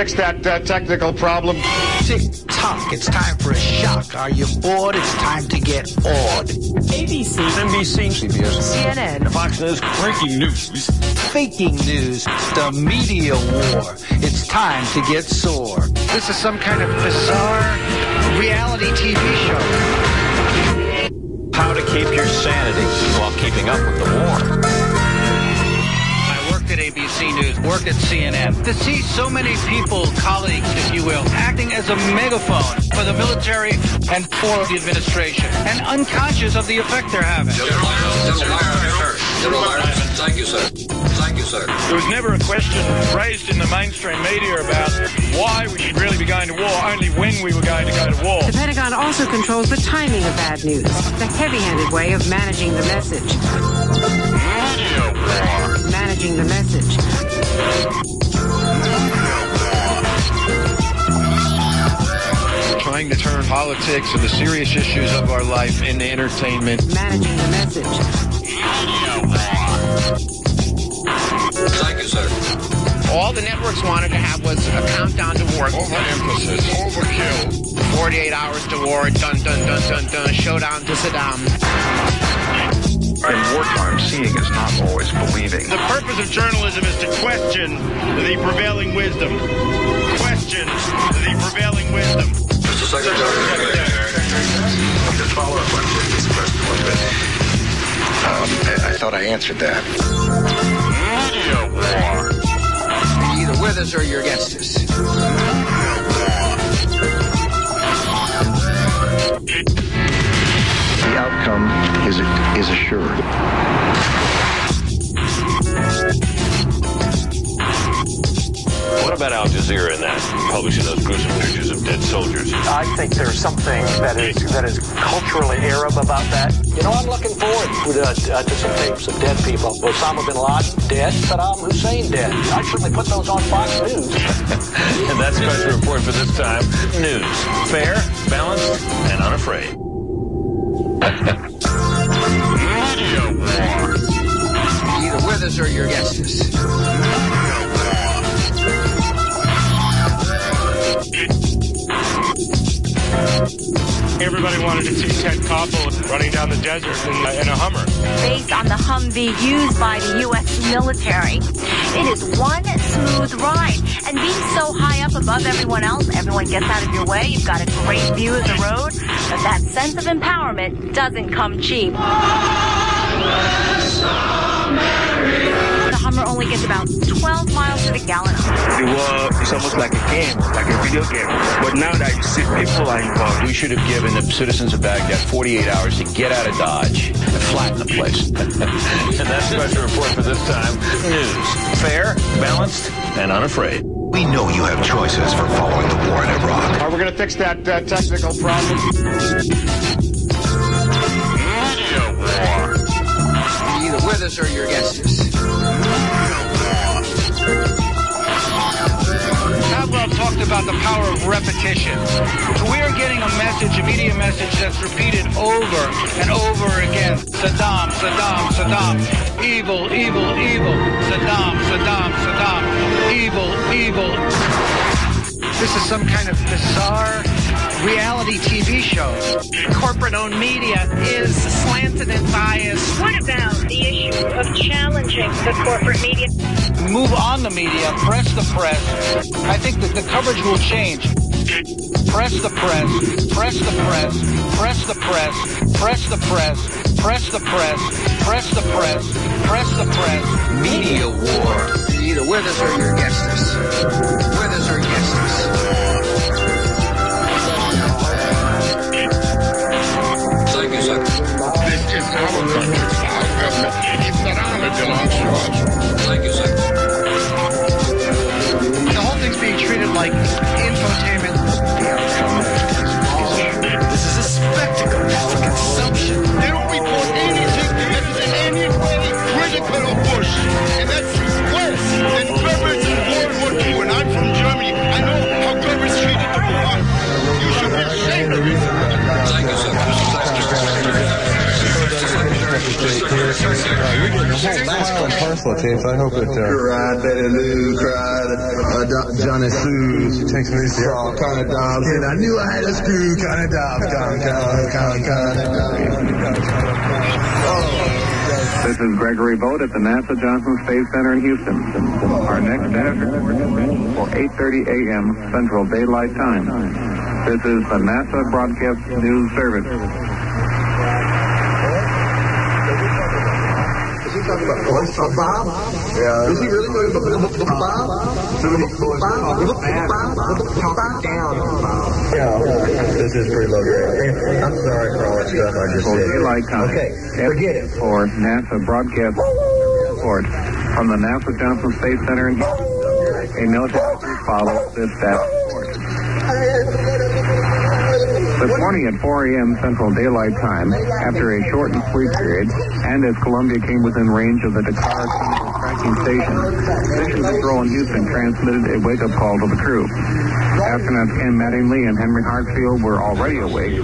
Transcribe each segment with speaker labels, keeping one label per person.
Speaker 1: fix that technical problem.
Speaker 2: Tick-tock, it's time for a shock. Are you bored? It's time to get awed.
Speaker 3: ABC, NBC, CBS, CNN, Fox News, breaking news,
Speaker 2: faking news, the media war. It's time to get sore.
Speaker 4: This is some kind of bizarre reality TV show.
Speaker 5: How to keep your sanity while keeping up with the war.
Speaker 4: At ABC News, worked at CNN. To see so many people, colleagues, if you will, acting as a megaphone for the military and for the administration, and unconscious of the effect they're having.
Speaker 6: Thank you, sir. Thank you, sir.
Speaker 7: There was never a question raised in the mainstream media about why we should really be going to war, only when we were going to go to war.
Speaker 8: The Pentagon also controls the timing of bad news, the heavy-handed way of managing the message. Managing the message.
Speaker 9: Trying to turn politics and the serious issues of our life into entertainment.
Speaker 8: Managing the message.
Speaker 6: Thank you, sir.
Speaker 10: All the networks wanted to have was a countdown to war.
Speaker 11: Overemphasis, overkill.
Speaker 10: 48 hours to war, dun, dun, dun, dun, dun, showdown to Saddam.
Speaker 12: In wartime, seeing is not always believing.
Speaker 7: The purpose of journalism is to question the prevailing wisdom. Question the prevailing wisdom.
Speaker 6: Mr. Secretary.
Speaker 12: Just follow up on this question a little bit. I thought I answered that.
Speaker 4: You're either with us or you're against us.
Speaker 12: The outcome is assured.
Speaker 5: What about Al Jazeera and that, publishing those gruesome pictures of dead soldiers?
Speaker 13: I think there's something that is culturally Arab about that. You know, I'm looking forward to some tapes of dead people. Osama bin Laden dead, Saddam Hussein dead. I certainly put those on Fox News.
Speaker 5: And that's special report for this time. News. Fair, balanced, and unafraid.
Speaker 4: You're either with us or you're against us.
Speaker 7: Everybody wanted to see Ted Koppel running down the desert in a Hummer.
Speaker 14: Based on the Humvee used by the U.S. military. It is one smooth ride. And being so high up above everyone else, everyone gets out of your way. You've got a great view of the road. But that sense of empowerment doesn't come cheap. The Hummer only gets about 12 miles to the gallon.
Speaker 15: The war is almost like a game, like a video game. But now that you see people are involved,
Speaker 5: we should have given the citizens of Baghdad 48 hours to get out of Dodge and flatten the place. And that's special report for this time. News. Fair, balanced, and unafraid.
Speaker 16: We know you have choices for following the war in Iraq.
Speaker 1: Are we going to fix that technical problem?
Speaker 4: You're either with us or you're against us. Pavlov talked about the power of repetition. We're getting a message, a media message that's repeated over and over again. Saddam, Saddam, Saddam. Evil, evil, evil. Saddam, Saddam, Saddam. Evil, evil. This is some kind of bizarre reality TV show. Corporate-owned media is slanted and biased.
Speaker 14: What about the issue of challenging the corporate media?
Speaker 4: Move on the media, press the press. I think that the coverage will change. Press the press, press the press, press the press, press the press, press the press, press the press, press the press. Media war. You're either with us or you're against us. With us or against us.
Speaker 6: Thank you, sir.
Speaker 11: This is our country, our government. It's not honor belongs to us.
Speaker 6: Thank you, sir.
Speaker 4: The whole thing's being treated like infotainment.
Speaker 2: This is a spectacle for consumption.
Speaker 11: They don't report anything that is in any way critical of Bush. And that's worse than Goebbels in World War II. And I'm from Germany. I know how Goebbels treated the war. You should be ashamed of it.
Speaker 6: Thank you, sir.
Speaker 17: You're getting the whole mask on parcel, Chief. I hope it...
Speaker 18: Cried, Betty Lou cried, Johnny Sue, she takes me to all kind of dogs, and I knew I had a screw kind of dog.
Speaker 19: This is Gregory Vogt at the NASA Johnson Space Center in Houston. Our next status report is for 8:30 a.m. Central Daylight Time. This is the NASA Broadcast News Service.
Speaker 18: Bob? Yeah. Is he really talking about Bob? Yeah. This is pretty low grade. I'm sorry for all that stuff I just said.
Speaker 19: Daylight Time.
Speaker 18: Okay, forget it.
Speaker 19: For NASA Broadcast Report from the NASA Johnson Space Center in Houston. A military crew follows this staff report. This morning at 4 a.m. Central Daylight Time, after a shortened sleep period, and as Columbia came within range of the Dakar Chemical tracking station, Mission Control in Houston transmitted a wake-up call to the crew. Astronauts Ken Mattingly and Henry Hartsfield were already awake.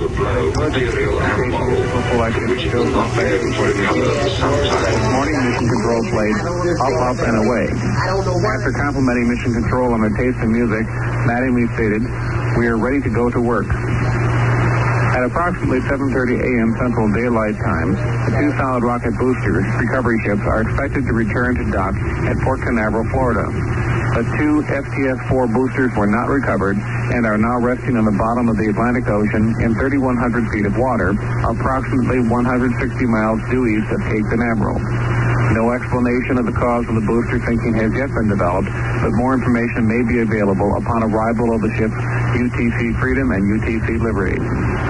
Speaker 19: This morning, Mission Control played Up, Up, and Away. After complimenting Mission Control on their taste in music, Mattingly stated, "We are ready to go to work." At approximately 7:30 a.m. Central Daylight Time, the two solid rocket boosters recovery ships are expected to return to dock at Port Canaveral, Florida. The two STS-4 boosters were not recovered and are now resting on the bottom of the Atlantic Ocean in 3,100 feet of water, approximately 160 miles due east of Cape Canaveral. No explanation of the cause of the booster sinking has yet been developed, but more information may be available upon arrival of the ships UTC Freedom and UTC Liberty.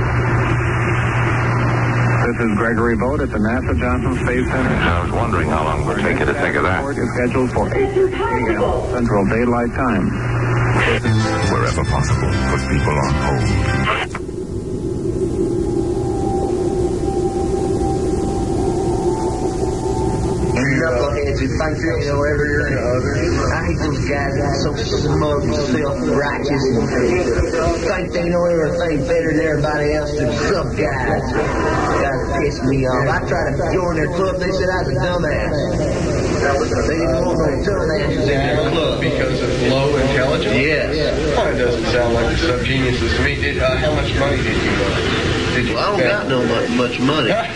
Speaker 19: This is Gregory Vogt at the NASA Johnson Space Center.
Speaker 20: I was wondering how long it would take you to think of that.
Speaker 19: Report is scheduled for 8:30 a.m. Central Daylight Time.
Speaker 20: Wherever possible, put people on hold.
Speaker 18: Knuckleheads who think they know everything. I hate those guys that are so smug and self-righteous and think they know everything better than everybody else. Some guys piss me off. I tried to join their club. They said I was a dumbass. They didn't want no dumbasses in their club.
Speaker 9: Because of low intelligence?
Speaker 18: Yes.
Speaker 9: Well, it doesn't sound like the sub-geniuses to me. How much money did you
Speaker 18: Well, I don't got no much money. I'm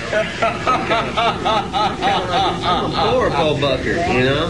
Speaker 18: a poor bucker, you know?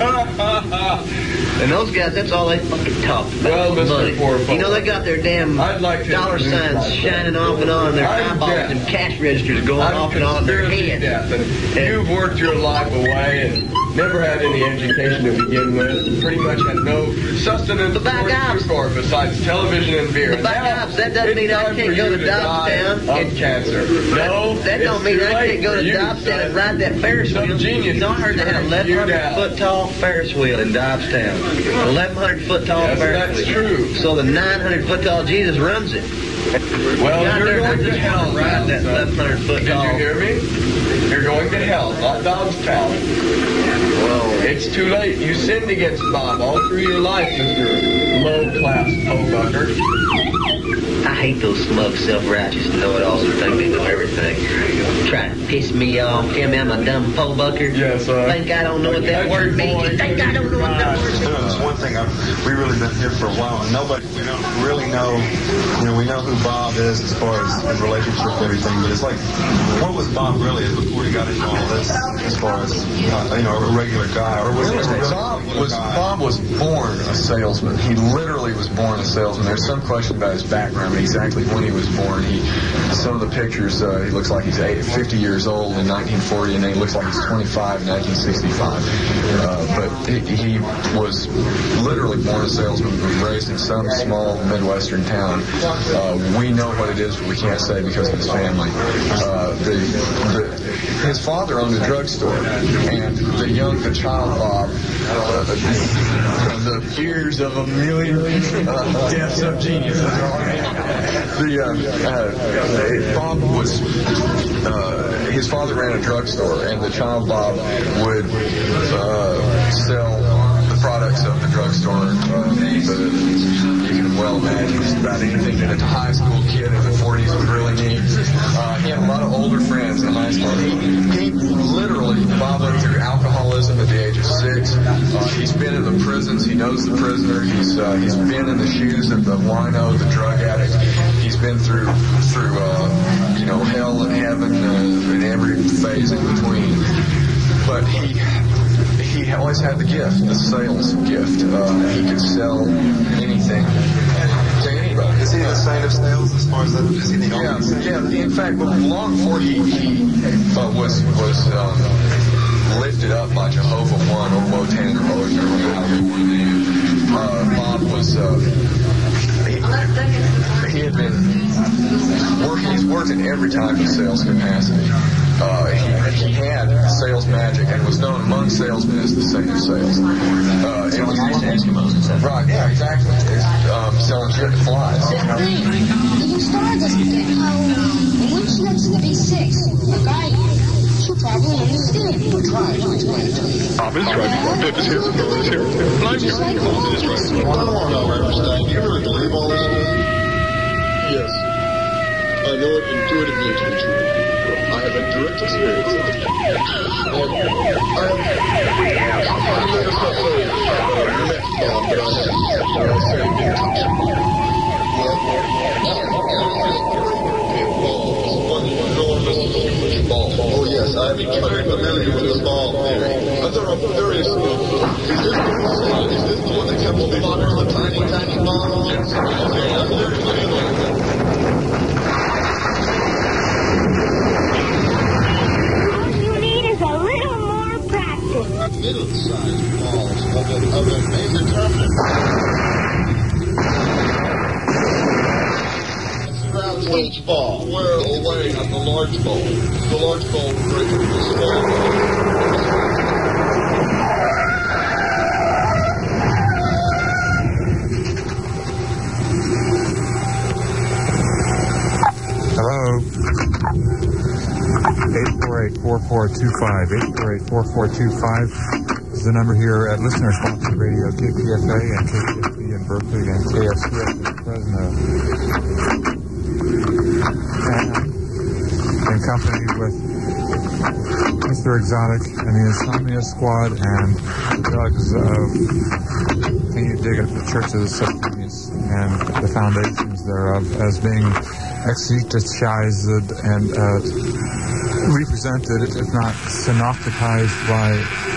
Speaker 18: And those guys, that's all they fucking talk about.
Speaker 9: Well,
Speaker 18: money. You know, they got their damn dollar signs shining off and on in their eyeballs and cash registers going off and on in their heads.
Speaker 9: And you've worked your life away and never had any education to begin with. Pretty much had no sustenance for besides television and beer.
Speaker 18: But that doesn't mean I can't go to Dobbstown
Speaker 9: and cancer. No,
Speaker 18: that don't mean I can't go to Dobbstown and ride that Ferris wheel. You know, I heard they had 1,100 foot tall Ferris wheel in Dobbstown. 1,100 foot tall Ferris wheel.
Speaker 9: That's true.
Speaker 18: So the 900 foot tall Jesus runs it.
Speaker 9: Well, you're going to hell.
Speaker 18: Ride that 1,100 foot tall.
Speaker 9: Did you hear me? You're going to hell, not Dobbstown.
Speaker 18: Well,
Speaker 9: it's too late. You sinned against Bob all through your life, Mr. Low-class po-bucker.
Speaker 18: I hate those smug, self-righteous know-it-alls who think they know everything. Try to piss me off, tell me I'm a dumb po-bucker.
Speaker 9: Yes,
Speaker 18: think I don't know what that word means. You think I don't know what that word means?
Speaker 21: It's one thing we've really been here for a while, and we don't really know, we know who Bob is as far as his relationship and everything, but it's like, what was Bob really before he got into all this, as far as, a regular guy? Or was
Speaker 17: Bob was born a salesman. He literally was born a salesman. There's some question about his background, exactly when he was born. Some of the pictures, he looks like he's 50 years old in 1940, and then he looks like he's 25 in 1965. But he was literally born a salesman, was raised in some small Midwestern town. We know what it is, but we can't say because of his family. His father owned a drugstore, and the child Bob, the fears of a million deaths of geniuses. Bob was, his father ran a drugstore, and the child Bob would sell the products of the drugstore. You can well imagine just about anything that a high school kid in the 40s would really need. He had a lot of older friends in high school. He literally, Bob He's been in the prisons. He knows the prisoner. He's been in the shoes of the wino, the drug addict. He's been through hell and heaven and every phase in between. But he always had the gift, the sales gift. He could sell anything to anybody.
Speaker 21: Is he the saint of sales as far as that? Is he the only saint?
Speaker 17: Yeah. In fact, long before he was lifted up by Jehovah One or Wotan or Odin or however you want to name it, Bob was he had been working. He's worked in every type of sales capacity. He had sales magic and was known among salesmen as the saint of sales. Right, yeah, exactly. Selling shit that flies.
Speaker 3: Even Star doesn't get how when she gets to be 6, like I am, she'll probably understand. We'll try to explain it to you.
Speaker 21: Bob is right. Pip is here. Bill is here. And I'm here. Bob is right. I don't want to know, Reverend Stein. Do you really believe all this stuff? Yes. I know it intuitively to be true. I have a direct experience of it. I'm not going to say I met Bob, but I have. I say in touch. Oh yes, I'm very familiar with the ball theory. There are various. Is this the one that kept on the tiny ball? Yes. Okay, I'm very familiar with it. Middle-sized balls of a major terminus. Surrounds each ball. Where away on the large ball. The large ball will break into the small ball.
Speaker 22: Hello. 848-4425. 848-4425 is the number here at listener-sponsored radio KPFA and KPFB in Berkeley and KSCF in Fresno. And in company with Mr. Exotic and the Insomnia Squad and the Dogs of Can You Dig Up the Church of the Subconscious and the foundations thereof as being exegetized and represented, if not synopticized by...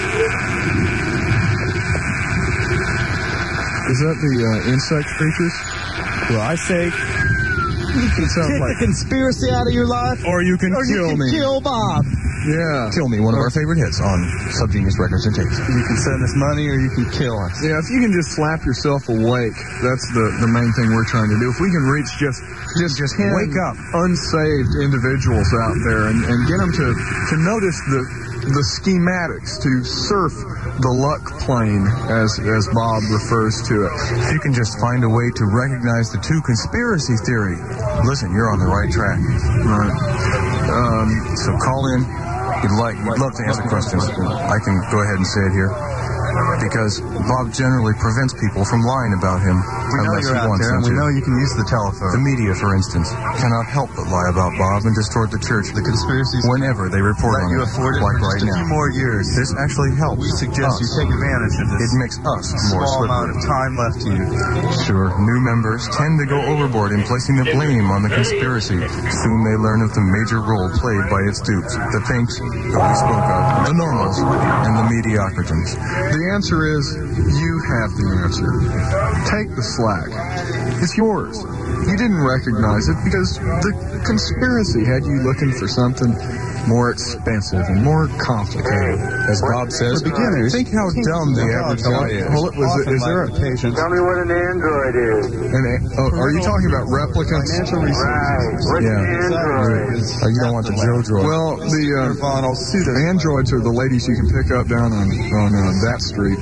Speaker 17: Is that the insect creatures?
Speaker 23: Well, I say, you can take the conspiracy out of your life,
Speaker 17: or you can kill me.
Speaker 23: Kill Bob.
Speaker 17: Yeah.
Speaker 23: Kill me, one of our favorite hits on Subgenius Records and Tapes.
Speaker 17: You can send us money or you can kill us. Yeah, if you can just slap yourself awake, that's the main thing we're trying to do. If we can reach just wake up unsaved individuals out there and get them to notice the schematics, to surf the luck plane, as Bob refers to it.
Speaker 23: If you can just find a way to recognize the two conspiracy theory, listen, you're on the right track.
Speaker 17: Right.
Speaker 23: So call in. We'd love to answer questions. I can go ahead and say it here. Because Bob generally prevents people from lying about him. We know you're out there, and we know you can use the telephone. The media, for instance, cannot help but lie about Bob and distort the church. The conspiracies whenever they report on it, like right now. A few more years. This actually helps. We suggest you take advantage of this. It makes us more slippery. Small amount of time left to you. Sure, new members tend to go overboard in placing the blame on the conspiracy. Soon they learn of the major role played by its dupes, the Pinks that we spoke of, the Normals, and the Mediocritans.
Speaker 17: The answer is, you have the answer. Take the slack. It's yours. You didn't recognize it because the conspiracy had you looking for something more expensive and more complicated.
Speaker 23: As Bob says,
Speaker 17: for beginners,
Speaker 23: think how dumb the average guy is.
Speaker 17: Is there a patient?
Speaker 24: Tell me what an android is.
Speaker 17: Are you talking about replicants?
Speaker 24: Right. What's an android?
Speaker 23: You don't want the Joe droid.
Speaker 17: Well, the androids are the ladies you can pick up down on that street.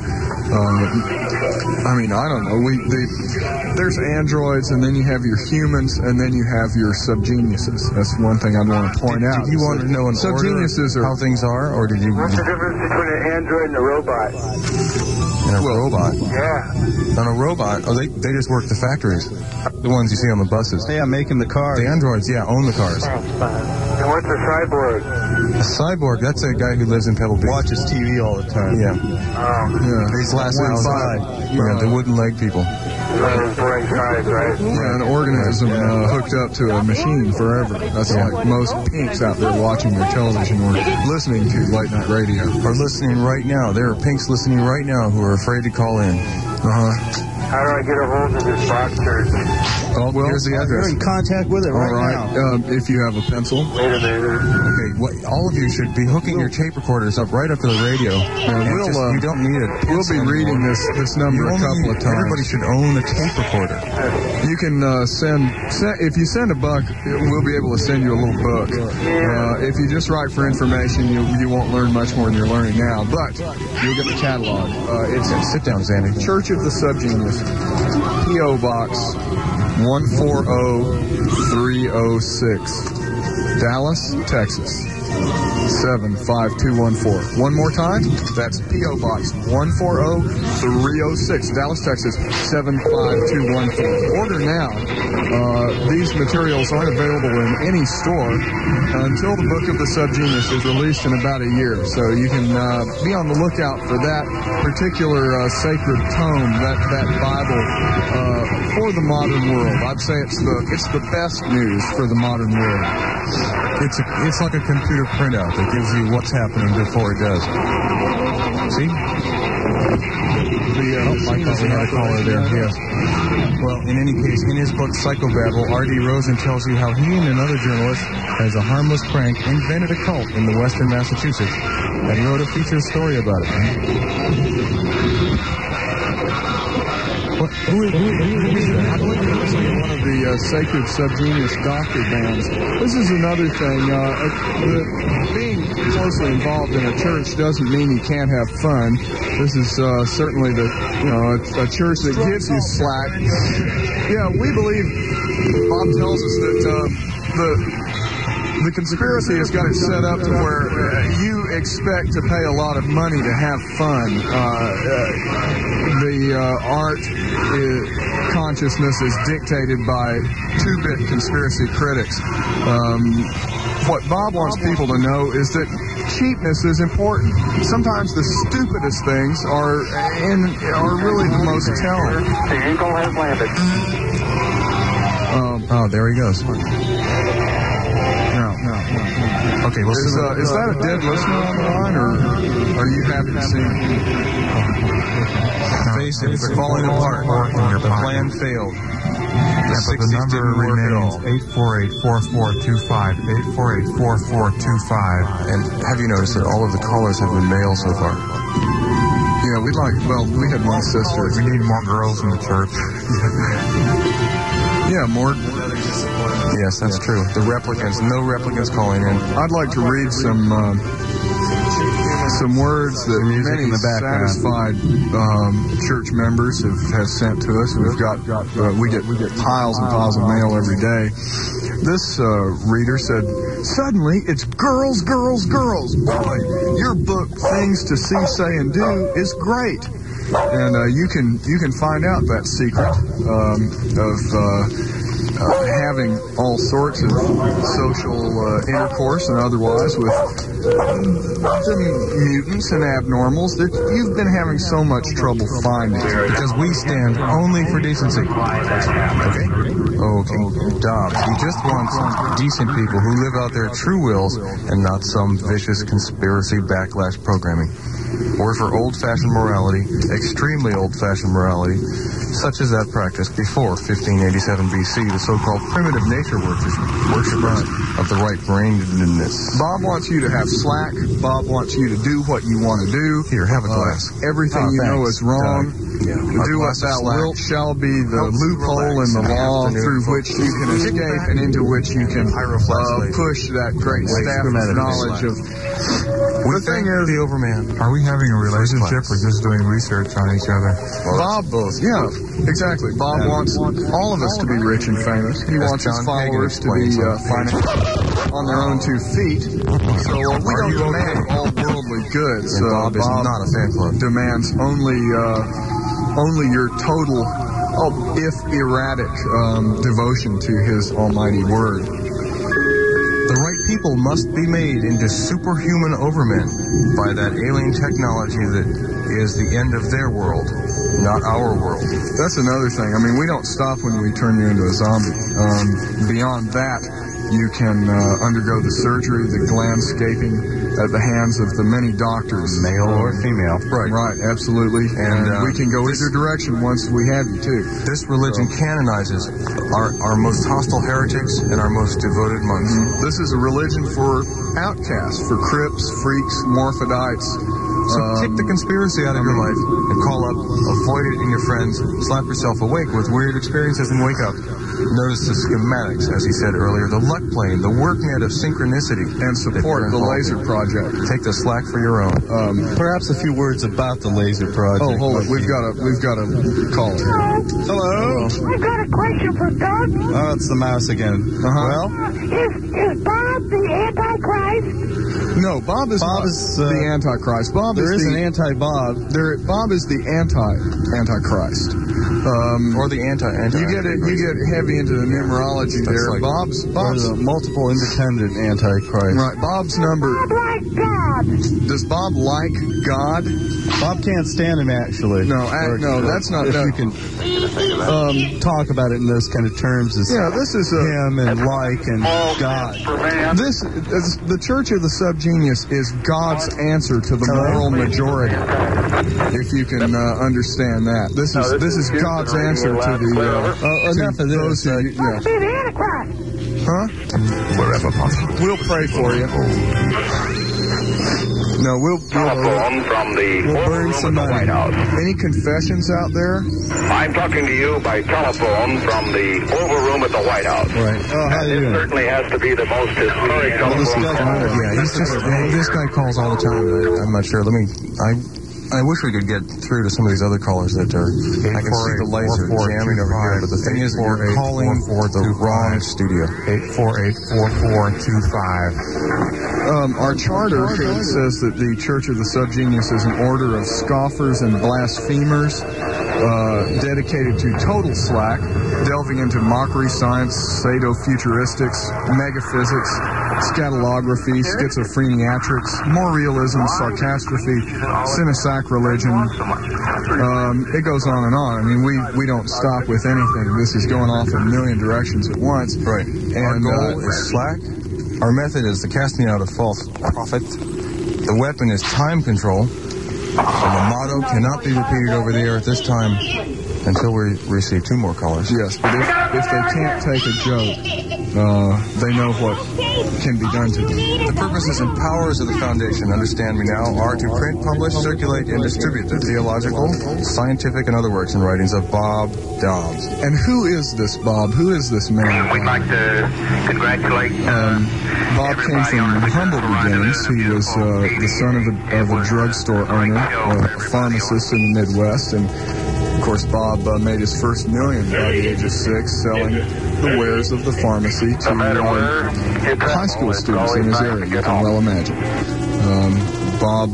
Speaker 17: I mean, I don't know. There's androids, and then you have your humans, and then you have your subgeniuses. That's one thing I'd want to point out.
Speaker 23: Did you want to know
Speaker 17: subgeniuses
Speaker 23: how things are, or did you...
Speaker 24: What's the difference between an android and a robot?
Speaker 23: And a robot?
Speaker 24: Yeah.
Speaker 23: On a robot, they just work the factories. The ones you see on the buses. Yeah, making the cars. The androids, own the cars.
Speaker 24: And what's a cyborg?
Speaker 23: A cyborg, that's a guy who lives in Pebble Beach.
Speaker 8: Watches TV all the time.
Speaker 23: Yeah.
Speaker 8: He's
Speaker 23: Glasses. Yeah, the wooden leg people.
Speaker 8: Yeah, an organism hooked up to a machine forever. That's like most pinks out there watching their television or listening to late night radio.
Speaker 23: Or listening right now. There are pinks listening right now who are afraid to call in.
Speaker 24: How do I get a hold of this box church?
Speaker 8: Well, here's the address. You're in contact with it right now. If you have a pencil.
Speaker 24: Wait a minute.
Speaker 23: Okay, all of you should be hooking your tape recorders up right up to the radio. You don't need it.
Speaker 8: We'll be reading this number a couple of times.
Speaker 23: Everybody should own a tape recorder.
Speaker 8: You can send if you send $1, we'll be able to send you a little book. If you just write for information, you won't learn much more than you're learning now, but you'll get the catalog.
Speaker 23: Sit down, Zandy.
Speaker 8: Church of the Subgenius, P.O. Box 140306, Dallas, Texas 75214. One more time, that's P.O. Box 140306, Dallas, Texas 75214. Order now. These materials aren't available in any store until the Book of the Subgenius is released in about a year. So you can be on the lookout for that particular sacred tome, that Bible for the modern world. I'd say it's the best news for the modern world.
Speaker 23: It's like a computer printout that gives you what's happening before it does. See? I thought we had a caller there, yes. Well, in any case, in his book, Psychobabble, R.D. Rosen tells you how he and another journalist, as a harmless prank, invented a cult in the western Massachusetts, and he wrote a feature story about it. Who is that?
Speaker 8: One of the Sacred Subgenius Doctor bands. This is another thing. Being closely involved in a church doesn't mean you can't have fun. This is certainly a church that gives you slack. Yeah, we believe. Bob tells us that the conspiracy has got it set up to where you expect to pay a lot of money to have fun. The art consciousness is dictated by 2-bit conspiracy critics. What Bob wants people to know is that cheapness is important. Sometimes the stupidest things are really the most telling.
Speaker 24: The Eagle has landed.
Speaker 23: There he goes.
Speaker 8: No.
Speaker 23: Okay, well,
Speaker 8: is that a dead listener on the line, or are you happy to see him?
Speaker 23: Face it, it's falling apart. The plan failed.
Speaker 22: The number remains 848-4425, 848-4425.
Speaker 23: And have you noticed that all of the callers have been male so far?
Speaker 8: Yeah, we had one sister.
Speaker 22: We need more girls in the church.
Speaker 8: Yeah, more.
Speaker 23: Yes, that's true. The replicants, no replicants calling in.
Speaker 8: I'd like to read some words that many satisfied church members have sent to us. We get piles and piles of mail every day. This reader said, "Suddenly it's girls, girls, girls. Boy, your book, Things to See, Say, and Do, is great." And you can find out that secret of having all sorts of social intercourse and otherwise with some mutants and abnormals that you've been having so much trouble finding.
Speaker 23: Because we stand only for decency. Okay? Okay. Dobbs, he just wants decent people who live out their true wills and not some vicious conspiracy backlash programming. Or for old-fashioned morality, extremely old-fashioned morality, such as that practiced before 1587 BC, the so-called primitive nature worshippers of the right-brainedness.
Speaker 8: Bob wants you to have slack. Bob wants you to do what you want to do.
Speaker 23: Here, have a glass.
Speaker 8: Everything you know is wrong. Do what thou wilt shall be the loophole in the law through which you can escape and into which you can push that great staff of knowledge of... The thing is,
Speaker 23: the overman.
Speaker 22: Are we having a relationship or just doing research on each other?
Speaker 8: Bob, yeah, exactly. Bob wants all of us to be rich and famous. He wants his followers to be financial on their own 2 feet. So we don't demand all worldly goods.
Speaker 23: Bob is not a fan club.
Speaker 8: Demands only your total, if erratic, devotion to his almighty word.
Speaker 23: The right people must be made into superhuman overmen by that alien technology that is the end of their world, not our world.
Speaker 8: That's another thing. I mean, we don't stop when we turn you into a zombie. Beyond that, you can undergo the surgery, the glandscaping at the hands of the many doctors.
Speaker 23: Male or female.
Speaker 8: Right. Right, absolutely. And we can go either direction once we have you, too.
Speaker 23: This religion canonizes our most hostile heretics and our most devoted monks.
Speaker 8: Mm-hmm. This is a religion for outcasts, for crips, freaks, morphidites.
Speaker 23: So kick the conspiracy out of your life and call up, avoid it in your friends, slap yourself awake with weird experiences and wake up. Notice the schematics, as he said earlier, the luck plane, the work net of synchronicity.
Speaker 8: And support the laser project.
Speaker 23: Take the slack for your own.
Speaker 7: Perhaps a few words about the laser project.
Speaker 8: Oh, hold it. We've got a caller.
Speaker 7: Hello.
Speaker 10: I've got a question for Doug.
Speaker 7: Oh, it's the mouse again. Well?
Speaker 10: Is Bob the Antichrist?
Speaker 8: No, Bob is the Antichrist.
Speaker 7: There is an anti-Bob.
Speaker 8: Bob is the Antichrist.
Speaker 23: Or the anti-Antichrist.
Speaker 8: You get heavy into the numerology there.
Speaker 23: Like
Speaker 8: Bob's
Speaker 7: a multiple independent Antichrist.
Speaker 8: Right. Bob's number.
Speaker 10: Bob like God.
Speaker 8: Does Bob like God?
Speaker 7: Bob can't stand him, actually.
Speaker 8: No, that's not.
Speaker 7: If you can talk about it in those kind of terms as
Speaker 8: this is
Speaker 7: him and like and God.
Speaker 8: This is the Church of the Subgenius is God's answer to the moral majority. If you can understand that, this is God's answer to the
Speaker 7: enough of this.
Speaker 8: Huh?
Speaker 20: Wherever possible.
Speaker 8: We'll pray for you. No, we'll
Speaker 12: telephone from the
Speaker 8: burn some money. Any confessions out there?
Speaker 12: I'm talking to you by telephone from the Oval Room at the White House.
Speaker 7: Right.
Speaker 12: How you doing? Certainly has to be the most historic telephone call.
Speaker 23: Yeah, this guy calls all the time. I'm not sure. I wish we could get through to some of these other callers that are. I can see the laser jamming over here, but the thing is, you're calling for the wrong studio.
Speaker 8: 848-4425. Our charter says that the Church of the Subgenius is an order of scoffers and blasphemers, dedicated to total slack, delving into mockery science, pseudo-futuristics, megaphysics, scatolography, schizophreniatrics, more realism, sarcastrophe, cinesac religion. It goes on and on. I mean, we don't stop with anything. This is going off in a million directions at once.
Speaker 23: Right. And our goal is slack. Our method is the casting out of false prophet. The weapon is time control. And the motto cannot be repeated over the air at this time until we receive 2 more callers.
Speaker 8: Yes, but if they can't take a joke, they know what can be done to them.
Speaker 23: The purposes and powers of the Foundation, understand me now, are to print, publish, circulate, and distribute the theological, scientific, and other works and writings of Bob Dobbs.
Speaker 8: And who is this Bob? Who is this man?
Speaker 12: We'd like to congratulate
Speaker 8: Bob came from humble beginnings. He was the son of a drugstore owner, a pharmacist in the Midwest, and of course, Bob made his first million by the age of 6, selling the wares of the pharmacy to high school students in his area. You can well imagine. Bob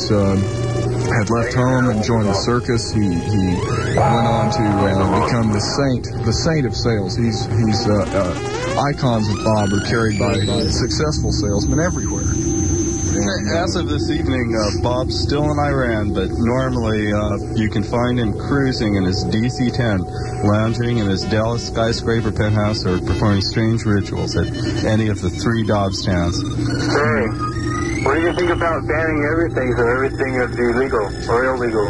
Speaker 8: had left home and joined the circus. He went on to become the saint of sales. Icons of Bob are carried by successful salesmen everywhere.
Speaker 7: As of this evening, Bob's still in Iran, but normally you can find him cruising in his DC-10, lounging in his Dallas skyscraper penthouse, or performing strange rituals at any of the 3 Dobbs towns.
Speaker 24: Hey, what do you think about banning everything so everything is illegal or illegal?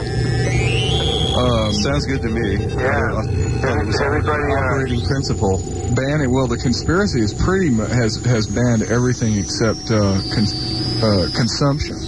Speaker 7: Sounds good to me.
Speaker 24: Yeah. Everybody
Speaker 7: operating principle.
Speaker 8: Ban it. Well, the conspiracy is has banned everything except consumption.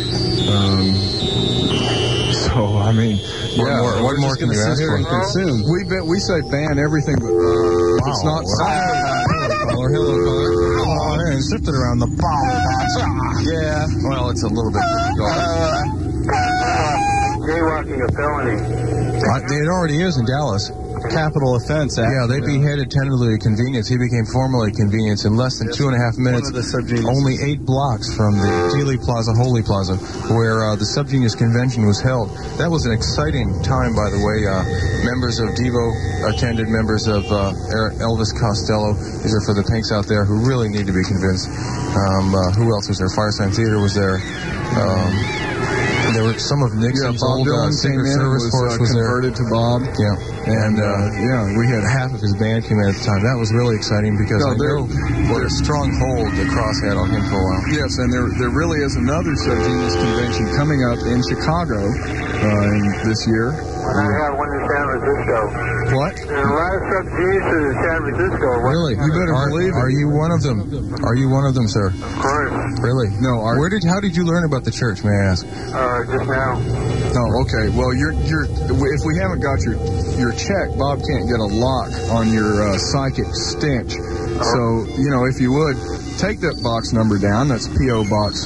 Speaker 8: So I mean,
Speaker 23: what more can you ask for?
Speaker 8: Consume. We say ban everything, but it's not.
Speaker 23: Hello, caller. And sifted around the bomb.
Speaker 7: Yeah.
Speaker 23: Well, it's a little bit.
Speaker 24: jaywalking a felony.
Speaker 23: It already is in Dallas.
Speaker 7: capital offense act.
Speaker 23: Yeah, they beheaded tentatively Convenience. He became formally Convenience in less than 2.5 minutes, only 8 blocks from the Dealey Plaza, Holy Plaza, where the Subgenius Convention was held. That was an exciting time, by the way. Members of Devo attended, members of Elvis Costello. These are for the pinks out there who really need to be convinced. Who else was there? Firesign Theater was there. There were some of Nixon's old Secret Service force was
Speaker 8: converted to Bob.
Speaker 23: Yeah, and we had half of his band came in at the time. That was really exciting because I know what a strong hold the Cross had on him for a while.
Speaker 8: Yes, and there really is another Subgenius convention coming up in Chicago this year.
Speaker 24: And I have one in San Francisco.
Speaker 8: What?
Speaker 24: There's a lot of Subgeniuses in San Francisco.
Speaker 23: Really?
Speaker 8: You better believe it.
Speaker 23: Are you one of them? Are you one of them, sir?
Speaker 24: Of course.
Speaker 23: Really?
Speaker 8: No.
Speaker 23: How did you learn about the church, may I ask?
Speaker 24: Just now.
Speaker 8: Oh, okay. Well, if we haven't got your check, Bob can't get a lock on your psychic stench. So, if you would, take that box number down. That's P.O. Box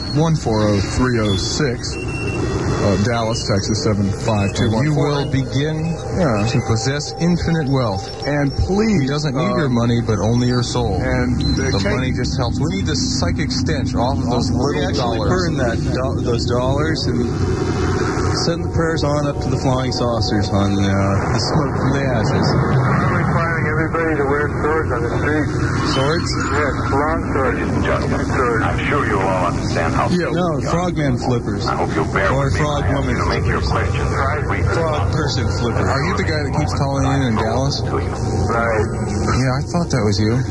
Speaker 8: 140306. Dallas, Texas 75214.
Speaker 23: You will begin to possess infinite wealth.
Speaker 8: And please,
Speaker 23: he doesn't need your money, but only your soul.
Speaker 8: And
Speaker 23: the money just helps. We need the psychic stench off of those little dollars.
Speaker 7: Burn those dollars and send the prayers on up to the flying saucers on the smoke from the ashes.
Speaker 24: I'm requiring everybody to wear swords on the street.
Speaker 7: Swords?
Speaker 24: Yes, long swords. Swords.
Speaker 12: I'm sure you'll all understand how.
Speaker 7: No, frogman flippers.
Speaker 12: I hope you'll bear
Speaker 7: or
Speaker 12: with me.
Speaker 7: frog woman.
Speaker 12: To make your questions
Speaker 7: frog person flippers.
Speaker 23: Are you the guy that keeps calling in Dallas?
Speaker 24: Right.
Speaker 23: Yeah, I thought that was you.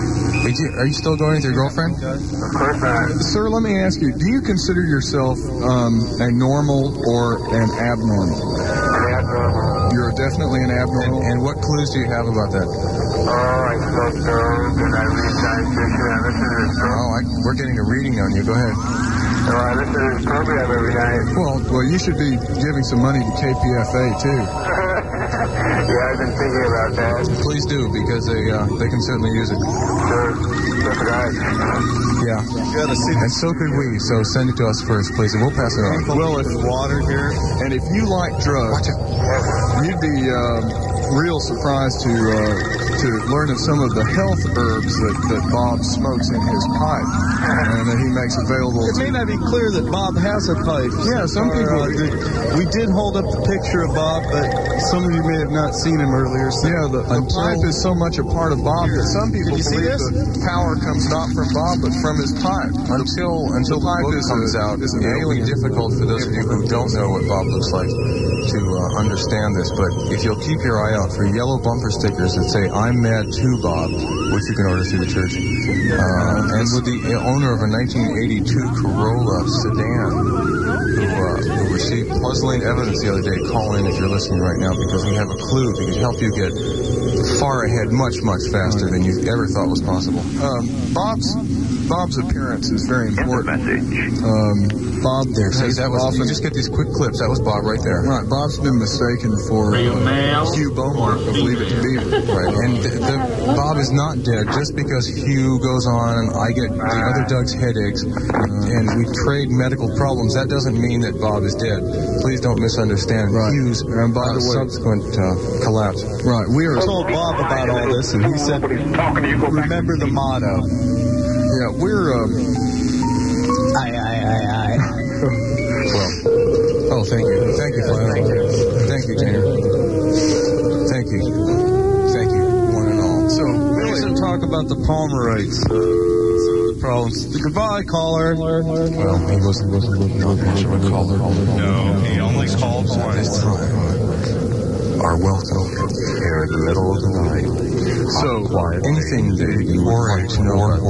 Speaker 23: Are you still going with your girlfriend?
Speaker 24: Of course not.
Speaker 8: Sir, let me ask you, do you consider yourself a normal or an abnormal?
Speaker 24: An abnormal.
Speaker 8: You're definitely an abnormal.
Speaker 23: And what clues do you have about that?
Speaker 24: I smoke dope and I read science fiction. I listen to this program.
Speaker 23: We're getting a reading on you. Go ahead.
Speaker 24: I listen to this program every night.
Speaker 8: Well, you should be giving some money to KPFA, too.
Speaker 24: Yeah, I've been thinking about that.
Speaker 23: Please do, because they can certainly use it.
Speaker 24: Sure. So could I.
Speaker 23: Yeah. And so could we. So send it to us first, please, and we'll pass it on.
Speaker 7: Well, with water here.
Speaker 8: And if you like drugs, you'd be real surprised to learn of some of the health herbs that Bob smokes in his pipe and that he makes available.
Speaker 7: It may not be clear that Bob has a pipe.
Speaker 8: Yeah, some people.
Speaker 7: We did hold up the picture of Bob, but some of you may have not seen him earlier. So
Speaker 8: the pipe is so much a part of Bob that some people believe the power comes not from Bob but from his pipe.
Speaker 23: Until the book comes out, it's really difficult for those of you who don't know what Bob looks like to understand this. But if you'll keep your eye out for yellow bumper stickers that say "I'm mad too, Bob," which you can order through the church, and with the owner of a 1982 Corolla sedan who received puzzling evidence the other day, call in if you're listening right now, because we have a clue that can help you get far ahead much, much faster than you ever thought was possible.
Speaker 8: Bob's appearance is very important. Bob,
Speaker 23: there, see, you just get these quick clips. That was Bob right there.
Speaker 8: Right, Bob's been mistaken for Hugh Beaumont of Leave It to Beaver.
Speaker 23: Right, and Bob is not dead just because Hugh goes on and I get the other Doug's headaches and we trade medical problems. That doesn't mean that Bob is dead. Please don't misunderstand Hugh's subsequent collapse.
Speaker 8: Right, we are
Speaker 7: told Bob about all this, and he said, "Remember the motto."
Speaker 8: Yeah, we're
Speaker 23: Well, thank you, Flannery. Thank you, Tanner. Thank you, one and all.
Speaker 7: So, we should talk about the Palmerites. The problems. Goodbye, caller.
Speaker 23: Well, he wasn't much of a caller.
Speaker 11: No, he only called once.
Speaker 23: Are welcome here in the middle of the night. So, anything that you would like to know about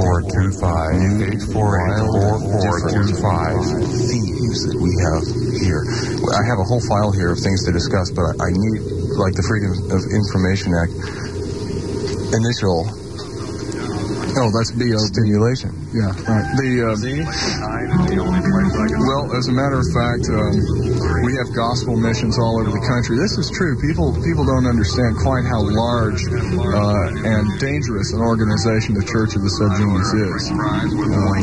Speaker 23: 848-4425 themes that we have here. I have a whole file here of things to discuss, but I need, like the Freedom of Information Act, initial
Speaker 8: that's BOP.
Speaker 23: Stimulation.
Speaker 8: Yeah, right. Well, as a matter of fact, we have gospel missions all over the country. This is true. People don't understand quite how large and dangerous an organization the Church of the Subgenius is.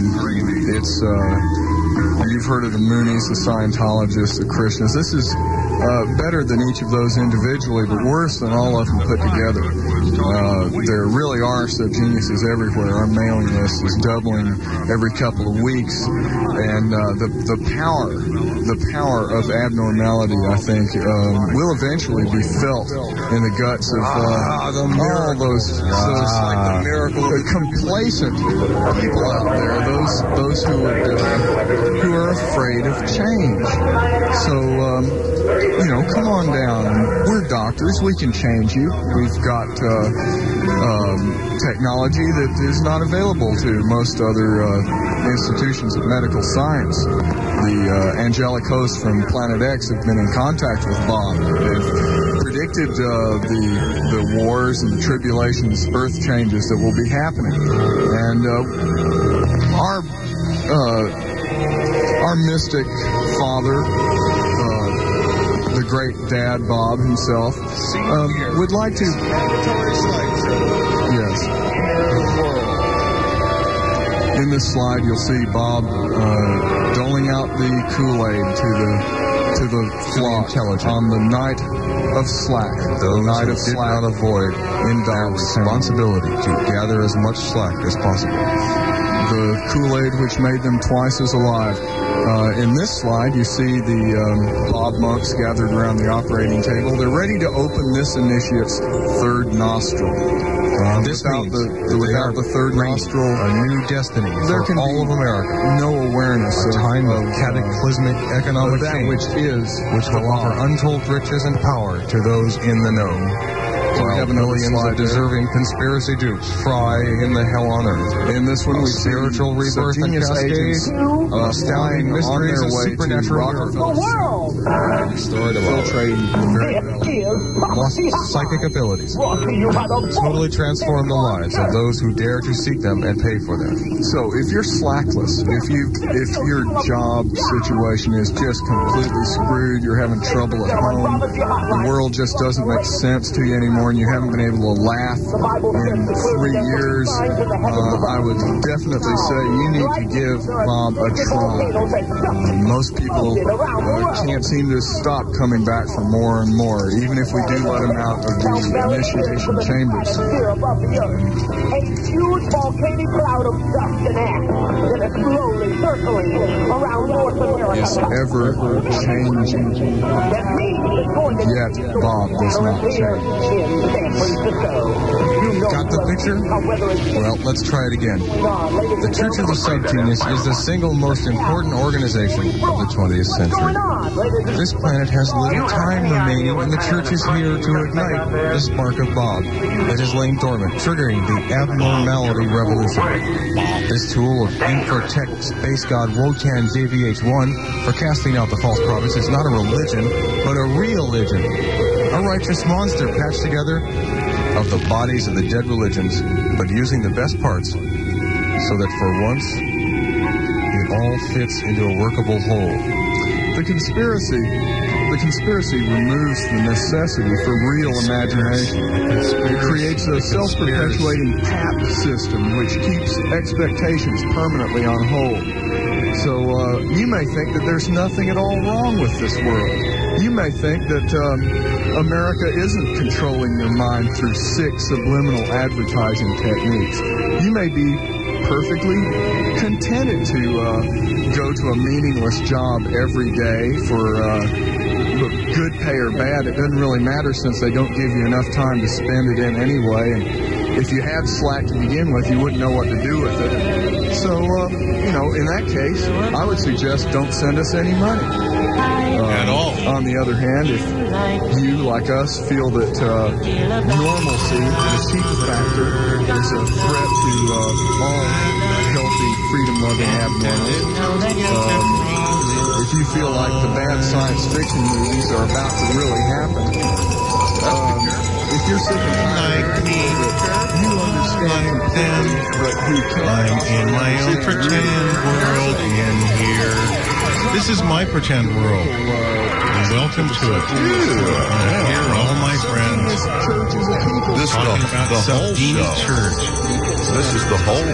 Speaker 8: You've heard of the Moonies, the Scientologists, the Krishnas. This is better than each of those individually, but worse than all of them put together. There really are subgeniuses everywhere. Our mailing list is doubling every couple of weeks, and the power of abnormality, I think, will eventually be felt in the guts of all those like the miracle, complacent people out there, those who are afraid of change. So, come on down. We're doctors. We can change you. We've got technology that is not available to most other institutions of medical science. The angelic hosts from Planet X have been in contact with Bob. They've predicted the wars and the tribulations, earth changes that will be happening. And our mystic father, the great dad Bob himself, would like to. Yes. In this slide, you'll see Bob doling out the Kool-Aid to the flock on the night of slack. The night of slack. Did not avoid in Bob's responsibility to gather as much slack as possible. The Kool-Aid which made them twice as alive. In this slide, you see the Bob monks gathered around the operating table. They're ready to open this initiate's third nostril. Without the third nostril, a new destiny for all of America. No awareness of time of cataclysmic economic change, which will offer untold riches and power to those in the know. While millions of deserving conspiracy dupes fry in the hell on earth. In this one, we spiritual rebirth and cascade, astounding mysteries of supernatural Rockefeller. Story about lost psychic abilities. Totally transform the lives of those who dare to seek them and pay for them. So, if you're slackless, if your job situation is just completely screwed, you're having trouble at home, the world just doesn't make sense to you anymore, and you haven't been able to laugh in 3 years, I would definitely say you need to give Bob a try. Most people can't seem to stop coming back for more and more, even if we do let them out of the initiation chambers.
Speaker 10: A huge volcanic cloud of dust and ash that is slowly circling around North America.
Speaker 8: Is ever changing. Yet Bob does not change. Got the picture? Well, let's try it again. The Church of the Subgenius is the single most important organization of the 20th century. This planet has little time remaining, and the Church is here to ignite the spark of Bob that is laying dormant, triggering the abnormality revolution. This tool of Infotech Space God Wotan JVH-1 for casting out the false prophets is not a religion, but a real-ligion. A righteous monster patched together of the bodies of the dead religions, but using the best parts so that for once it all fits into a workable whole. The conspiracy removes the necessity for real imagination. It creates a self-perpetuating PAP system which keeps expectations permanently on hold. So you may think that there's nothing at all wrong with this world. You may think that America isn't controlling your mind through sick subliminal advertising techniques. You may be perfectly contented to go to a meaningless job every day for good pay or bad. It doesn't really matter since they don't give you enough time to spend it in anyway. And if you had slack to begin with, you wouldn't know what to do with it. So, in that case, I would suggest don't send us any money. At all. On the other hand, if you, like us, feel that normalcy, the sheep factor, is a threat to all healthy, freedom-loving abnormals, if you feel like the bad science fiction movies are about to really happen, if you're sick and tired of you understand them, but who can't. I'm in my own pretend world in here. This is my pretend world. Welcome to it. Here, all my friends.
Speaker 11: This is the whole show.
Speaker 8: Church.
Speaker 11: This is the whole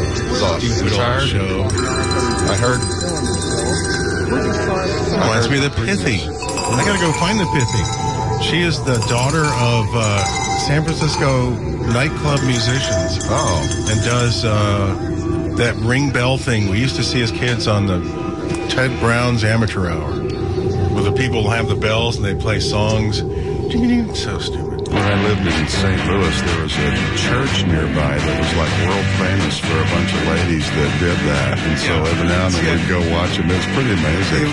Speaker 11: show. I heard.
Speaker 8: Reminds me of the Pithy.
Speaker 5: I gotta go find the pithy. She is the daughter of San Francisco nightclub musicians.
Speaker 13: Oh.
Speaker 5: And does that ring bell thing we used to see as kids on the Ted Brown's Amateur Hour, where the people have the bells and they play songs. So stupid.
Speaker 13: When I lived in St. Louis, there was a church nearby that was like world famous for a bunch of ladies that did that. And so every now and then we'd go watch them. It's pretty amazing.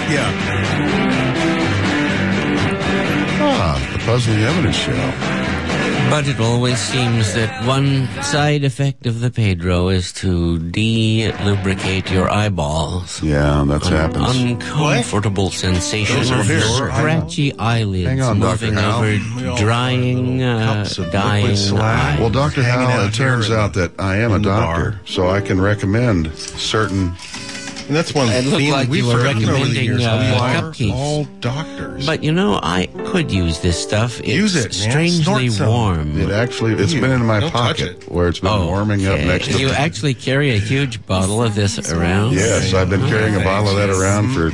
Speaker 13: The Puzzling Evidence Show.
Speaker 15: But it always seems that one side effect of the Pedro is to de-lubricate your eyeballs.
Speaker 13: Yeah, that's happens.
Speaker 15: Uncomfortable sensation of scratchy eyelids moving over drying, dying eyes.
Speaker 13: Well, Dr. Howell, it turns out that I am a doctor, so I can recommend certain...
Speaker 5: And that's one
Speaker 15: it looked like you were recommending cupcakes.
Speaker 5: All doctors.
Speaker 15: But you know, I could use this stuff.
Speaker 5: Use it,
Speaker 15: strangely warm.
Speaker 13: It actually, it's been in my pocket where it's been warming up next to me.
Speaker 15: You actually carry a huge bottle of this around?
Speaker 13: Yes, I've been carrying a bottle of that around for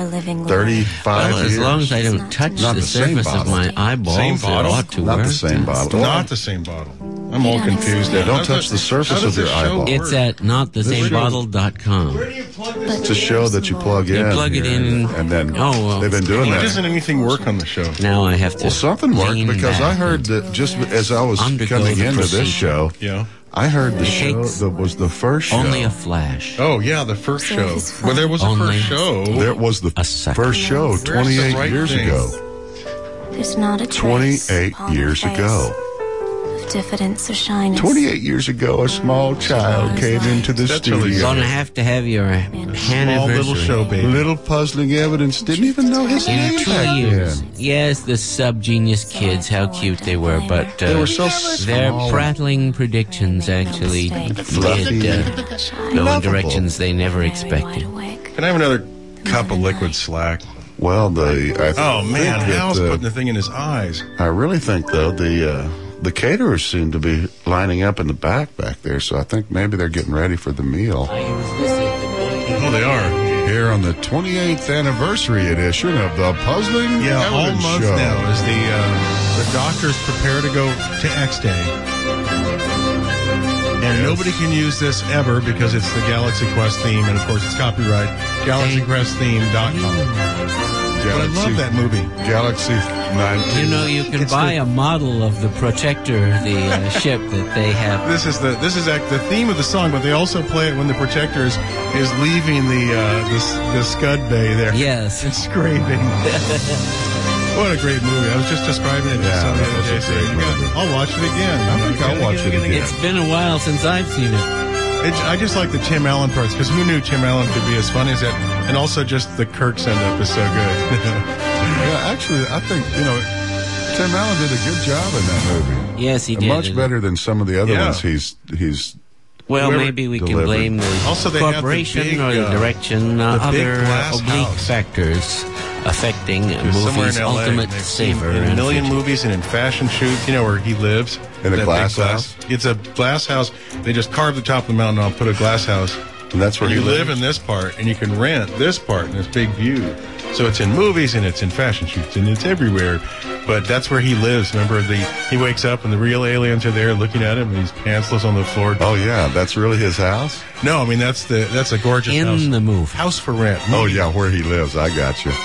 Speaker 13: 35 years.
Speaker 15: As long as I don't touch the surface of my eyeballs, it ought to work.
Speaker 13: Not the same bottle.
Speaker 5: Not the same bottle. I'm all confused.
Speaker 13: Don't touch the surface of your eyeball.
Speaker 15: It's at notthesamebottle.com.
Speaker 13: To show that you plug in.
Speaker 15: You plug it in.
Speaker 13: And then they've been doing
Speaker 5: Why
Speaker 13: that.
Speaker 5: doesn't anything work on the show?
Speaker 15: Now I have to.
Speaker 13: Well, something worked because I heard that just as I was coming into this show, I heard the show that was the first show.
Speaker 15: Only a flash.
Speaker 5: Oh, yeah, the first show. Well, there was a first show.
Speaker 13: There was the first show 28 years ago.
Speaker 16: There's not a trace
Speaker 13: 28 years ago.
Speaker 16: Diffidence or shyness.
Speaker 13: 28 years ago, a small child came into the studio.
Speaker 15: You're going to have your anniversary.
Speaker 5: Little show, baby.
Speaker 13: Little Puzzling Evidence. Didn't even know his name
Speaker 15: In 2
Speaker 13: back
Speaker 15: years.
Speaker 13: then.
Speaker 15: Yes, the sub-genius kids, how cute they were. But
Speaker 13: They were so
Speaker 15: their
Speaker 13: small.
Speaker 15: prattling predictions actually did go in directions they never expected.
Speaker 5: Can I have another cup of liquid slack?
Speaker 13: Well,
Speaker 5: Hal's putting the thing in his eyes.
Speaker 13: I really think, though, the caterers seem to be lining up in the back there, so I think maybe they're getting ready for the meal.
Speaker 5: Oh, they are.
Speaker 13: Here on the 28th anniversary edition of the Puzzling Evidence
Speaker 5: all month
Speaker 13: Show.
Speaker 5: now as the doctors prepare to go to X Day. And nobody can use this ever because it's the Galaxy Quest theme, and of course it's copyright GalaxyQuestTheme.com. But I love that movie.
Speaker 13: Galaxy 19.
Speaker 15: You know, you can buy a model of the Protector, the ship that they have.
Speaker 5: This is the theme of the song, but they also play it when the Protector is leaving the Scud Bay there.
Speaker 15: Yes.
Speaker 5: And scraping. What a great movie. I was just describing it to somebody the other day. I'll watch it again.
Speaker 13: I think I'll watch it again.
Speaker 15: It's been a while since I've seen it.
Speaker 5: I just like the Tim Allen parts, because who knew Tim Allen could be as funny as that? And also just the Kirk send-up is so good.
Speaker 13: Yeah, actually, I think, Tim Allen did a good job in that movie.
Speaker 15: Yes, he did.
Speaker 13: Much better than some of the other ones he's
Speaker 15: Well, maybe we can blame the corporation or the direction, other oblique factors affecting movies' ultimate savor.
Speaker 5: In a million movies and in fashion shoots, where he lives.
Speaker 13: In a glass house?
Speaker 5: It's a glass house. They just carved the top of the mountain and put a glass house.
Speaker 13: And that's where
Speaker 5: you live in this part, and you can rent this part in this big view. So it's in movies, and it's in fashion shoots, and it's everywhere. But that's where he lives. Remember, he wakes up, and the real aliens are there looking at him, and he's pantsless on the floor.
Speaker 13: Oh, yeah. That's really his house?
Speaker 5: No, I mean, that's a gorgeous house.
Speaker 15: In the movie.
Speaker 5: House for rent.
Speaker 13: Oh, yeah, where he lives. I got you.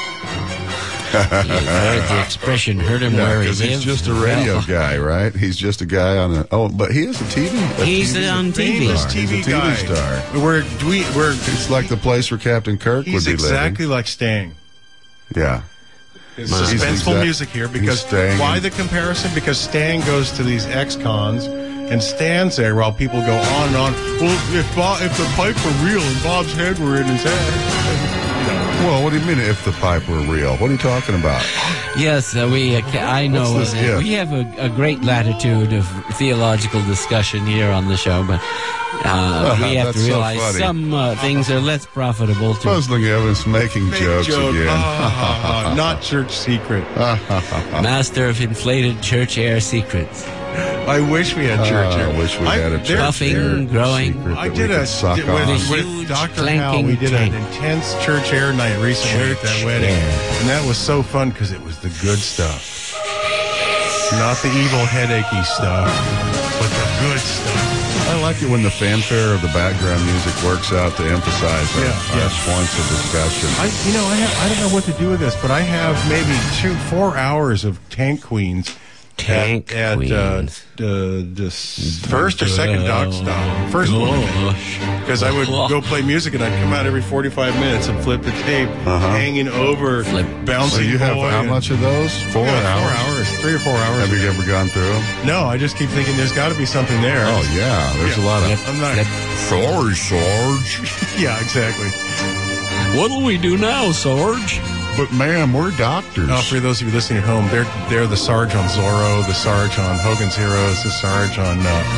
Speaker 15: Heard the expression, hurt him where he lives.
Speaker 13: Because he's just a radio guy, right? He's just a guy on a... Oh, but he is a TV...
Speaker 15: He's on TV.
Speaker 5: Famous TV guy.
Speaker 13: star. It's like the place where Captain Kirk would be living.
Speaker 5: He's exactly like Stang.
Speaker 13: Yeah.
Speaker 5: It's suspenseful music here, because why the comparison? Because Stang goes to these ex-cons and stands there while people go on and on. Well, if the pipe were real and Bob's head were in his head...
Speaker 13: Well, what do you mean if the pipe were real? What are you talking about?
Speaker 15: Yes, I know we have a great latitude of theological discussion here on the show, but we have to realize some things are less profitable.
Speaker 13: Puzzling Evidence making jokes again.
Speaker 5: Not church secret.
Speaker 15: Master of inflated church air secrets.
Speaker 5: I wish we had church air.
Speaker 13: I wish we had a church
Speaker 15: puffing,
Speaker 13: air.
Speaker 15: growing.
Speaker 5: I did with Dr. Hal. We did an intense church air night recently at that wedding, and that was so fun because it was the good stuff, not the evil headachy stuff, but the good stuff.
Speaker 13: I like it when the fanfare of the background music works out to emphasize our points of discussion.
Speaker 5: I don't know what to do with this, but I have maybe 4 hours of Tank Queens. At the first or second dock stop. First one. Because I would go play music and I'd come out every 45 minutes and flip the tape, hanging over, bouncing.
Speaker 13: So you have how much of those? 4 hours?
Speaker 5: 3 or 4 hours.
Speaker 13: Have you ever gone through them?
Speaker 5: No, I just keep thinking there's got to be something there.
Speaker 13: Oh, yeah. There's a lot of...
Speaker 5: I'm not...
Speaker 13: Sorry, Sarge.
Speaker 5: Yeah, exactly.
Speaker 15: What'll we do now, Sarge?
Speaker 13: But, ma'am, we're doctors.
Speaker 5: Oh, for those of you listening at home, they're the Sarge on Zorro, the Sarge on Hogan's Heroes, the Sarge on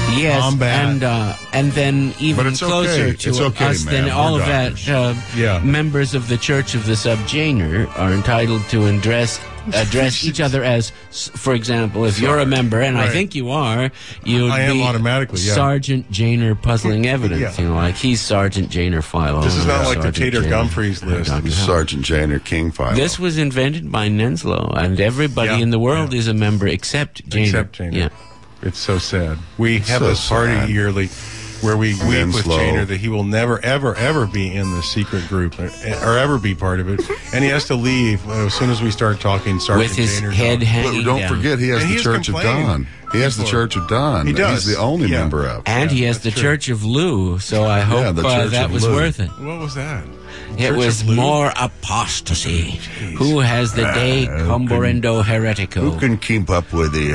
Speaker 5: Combat.
Speaker 15: And then even closer to us than all of that, members of the Church of the Subgenre are entitled to address each other as, for example, if you're a member, and I think you are, you'd be
Speaker 5: automatically,
Speaker 15: Sergeant Janer Puzzling Evidence. You know, like he's Sergeant Janer Philo.
Speaker 5: This is not like the Tater Gumphreys list.
Speaker 13: Sergeant Janer King Philo.
Speaker 15: This was invented by Nenslow, and everybody in the world is a member except Janer.
Speaker 5: Except Janer.
Speaker 15: Yeah.
Speaker 5: It's so sad. We have this party yearly where we weep with Janer that he will never, ever, ever be in the secret group or ever be part of it. And he has to leave as soon as we start talking Sergeant
Speaker 15: with his
Speaker 5: Janer's
Speaker 15: head hanging
Speaker 13: down.
Speaker 15: Don't
Speaker 13: forget, he has the Church of Don. He has the Church of Don.
Speaker 5: He does.
Speaker 13: He's the only member of.
Speaker 15: And he has the Church of Lou, so I hope that was worth it.
Speaker 5: What was that?
Speaker 15: It was more apostasy. Who has the de comborendo heretico?
Speaker 13: Who can keep up with the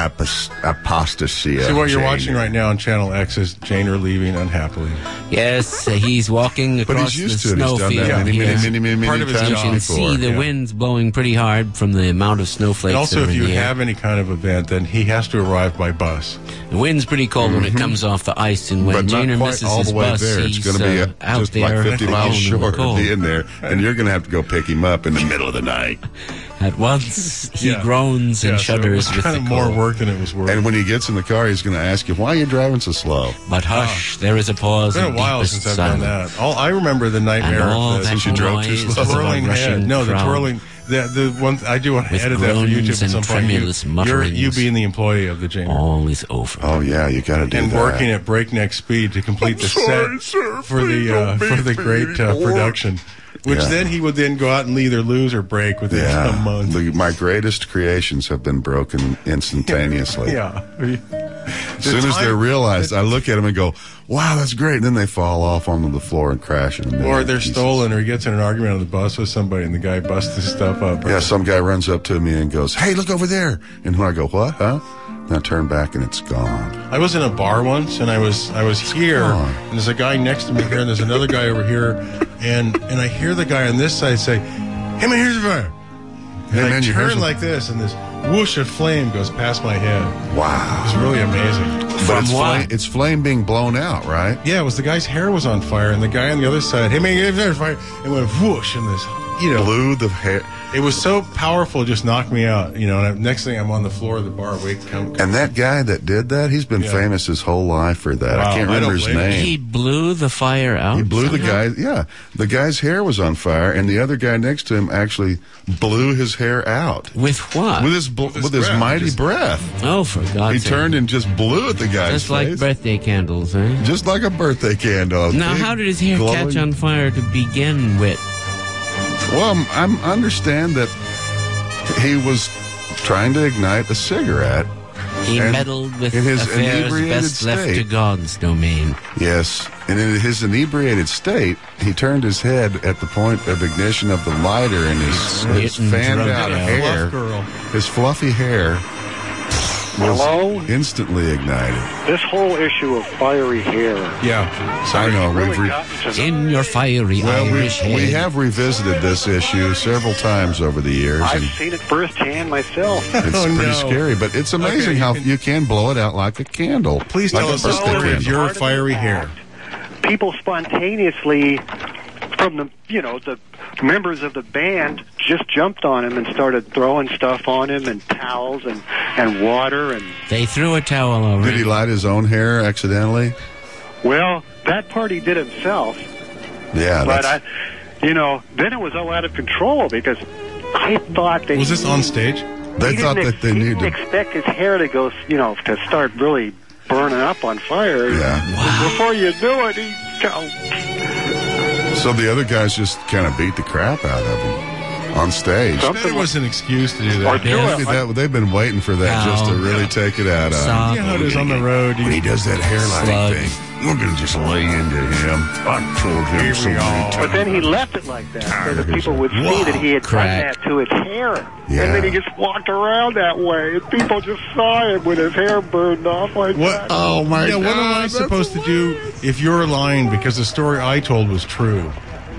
Speaker 13: apostasy?
Speaker 5: See, what you're watching right now on Channel X is Janer leaving unhappily.
Speaker 15: Yes, he's walking across the snowfield.
Speaker 13: He's done that many
Speaker 15: part of his job. You can see the winds blowing pretty hard from the amount of snowflakes.
Speaker 5: And also, if you have any kind of event, then he has to arrive by bus.
Speaker 15: The wind's pretty cold when it comes off the ice, and when Janer misses his bus,
Speaker 13: it's going to be
Speaker 15: out
Speaker 13: just
Speaker 15: there
Speaker 13: like 50 miles short of being there, and you're going to have to go pick him up in the middle of the night.
Speaker 15: At once, he groans and shudders with the cold.
Speaker 5: Kind of more work than it was worth.
Speaker 13: And when he gets in the car, he's going to ask you, why are you driving so slow?
Speaker 15: But hush, there is a pause.
Speaker 5: It's been a while since I've done that. I remember the nightmare
Speaker 13: since you drove too slow.
Speaker 5: The twirling head. No, the twirling... The one I do want to edit that for YouTube at some point. You being the employee of the Janer.
Speaker 15: All is over.
Speaker 13: Oh yeah, you got to do that.
Speaker 5: And working at breakneck speed to complete the set for the great production. Which then he would then go out and either lose or break within some months.
Speaker 13: My greatest creations have been broken instantaneously. As soon as they're realized, I look at them and go, wow, that's great. And then they fall off onto the floor and crash in a million
Speaker 5: Or they're
Speaker 13: pieces.
Speaker 5: stolen, or he gets in an argument on the bus with somebody and the guy busts his stuff up.
Speaker 13: Yeah, some guy runs up to me and goes, hey, look over there. And when I go, what, huh? And I turn back and it's gone.
Speaker 5: I was in a bar once, and I was here, and there's a guy next to me here, and there's another guy over here, and I hear the guy on this side say, hey man, here's a fire. And I turn like this, and this whoosh of flame goes past my head.
Speaker 13: Wow.
Speaker 5: It's really amazing.
Speaker 13: But it's flame being blown out, right?
Speaker 5: Yeah, it was the guy's hair was on fire, and the guy on the other side, hey man, there's fire, and went whoosh, and this,
Speaker 13: blew the hair.
Speaker 5: It was so powerful, it just knocked me out, and next thing I'm on the floor of the bar,
Speaker 13: And that guy that did that, he's been famous his whole life for that. Wow, I can't remember his name.
Speaker 15: He blew the fire out?
Speaker 13: He blew the guy, the guy's hair was on fire, and the other guy next to him actually blew his hair out.
Speaker 15: With what?
Speaker 13: With his mighty breath.
Speaker 15: Oh, for God's sake.
Speaker 13: He turned and just blew at the guy's
Speaker 15: face. Just like birthday candles, eh?
Speaker 13: Just like a birthday candle.
Speaker 15: Now, how did his hair catch on fire to begin with?
Speaker 13: Well, I understand that he was trying to ignite a cigarette.
Speaker 15: He meddled with affairs best left to God's domain.
Speaker 13: Yes, and in his inebriated state, he turned his head at the point of ignition of the lighter, and his fanned-out hair, his fluffy hair, was instantly ignited.
Speaker 24: This whole issue of fiery hair.
Speaker 5: Yeah,
Speaker 13: I know.
Speaker 15: In your fiery Irish hair.
Speaker 13: We have revisited this issue several times over the years.
Speaker 24: I've seen it firsthand myself.
Speaker 13: It's pretty scary, but it's amazing how you can blow it out like a candle.
Speaker 5: Please tell us the story of your fiery hair.
Speaker 24: People spontaneously,
Speaker 1: from the members of the band just jumped on him and started throwing stuff on him and towels and water and.
Speaker 15: They threw a towel over.
Speaker 13: Did he light his own hair accidentally?
Speaker 1: Well, that part he did himself.
Speaker 13: Yeah,
Speaker 1: but then it was all out of control because I thought that.
Speaker 5: Was this on stage?
Speaker 13: They thought that they needed.
Speaker 1: He didn't expect his hair to go, to start really burning up on fire.
Speaker 13: Yeah.
Speaker 1: Wow. Before you do it,
Speaker 13: So the other guys just kind of beat the crap out of him on stage.
Speaker 5: That was an excuse to do that.
Speaker 13: They've been waiting for that just to really take it out of him.
Speaker 5: You know how it is on the road.
Speaker 13: When he does that hairline thing, we're going to just lay into him. I told him so many times.
Speaker 1: But then he left it like that so that people would see that he had done that to his hair.
Speaker 13: Yeah.
Speaker 1: And then he just walked around that way, and people just saw him with his hair burned off like that.
Speaker 13: Oh, my God.
Speaker 5: What am I supposed to do if you're lying because the story I told was true?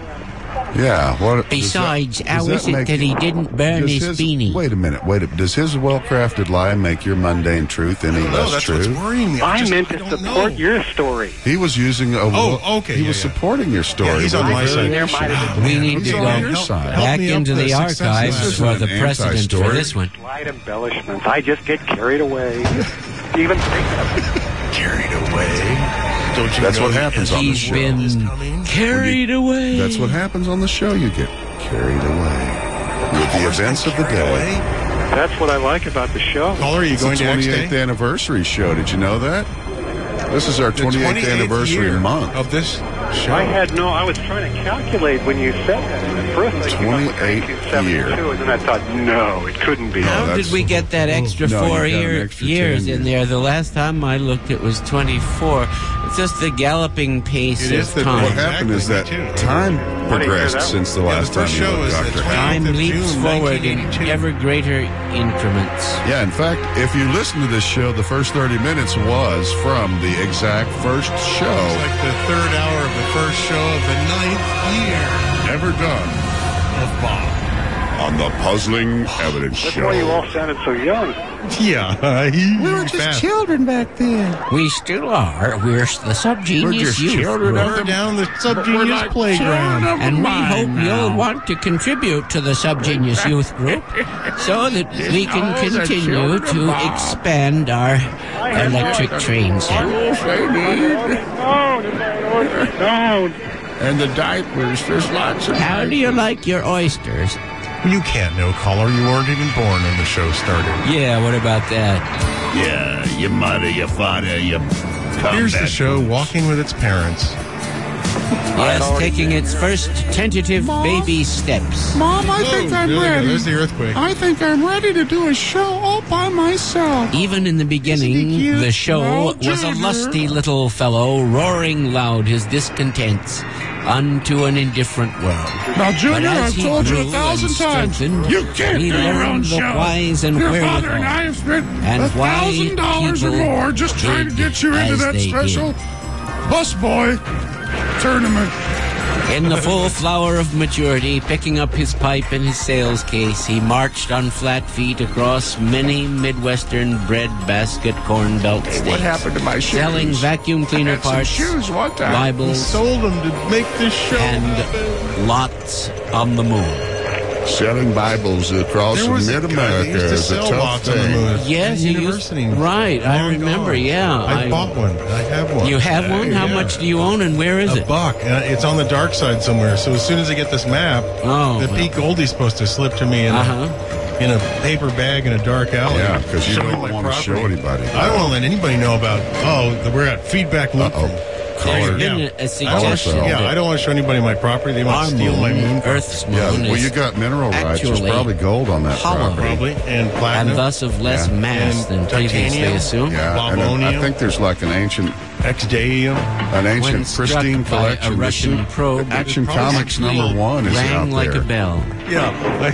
Speaker 13: Yeah.
Speaker 15: Besides, how is it that he didn't burn his beanie?
Speaker 13: Wait a minute. Does his well-crafted lie make your mundane truth any less true?
Speaker 5: That's what's worrying me.
Speaker 1: I meant to support your story.
Speaker 13: He was using a...
Speaker 5: okay.
Speaker 13: He was supporting your story.
Speaker 5: Yeah, he's on my side.
Speaker 15: We need to go back into the archives for the precedent for this one.
Speaker 1: Slight embellishments. I just get carried away. Even thinking of it.
Speaker 5: Carried away?
Speaker 13: That's what happens on the show.
Speaker 15: He's been carried away.
Speaker 13: That's what happens on the show. You get carried away with the events of the day.
Speaker 1: That's what I like about the show.
Speaker 5: Caller, are you going to
Speaker 13: the 28th anniversary show? Did you know that? This is our 28th anniversary month
Speaker 5: of this show.
Speaker 1: I was trying to calculate when you said that. First,
Speaker 13: 28 years.
Speaker 1: And then I thought, no, it couldn't be.
Speaker 15: How did we get that extra 4 years in there? The last time I looked, it was 24. It's just the galloping pace of time.
Speaker 13: What happened is that time progressed since the last time you looked, Dr.
Speaker 15: Time leaps forward in ever greater increments.
Speaker 13: Yeah, in fact, if you listen to this show, the first 30 minutes was from the exact first show.
Speaker 5: It's like the third hour of the first show of the 9th year.
Speaker 13: Ever done.
Speaker 5: Of Bob.
Speaker 13: On the Puzzling Evidence Show.
Speaker 1: That's why you all sounded so young.
Speaker 5: Yeah.
Speaker 15: We were just children back then. We still are. We're the Subgenius Youth Group.
Speaker 5: We're down the Subgenius playground.
Speaker 15: And we hope you'll want to contribute to the Subgenius Youth Group so that we can continue to expand our electric train set.
Speaker 13: And the diapers, there's lots of...
Speaker 15: How do you like your oysters?
Speaker 5: You can't know, caller. You weren't even born when the show started.
Speaker 15: Yeah, what about that?
Speaker 13: Yeah, your mother, your father, your...
Speaker 5: Here's the show walking with its parents.
Speaker 15: Yes, taking its first tentative baby steps.
Speaker 8: Mom, I think I'm ready.
Speaker 5: There's the earthquake.
Speaker 8: I think I'm ready to do a show all by myself.
Speaker 15: Even in the beginning, the show was a lusty little fellow roaring loud his discontents unto an indifferent world.
Speaker 8: Now, Junior, I've told you 1,000 times, you can't do your own show.
Speaker 15: Whys and
Speaker 8: your father and I have spent $1,000 or more just trying to get you into that special busboy tournament.
Speaker 15: In the full flower of maturity, picking up his pipe and his sales case, he marched on flat feet across many Midwestern bread-basket corn belt states.
Speaker 8: What happened to my shoes?
Speaker 15: Selling vacuum cleaner parts,
Speaker 8: shoes one time.
Speaker 15: Bibles,
Speaker 5: sold them to make this show,
Speaker 15: and lots on the moon.
Speaker 13: Selling Bibles across mid-America is a tough thing.
Speaker 15: Yes, right. I remember. Yeah,
Speaker 5: I bought one. I have one.
Speaker 15: You have one? How much do you own, and where is it?
Speaker 5: $1. It's on the dark side somewhere. So as soon as I get this map, the Pete Goldie's supposed to slip to me in a paper bag in a dark alley.
Speaker 13: Yeah, because you don't want to show anybody.
Speaker 5: I don't want to let anybody know about. We're at Feedback Loop.
Speaker 15: There's been a suggestion.
Speaker 5: I don't want to show anybody my property. They might steal my moon.
Speaker 15: Earth's moon.
Speaker 13: Yeah, well, you got mineral rights. There's probably gold on that property.
Speaker 5: Probably, and platinum.
Speaker 15: And thus of less mass than previously assumed.
Speaker 13: Yeah, and I think there's like an ancient... An ancient pristine collection.
Speaker 15: A Russian probe.
Speaker 13: Action Comics #1 is out there.
Speaker 15: Rang like a bell.
Speaker 5: Yeah.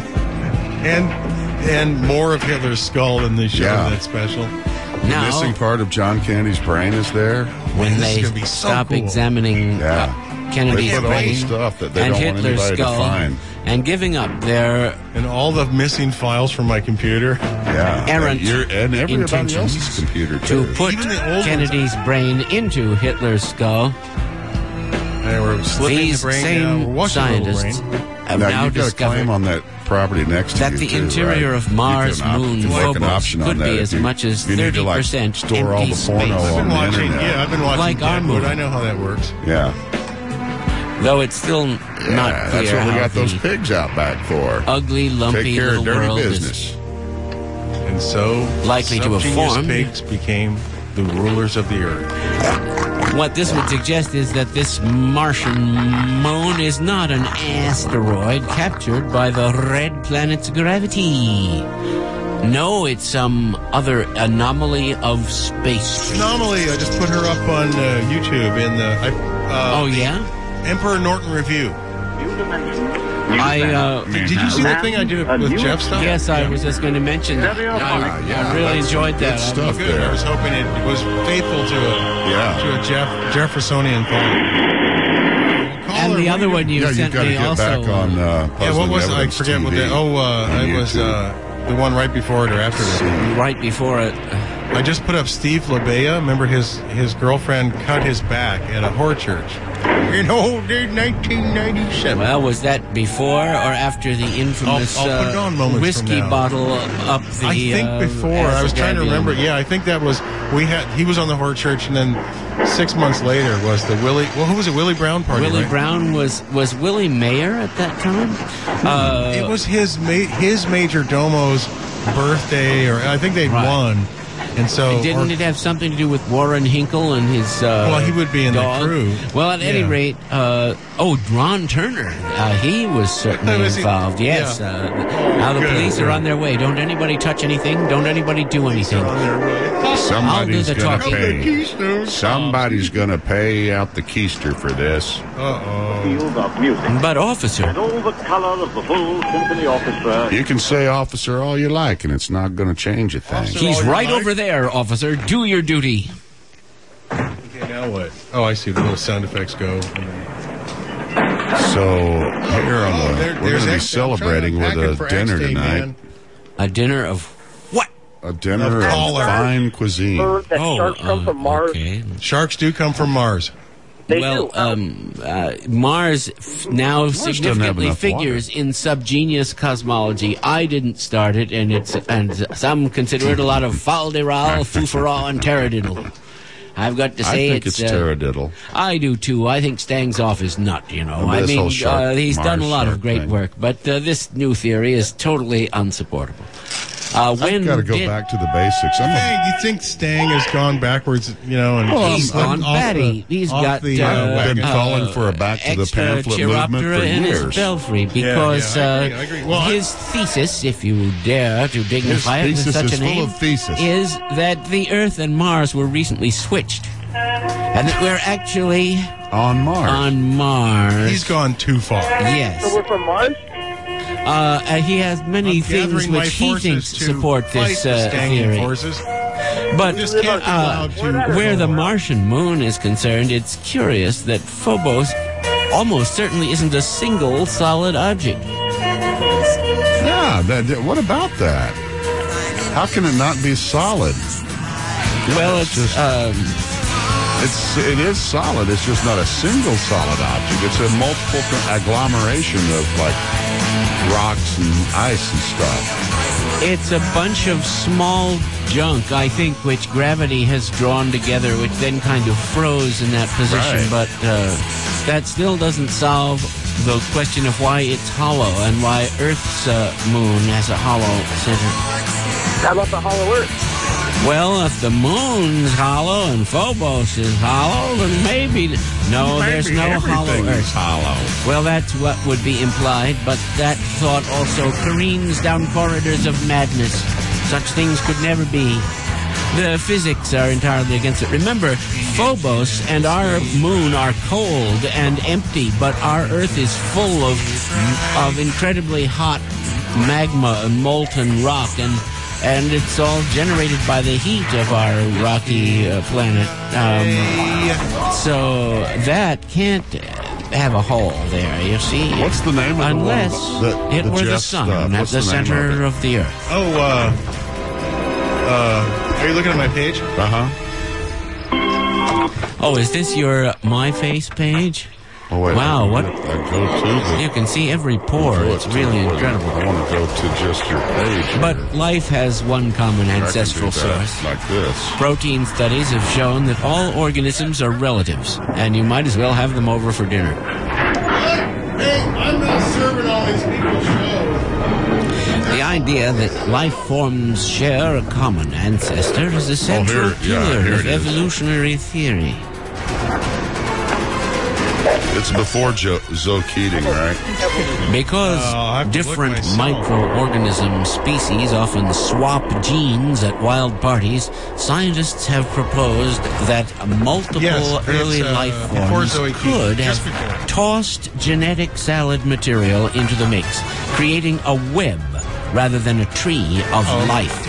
Speaker 5: And more of Hitler's skull in the show. That's special.
Speaker 13: The missing part of John Kennedy's brain is there.
Speaker 15: When they stop examining Kennedy's brain and Hitler's skull and giving up their...
Speaker 5: And all the missing files from my computer.
Speaker 15: Errant
Speaker 13: and everybody else's computer,
Speaker 15: too. To put Kennedy's brain into Hitler's skull.
Speaker 5: They were slipping
Speaker 15: These
Speaker 5: the brain
Speaker 15: same
Speaker 5: down. Washing
Speaker 15: scientists
Speaker 5: the brain.
Speaker 15: have now
Speaker 13: you've got a
Speaker 15: discovered
Speaker 13: claim on that property next to
Speaker 15: that
Speaker 13: you,
Speaker 15: the
Speaker 13: too,
Speaker 15: interior
Speaker 13: right?
Speaker 15: of Mars, Moon, Phobos could be as much as 30%
Speaker 13: store all
Speaker 15: empty
Speaker 13: the porno
Speaker 15: space.
Speaker 13: on the internet.
Speaker 5: Yeah, I've been watching
Speaker 15: Like our
Speaker 5: Deadwood.
Speaker 15: moon.
Speaker 5: I know how that works.
Speaker 13: Yeah.
Speaker 15: Though it's still not clear
Speaker 13: That's what we
Speaker 15: how
Speaker 13: got those
Speaker 15: the
Speaker 13: pigs out back for.
Speaker 15: ugly, lumpy
Speaker 13: Take care
Speaker 15: little
Speaker 13: of dirty
Speaker 15: world
Speaker 13: business.
Speaker 15: is
Speaker 5: And so,
Speaker 15: likely to have
Speaker 5: subgenius
Speaker 15: formed.
Speaker 5: pigs became the rulers of the earth.
Speaker 15: What this would suggest is that this Martian moon is not an asteroid captured by the red planet's gravity. No, it's some other anomaly of space.
Speaker 5: Anomaly, I just put her up on YouTube in the...
Speaker 15: oh, yeah?
Speaker 5: Emperor Norton Review.
Speaker 15: Did
Speaker 5: you see the thing I did with Jeff stuff?
Speaker 15: Yes, I was just going to mention that. I really enjoyed that.
Speaker 5: Stuff good. I was hoping it was faithful to a Jeffersonian thought.
Speaker 15: And the other one you sent me also.
Speaker 13: Back on,
Speaker 5: what was it? I forget what that. It was the one right before it or after it.
Speaker 15: Right before it.
Speaker 5: I just put up Steve LaBella. Remember his girlfriend cut his back at a horror church in 1997.
Speaker 15: Well, was that before or after the infamous
Speaker 5: I'll put it on moments
Speaker 15: whiskey
Speaker 5: from now.
Speaker 15: bottle up the...
Speaker 5: I think before. I was trying to remember. Yeah, I think that was... He was on the horror church, and then 6 months later was the Willie... Well, who was it? Willie Brown party,
Speaker 15: Willie
Speaker 5: right?
Speaker 15: Brown was Willie Mayer at that time?
Speaker 5: It was his major domo's birthday, or I think they'd won. And so,
Speaker 15: didn't it have something to do with Warren Hinkle and his
Speaker 5: well, he would be in
Speaker 15: dog?
Speaker 5: the crew.
Speaker 15: Well, at any rate, Ron Turner, he was certainly involved. Yes. Now the police are on their way. Don't anybody touch anything. Don't anybody do anything.
Speaker 13: Somebody's going to pay. Somebody's going to pay out the keister for this.
Speaker 2: Field of music.
Speaker 15: But, officer.
Speaker 2: And all the color of the full symphony orchestra.
Speaker 13: You can say officer all you like, and it's not going to change a thing.
Speaker 15: He's right over there, officer. Do your duty.
Speaker 5: Okay, now what? Oh, I see. The little sound effects go.
Speaker 13: So, here on we're going to be celebrating with a dinner tonight.
Speaker 5: Man.
Speaker 15: A dinner of what?
Speaker 13: A dinner of fine cuisine.
Speaker 10: Sharks come from Mars.
Speaker 15: Okay.
Speaker 5: Sharks do come from Mars.
Speaker 15: Mars now significantly figures in subgenius cosmology. I didn't start it, and some consider it a lot of fal-de-ral, foo-for-all, and taradiddle. I've got to say
Speaker 13: I think it's taradiddle.
Speaker 15: I do too. I think Stang's is nut, you know.
Speaker 13: I mean,
Speaker 15: he's done a lot
Speaker 13: Mars
Speaker 15: of great
Speaker 13: thing.
Speaker 15: work, but this new theory is totally unsupportable.
Speaker 13: I've got to go back to the basics.
Speaker 5: You think Stang has gone backwards, you know? And
Speaker 15: he's gone batty. He's got
Speaker 13: been calling for a back to the pamphlet movement for
Speaker 15: in
Speaker 13: years.
Speaker 15: his belfry because
Speaker 5: I agree. Well,
Speaker 15: his thesis, if you dare to dignify it with such a name, is that the Earth and Mars were recently switched, and that we're actually
Speaker 13: on Mars.
Speaker 15: On Mars.
Speaker 5: He's gone too far.
Speaker 15: Yes.
Speaker 10: So we're from Mars?
Speaker 15: He has many things which he thinks support this theory. But where the Martian moon is concerned, it's curious that Phobos almost certainly isn't a single solid object.
Speaker 13: Yeah, what about that? How can it not be solid?
Speaker 15: Well,
Speaker 13: it is solid. It's just not a single solid object. It's a multiple agglomeration of rocks and ice and stuff.
Speaker 15: It's a bunch of small junk, I think, which gravity has drawn together, which then kind of froze in that position.
Speaker 13: Right.
Speaker 15: But that still doesn't solve the question of why it's hollow and why Earth's moon has a hollow center.
Speaker 10: How about the hollow Earth?
Speaker 15: Well, if the moon's hollow and Phobos is hollow, then maybe... No, there's no hollow Earth.
Speaker 13: Hollow.
Speaker 15: Well, that's what would be implied, but that thought also careens down corridors of madness. Such things could never be. The physics are entirely against it. Remember, Phobos and our moon are cold and empty, but our Earth is full of incredibly hot magma and molten rock, and it's all generated by the heat of our rocky planet. So that can't have a hole there, you see.
Speaker 13: What's the name of
Speaker 15: Unless it were the
Speaker 13: Jeff
Speaker 15: sun
Speaker 13: stuff?
Speaker 15: at the center of the Earth.
Speaker 5: Are you looking at my page?
Speaker 13: Uh-huh.
Speaker 15: Oh, is this your My Face page?
Speaker 13: Oh, wait,
Speaker 15: wow, what?
Speaker 13: I go to
Speaker 15: you can see every pore. It's really incredible.
Speaker 13: I want to go to just your page.
Speaker 15: But life has one common ancestral source.
Speaker 13: Like this.
Speaker 15: Protein studies have shown that all organisms are relatives, and you might as well have them over for dinner.
Speaker 5: Hey, I'm not serving all these people shows.
Speaker 15: The idea that life forms share a common ancestor is a central pillar of evolutionary theory.
Speaker 13: It's before Zoe Keating, right?
Speaker 15: Because different microorganism species often swap genes at wild parties, scientists have proposed that multiple early life forms could have tossed genetic salad material into the mix, creating a web rather than a tree of life.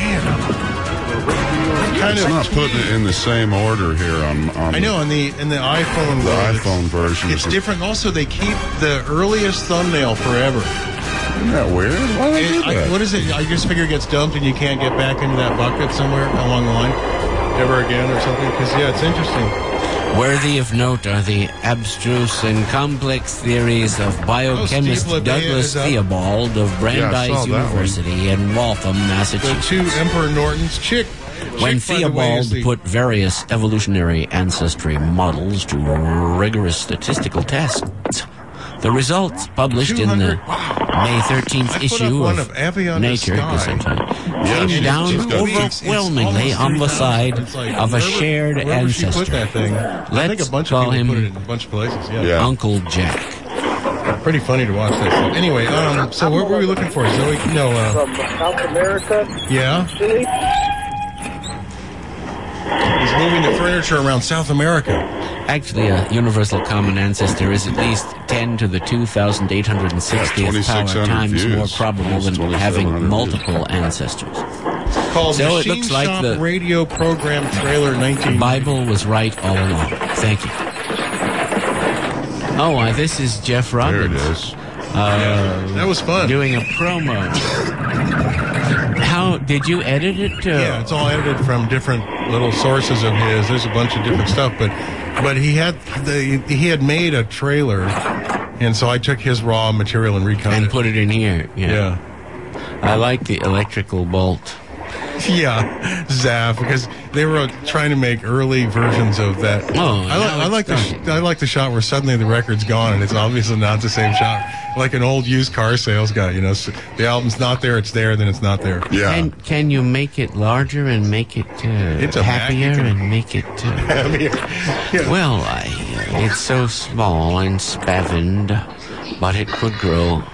Speaker 13: It's not putting it in the same order here on
Speaker 5: I know, in the iPhone
Speaker 13: version.
Speaker 5: It's different. Also, they keep the earliest thumbnail forever.
Speaker 13: Isn't that weird? Why do they do that?
Speaker 5: What is it? I just figure it gets dumped and you can't get back into that bucket somewhere along the line ever again or something. Because, it's interesting.
Speaker 15: Worthy of note are the abstruse and complex theories of biochemist Douglas Theobald of Brandeis University in Waltham, Massachusetts.
Speaker 5: The two Emperor Norton's chick.
Speaker 15: When Theobald put various evolutionary ancestry models to rigorous statistical tests, the results published in the May 13th issue of Nature came down overwhelmingly on the side of a shared ancestor. Let's call him Uncle Jack.
Speaker 5: Pretty funny to watch that stuff. Anyway, so what were we looking for? Zoe? No,
Speaker 10: from South America.
Speaker 5: Yeah.
Speaker 10: Chile.
Speaker 5: He's moving the furniture around South America.
Speaker 15: Actually, a universal common ancestor is at least 10 to the 2,860th power times more probable than having multiple ancestors.
Speaker 5: Called
Speaker 15: so
Speaker 5: Machine
Speaker 15: it looks like
Speaker 5: Shop
Speaker 15: the
Speaker 5: radio program trailer 19.
Speaker 15: Bible was right all along. Thank you. Oh, this is Jeff Robbins.
Speaker 13: There it is.
Speaker 5: That was fun.
Speaker 15: Doing a promo. How did you edit it?
Speaker 5: Yeah, it's all edited from different little sources of his. There's a bunch of different stuff, but he had made a trailer, and so I took his raw material and recut
Speaker 15: and
Speaker 5: it.
Speaker 15: Put it in here. Yeah. I like the electrical bolt.
Speaker 5: Yeah, Zaff, because they were trying to make early versions of that.
Speaker 15: Oh,
Speaker 5: I like the shot where suddenly the record's gone and it's obviously not the same shot, like an old used car sales guy. So the album's not there, it's there, then it's not there.
Speaker 13: Yeah.
Speaker 15: Can you make it larger and make it happier and make it
Speaker 5: happier? Yeah.
Speaker 15: Well, it's so small and spavined, but it could grow.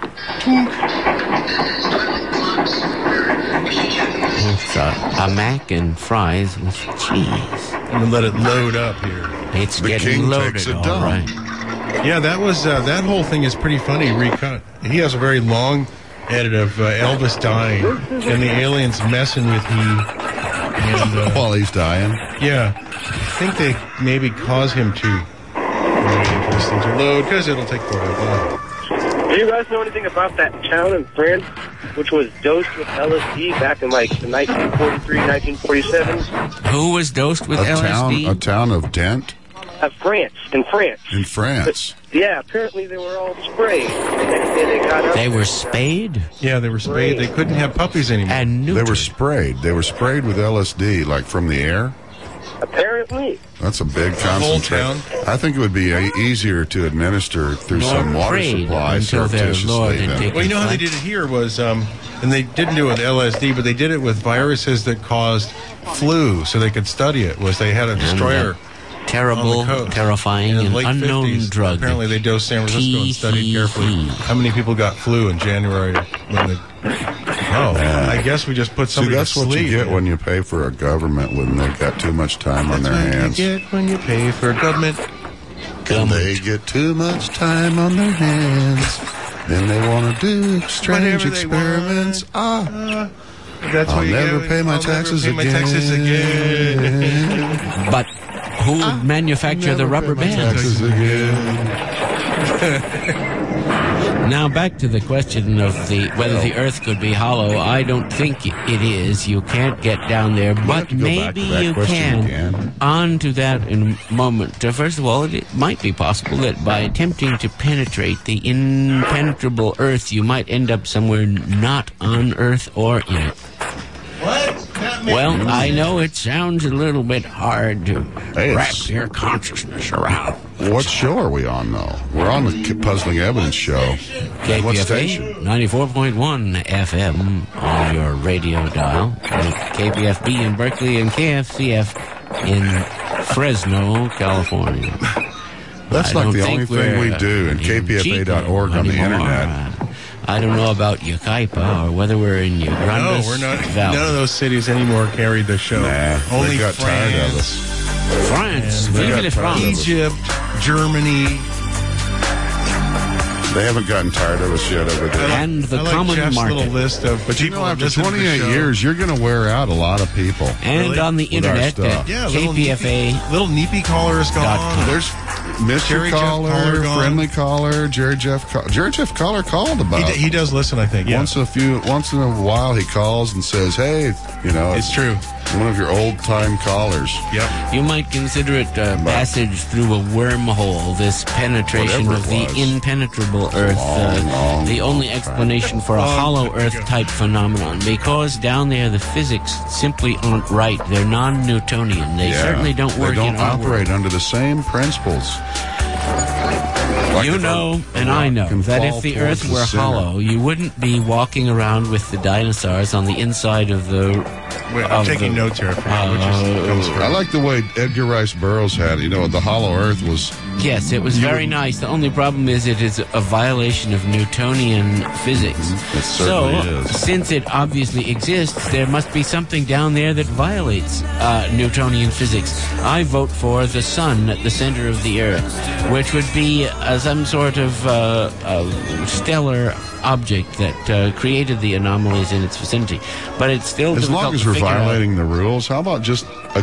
Speaker 15: It's a mac and fries with cheese.
Speaker 5: And let it load up here.
Speaker 15: It's getting loaded, all right.
Speaker 5: Yeah, that was that whole thing is pretty funny. Recut. He has a very long edit of Elvis dying and the aliens messing with and,
Speaker 13: while he's dying.
Speaker 5: Yeah, I think they maybe cause him to wait for this thing to load because it'll take forever.
Speaker 10: Do you guys know anything about that town in France, which was dosed with LSD back in the 1943, 1947?
Speaker 15: Who was dosed with LSD?
Speaker 13: A town of Dent?
Speaker 10: France. In
Speaker 13: France.
Speaker 10: But, yeah, apparently they were all sprayed. The next day they got up.
Speaker 15: They were spayed?
Speaker 5: Yeah, they were spayed. They couldn't have puppies anymore.
Speaker 15: And neutered.
Speaker 13: They were sprayed. They were sprayed with LSD, like from the air?
Speaker 10: Apparently.
Speaker 13: That's a big concentration. I think it would be easier to administer through some water supply surreptitiously.
Speaker 5: Well, you know how they did it here was, and they didn't do it with LSD, but they did it with viruses that caused flu, so they could study it. Was they had a destroyer.
Speaker 15: Terrible, terrifying, and unknown
Speaker 5: 50s,
Speaker 15: drug.
Speaker 5: Apparently, they dosed San Francisco and studied carefully how many people got flu in January when they. I guess we just put somebody
Speaker 13: that's
Speaker 5: to sleep.
Speaker 13: What you get when you pay for a government when they've got too much time on their hands.
Speaker 5: That's what you get when you pay for a government.
Speaker 13: When they get too much time on their hands, then they want to do strange experiments.
Speaker 5: That's
Speaker 13: I'll never pay my taxes again.
Speaker 15: But who would manufacture the rubber bands? Now back to the question of whether the Earth could be hollow. I don't think it is. You can't get down there, but maybe you can. On to that in a moment. First of all, it might be possible that by attempting to penetrate the impenetrable Earth, you might end up somewhere not on Earth or in it.
Speaker 5: What?
Speaker 15: Well, I know it sounds a little bit hard to wrap your consciousness around.
Speaker 13: What show are we on, though? We're on the Puzzling Evidence show.
Speaker 15: KPFA 94.1 FM on your radio dial. KPFB in Berkeley and KFCF in Fresno, California.
Speaker 13: That's like the only thing we do in KPFA.org on the internet.
Speaker 15: I don't know about Yucaipa or whether we're in Uganda.
Speaker 5: No, we're not. Valley. None of those cities anymore carried the show.
Speaker 13: Nah,
Speaker 5: only
Speaker 13: got
Speaker 5: France,
Speaker 13: tired of us.
Speaker 15: France, vive la France.
Speaker 5: Egypt, Germany.
Speaker 13: They haven't gotten tired of us yet over there.
Speaker 15: And the common
Speaker 5: Jeff's
Speaker 15: market.
Speaker 5: Little list of
Speaker 13: but you know, after 28 years, you're going to wear out a lot of people.
Speaker 15: And on the internet at KPFA.
Speaker 5: Little Neepy Caller is gone.
Speaker 13: There's Mr. Caller, Friendly Caller, Jerry Jeff Caller called about it.
Speaker 5: He does listen, I think. Yeah.
Speaker 13: Once in a while, he calls and says, "Hey, you know,
Speaker 5: it's true."
Speaker 13: One of your old-time callers.
Speaker 5: Yep.
Speaker 15: You might consider it a passage through a wormhole, this penetration of the impenetrable Earth. The only explanation for a hollow Earth-type phenomenon. Because down there, the physics simply aren't right. They're non-Newtonian. They certainly don't work in our world.
Speaker 13: They don't operate under the same principles.
Speaker 15: Like you know, and I know, that if the Earth were hollow, you wouldn't be walking around with the dinosaurs on the inside of the...
Speaker 5: Wait, I'm taking notes here.
Speaker 13: I like the way Edgar Rice Burroughs had it. You know, the hollow Earth was...
Speaker 15: Yes, it was very nice. The only problem is it is a violation of Newtonian physics.
Speaker 13: It certainly is.
Speaker 15: Since it obviously exists, there must be something down there that violates Newtonian physics. I vote for the sun at the center of the Earth, which would be some sort of stellar object that created the anomalies in its vicinity. But it's still
Speaker 13: as long as we're violating the rules. How about just a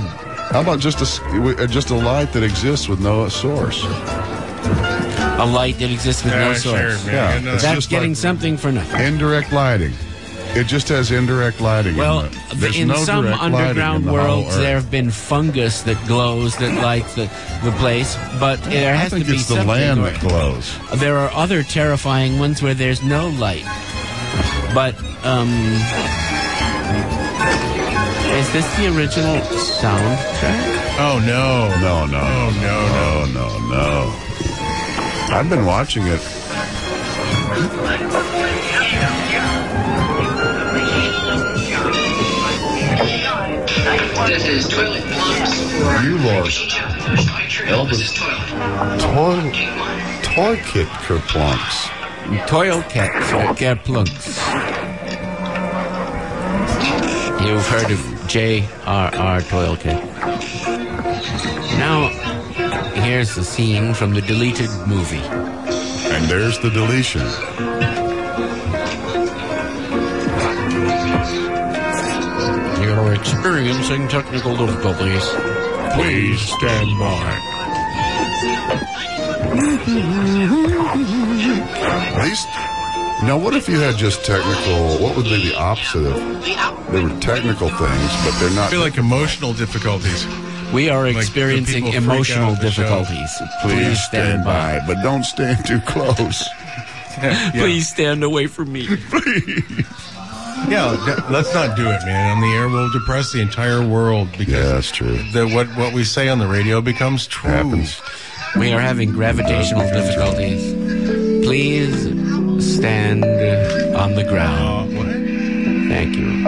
Speaker 13: light that exists with no source?
Speaker 15: A light that exists with no source.
Speaker 5: Sure,
Speaker 13: yeah,
Speaker 15: that's getting something for nothing.
Speaker 13: Indirect lighting. It just has indirect lighting.
Speaker 15: Well,
Speaker 13: in
Speaker 15: some underground worlds, there have been fungus that glows that lights the place, but there has to be something.
Speaker 13: I think it's the land that glows.
Speaker 15: There are other terrifying ones where there's no light. But, is this the original soundtrack?
Speaker 5: Oh, no.
Speaker 13: No. I've been watching it.
Speaker 4: This is Toilet Plumps.
Speaker 13: You lost Elvis. Toy Kit Kerplunks.
Speaker 15: Toil Cat Kerplunks. You've heard of J.R.R. Toilkit. Now, here's the scene from the deleted movie.
Speaker 13: And there's the deletion.
Speaker 15: You're experiencing technical difficulties. Please stand by.
Speaker 13: Now, what if you had just technical... What would be the opposite of... They were technical things, but they're not...
Speaker 5: I feel like emotional difficulties.
Speaker 15: We are experiencing emotional difficulties.
Speaker 13: Please stand by, but don't stand too close.
Speaker 15: Yeah. Please stand away from me.
Speaker 13: Please.
Speaker 5: Yeah, let's not do it, man. On the air, we'll depress the entire world because
Speaker 13: that's true.
Speaker 5: What we say on the radio becomes true.
Speaker 13: Happens.
Speaker 15: We are having gravitational difficulties. Please stand on the ground. Thank you.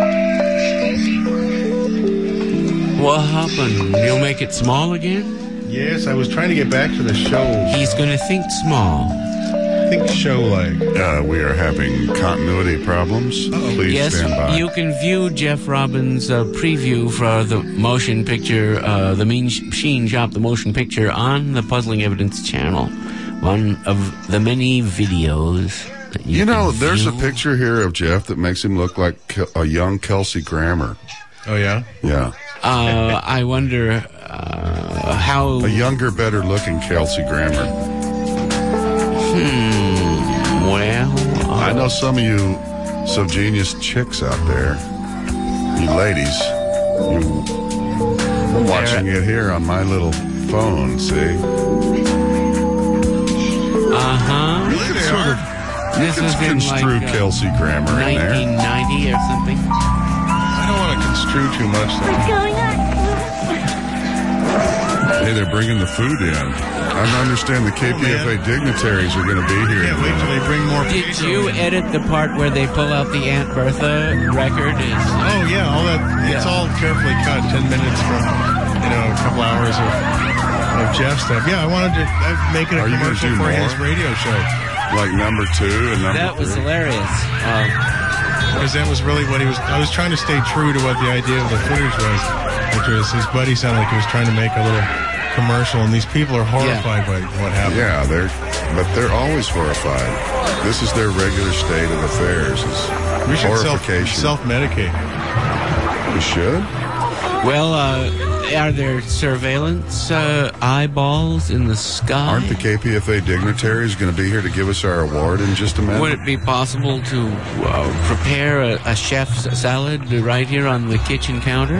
Speaker 15: What happened? You'll make it small again?
Speaker 5: Yes, I was trying to get back to the show.
Speaker 15: He's going to think small.
Speaker 5: Think show-like.
Speaker 13: We are having continuity problems. Please stand by.
Speaker 15: You can view Jeff Robbins' preview for the motion picture, The Machine Shop, the motion picture, on the Puzzling Evidence channel. One of the many videos that you know,
Speaker 13: there's a picture here of Jeff that makes him look like a young Kelsey Grammer.
Speaker 5: Oh, yeah?
Speaker 13: Yeah.
Speaker 15: I wonder how...
Speaker 13: A younger, better-looking Kelsey Grammer.
Speaker 15: Well,
Speaker 13: I know some of you so-genius chicks out there, you ladies, I'm watching it here on my little phone, see?
Speaker 15: Uh-huh.
Speaker 13: You can sort of, this is construe like, Kelsey Grammer in there.
Speaker 15: 1990 or something.
Speaker 5: I don't want to construe too much.
Speaker 3: What's going on?
Speaker 13: Hey, they're bringing the food in. I don't understand the KPFA dignitaries are going to be here.
Speaker 5: Can't wait till they bring more.
Speaker 15: Did you edit the part where they pull out the Aunt Bertha record?
Speaker 5: Oh yeah, all that. It's all carefully cut. 10 minutes from a couple hours of Jeff stuff. Yeah, I wanted to make it a commercial for his radio show.
Speaker 13: Like number 2 and number 3.
Speaker 15: That was hilarious.
Speaker 5: Because that was really what he was. I was trying to stay true to what the idea of the footage was, which was his buddy sounded like he was trying to make a little commercial, and these people are horrified by what happened.
Speaker 13: Yeah, they're always horrified. This is their regular state of affairs.
Speaker 5: We should
Speaker 13: horrification.
Speaker 5: Self-medicate.
Speaker 13: We should.
Speaker 15: Well, are there surveillance eyeballs in the sky?
Speaker 13: Aren't the KPFA dignitaries going to be here to give us our award in just a minute?
Speaker 15: Would it be possible to prepare a chef's salad right here on the kitchen counter?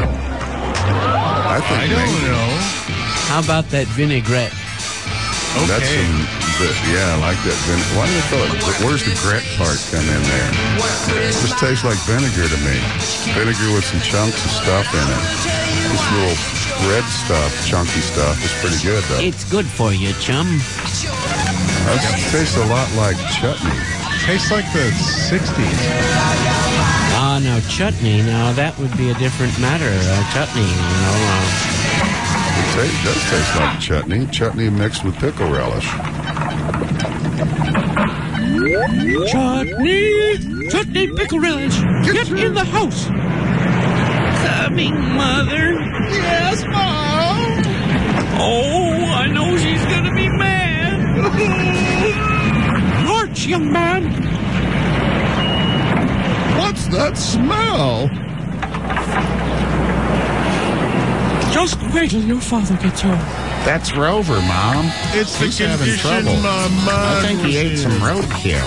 Speaker 13: I
Speaker 5: don't know.
Speaker 15: How about that vinaigrette?
Speaker 5: Okay.
Speaker 13: That's I like that vinegar. Why do they call it? Where's the gret part come in there? This tastes like vinegar to me. Vinegar with some chunks of stuff in it. This little red stuff, chunky stuff, is pretty good, though.
Speaker 15: It's good for you, chum.
Speaker 13: That tastes a lot like chutney.
Speaker 5: Tastes like the 60s.
Speaker 15: Now chutney. Now that would be a different matter. Chutney,
Speaker 13: It does taste like chutney. Chutney mixed with pickle relish.
Speaker 15: Chutney, pickle relish. Get in the house. Coming, Mother.
Speaker 11: Yes, Mom.
Speaker 15: Oh, I know she's gonna be mad. March, young man.
Speaker 13: What's that smell?
Speaker 15: Just wait till your father gets home.
Speaker 13: That's Rover, Mom.
Speaker 5: It's the condition my mind.
Speaker 13: I think he ate some roadkill.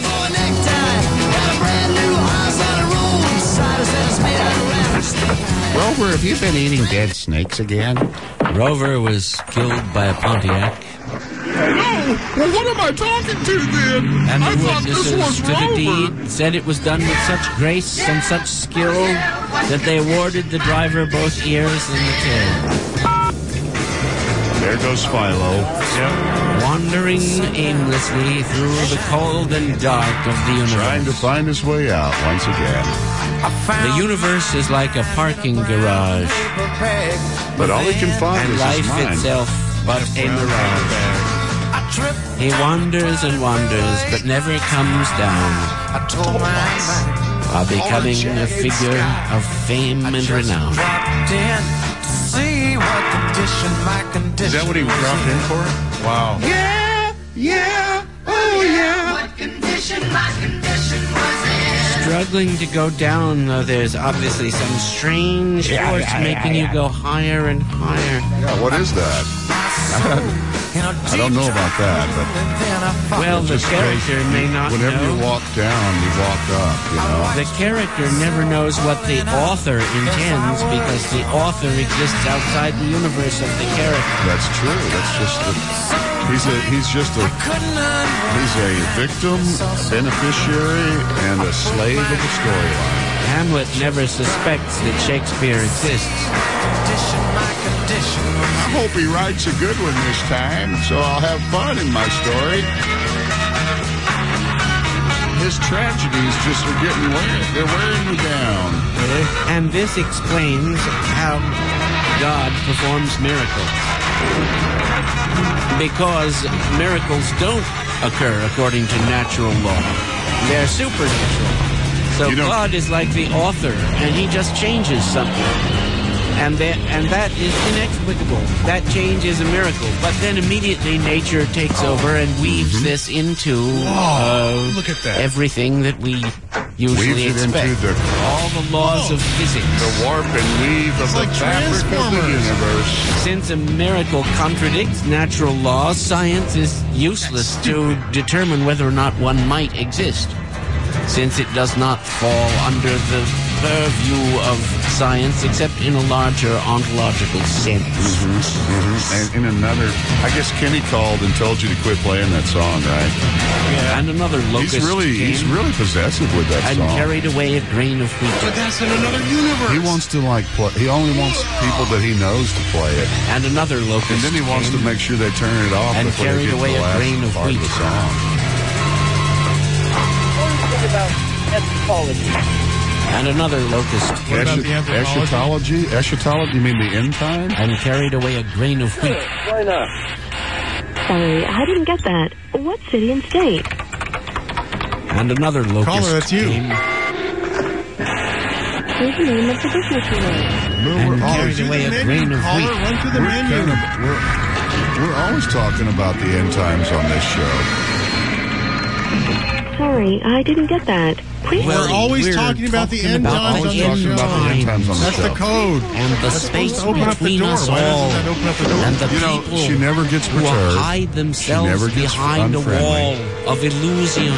Speaker 13: Rover, have you been eating dead snakes again?
Speaker 15: Rover was killed by a Pontiac.
Speaker 11: Well, what am I talking to then?
Speaker 15: And
Speaker 11: I
Speaker 15: the
Speaker 11: thought this
Speaker 15: witnesses
Speaker 11: was
Speaker 15: to the
Speaker 11: Rover.
Speaker 15: deed said it was done with such grace and such skill that they awarded the driver both ears and the tail.
Speaker 13: There goes Philo.
Speaker 15: Wandering aimlessly through the cold and dark of the universe.
Speaker 13: Trying to find his way out once again.
Speaker 15: The universe is like a parking garage.
Speaker 13: But all he can find
Speaker 15: and
Speaker 13: is
Speaker 15: life
Speaker 13: his mind.
Speaker 15: itself but a mirage. He wanders and wanders, but never comes down, while becoming a figure of fame and renown.
Speaker 5: Is that what he dropped in for? Wow.
Speaker 11: Yeah, oh yeah.
Speaker 3: What condition my condition was in?
Speaker 15: Struggling to go down, though, there's obviously some strange force making you go higher and higher.
Speaker 13: Yeah, what is that? I don't know about that, but
Speaker 15: well, the character may not
Speaker 13: whenever
Speaker 15: know.
Speaker 13: you walk down, you walk up, you know.
Speaker 15: The character never knows what the author intends because the author exists outside the universe of the character.
Speaker 13: That's true. That's just he's a victim, beneficiary, and a slave of the storyline.
Speaker 15: Hamlet never suspects that Shakespeare exists.
Speaker 13: I hope he writes a good one this time, so I'll have fun in my story. His tragedies just are getting they're wearing me down.
Speaker 15: Really? And this explains how God performs miracles. Because miracles don't occur according to natural law. They're supernatural. So God is like the author, and he just changes something. And that is inexplicable. That change is a miracle. But then immediately nature takes over and weaves this into
Speaker 5: look at that.
Speaker 15: everything that we usually expect. All the laws of physics.
Speaker 13: The warp and weave of the fabric of the universe.
Speaker 15: Since a miracle contradicts natural laws, science is useless to determine whether or not one might exist, since it does not fall under the purview of science except in a larger ontological sense.
Speaker 13: And in another, I guess Kenny called and told you to quit playing that song, right?
Speaker 15: Yeah. And another locust
Speaker 13: he's really possessive with that
Speaker 15: and
Speaker 13: song.
Speaker 15: And carried away a grain of wheat.
Speaker 5: But that's in another universe.
Speaker 13: He wants to play. He only wants people that he knows to play it.
Speaker 15: And another locust.
Speaker 13: And then he wants to make sure they turn it off
Speaker 15: and
Speaker 13: before
Speaker 15: carried
Speaker 13: they get
Speaker 15: away
Speaker 13: the
Speaker 15: a
Speaker 13: last
Speaker 15: grain of
Speaker 13: part
Speaker 15: wheat.
Speaker 13: Of the song.
Speaker 10: About eschatology.
Speaker 15: And another locust.
Speaker 5: What about the anthropology?
Speaker 13: Eschatology? You mean the end time?
Speaker 15: And carried away a grain of wheat.
Speaker 10: Why not?
Speaker 4: Sorry, I didn't get that. What city and state?
Speaker 15: And another locust.
Speaker 5: Caller, that's you.
Speaker 4: Here's the name of the business you run.
Speaker 15: And carried away a grain of wheat.
Speaker 5: Run through the menu.
Speaker 13: We're always talking about the end times on this show.
Speaker 4: Sorry, I didn't get that. Please.
Speaker 5: We're always talking about the end times on this show. That's the code.
Speaker 15: And the space between us all.
Speaker 5: And
Speaker 15: the people
Speaker 13: she never gets
Speaker 15: who
Speaker 13: perturbed.
Speaker 15: hide themselves behind a wall of illusion.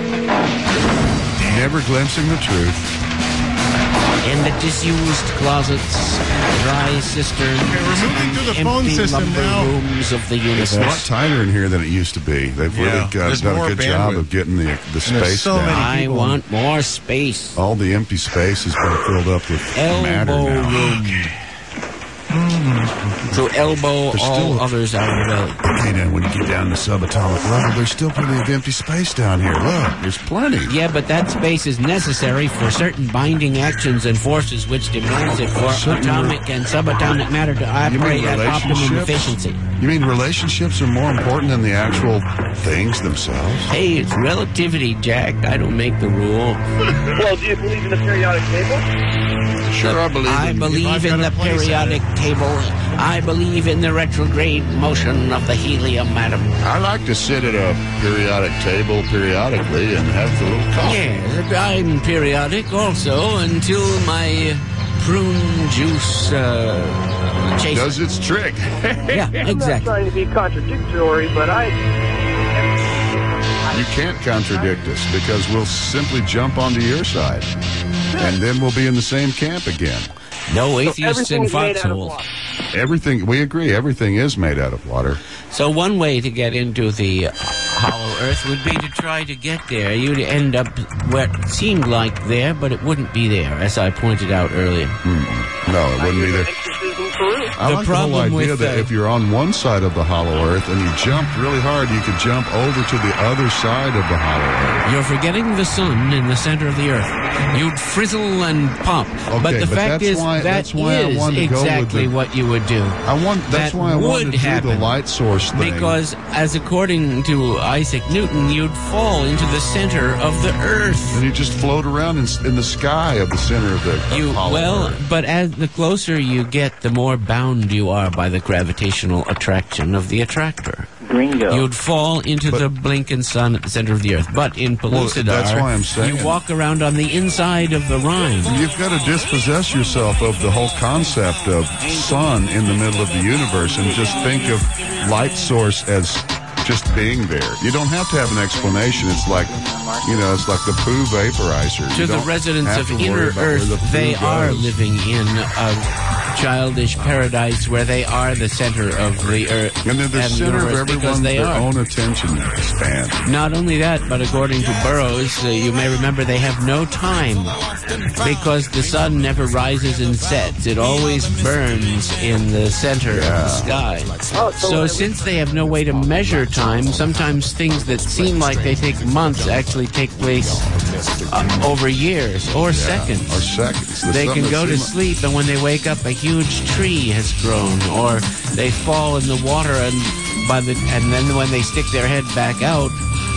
Speaker 13: Never glimpsing the truth.
Speaker 15: In the disused closets, dry cisterns,
Speaker 5: the phone
Speaker 15: empty
Speaker 5: system
Speaker 15: lumber
Speaker 5: now.
Speaker 15: rooms of the universe.
Speaker 13: It's a lot tighter in here than it used to be. They've really done a good job of getting the space down.
Speaker 15: I want more space.
Speaker 13: All the empty space has been filled up with matter
Speaker 15: Elbow
Speaker 13: now.
Speaker 15: room. To elbow all others out of the belly.
Speaker 13: Okay, then when you get down to subatomic level, there's still plenty of empty space down here. Look, there's plenty.
Speaker 15: Yeah, but that space is necessary for certain binding actions and forces which demands it for atomic and subatomic matter to operate at optimum efficiency.
Speaker 13: You mean relationships are more important than the actual things themselves?
Speaker 15: Hey, it's relativity, Jack. I don't make the rule.
Speaker 10: Well, do you believe in the periodic table?
Speaker 13: Sure, I
Speaker 15: believe in the periodic table. I believe in the retrograde motion of the helium atom.
Speaker 13: I like to sit at a periodic table periodically and have a little coffee.
Speaker 15: Yes, I'm periodic also until my prune juice
Speaker 13: does its trick.
Speaker 15: Yeah, exactly.
Speaker 10: I'm not trying to be contradictory, but
Speaker 13: You can't contradict us because we'll simply jump onto your side. And then we'll be in the same camp again.
Speaker 15: No atheists in foxholes.
Speaker 13: Everything, we agree, everything is made out of water.
Speaker 15: So one way to get into the hollow earth would be to try to get there. You'd end up where it seemed like there, but it wouldn't be there, as I pointed out earlier.
Speaker 13: No, it wouldn't be there. I like the whole idea that if you're on one side of the hollow earth and you jumped really hard, you could jump over to the other side of the hollow earth.
Speaker 15: You're forgetting the sun in the center of the earth. You'd frizzle and pop.
Speaker 13: Okay,
Speaker 15: but the fact is, that is exactly what you would do.
Speaker 13: That's why I wanted to do the light source thing.
Speaker 15: Because, as according to Isaac Newton, you'd fall into the center of the earth.
Speaker 13: And you just float around in the sky of the center of the hollow earth.
Speaker 15: But as the closer you get, the more bound you are by the gravitational attraction of the attractor.
Speaker 10: Gringo.
Speaker 15: You'd fall into the blinking sun at the center of the earth. But in Pellucidar,
Speaker 13: that's why I'm saying,
Speaker 15: you walk around on the inside of the Rhine.
Speaker 13: You've got to dispossess yourself of the whole concept of sun in the middle of the universe and just think of light source as just being there. You don't have to have an explanation. It's like, it's like the poo vaporizer.
Speaker 15: To the residents of inner Earth, they are living in a childish paradise where they are the center of the earth.
Speaker 13: And they're the center of everyone's own attention span.
Speaker 15: Not only that, but according to Burroughs, you may remember they have no time because the sun never rises and sets. It always burns in the center of the sky. So since they have no way to measure time, sometimes things that seem like they take months actually take place over years or seconds. They can go to sleep, and when they wake up, a huge tree has grown, or they fall in the water, and then when they stick their head back out,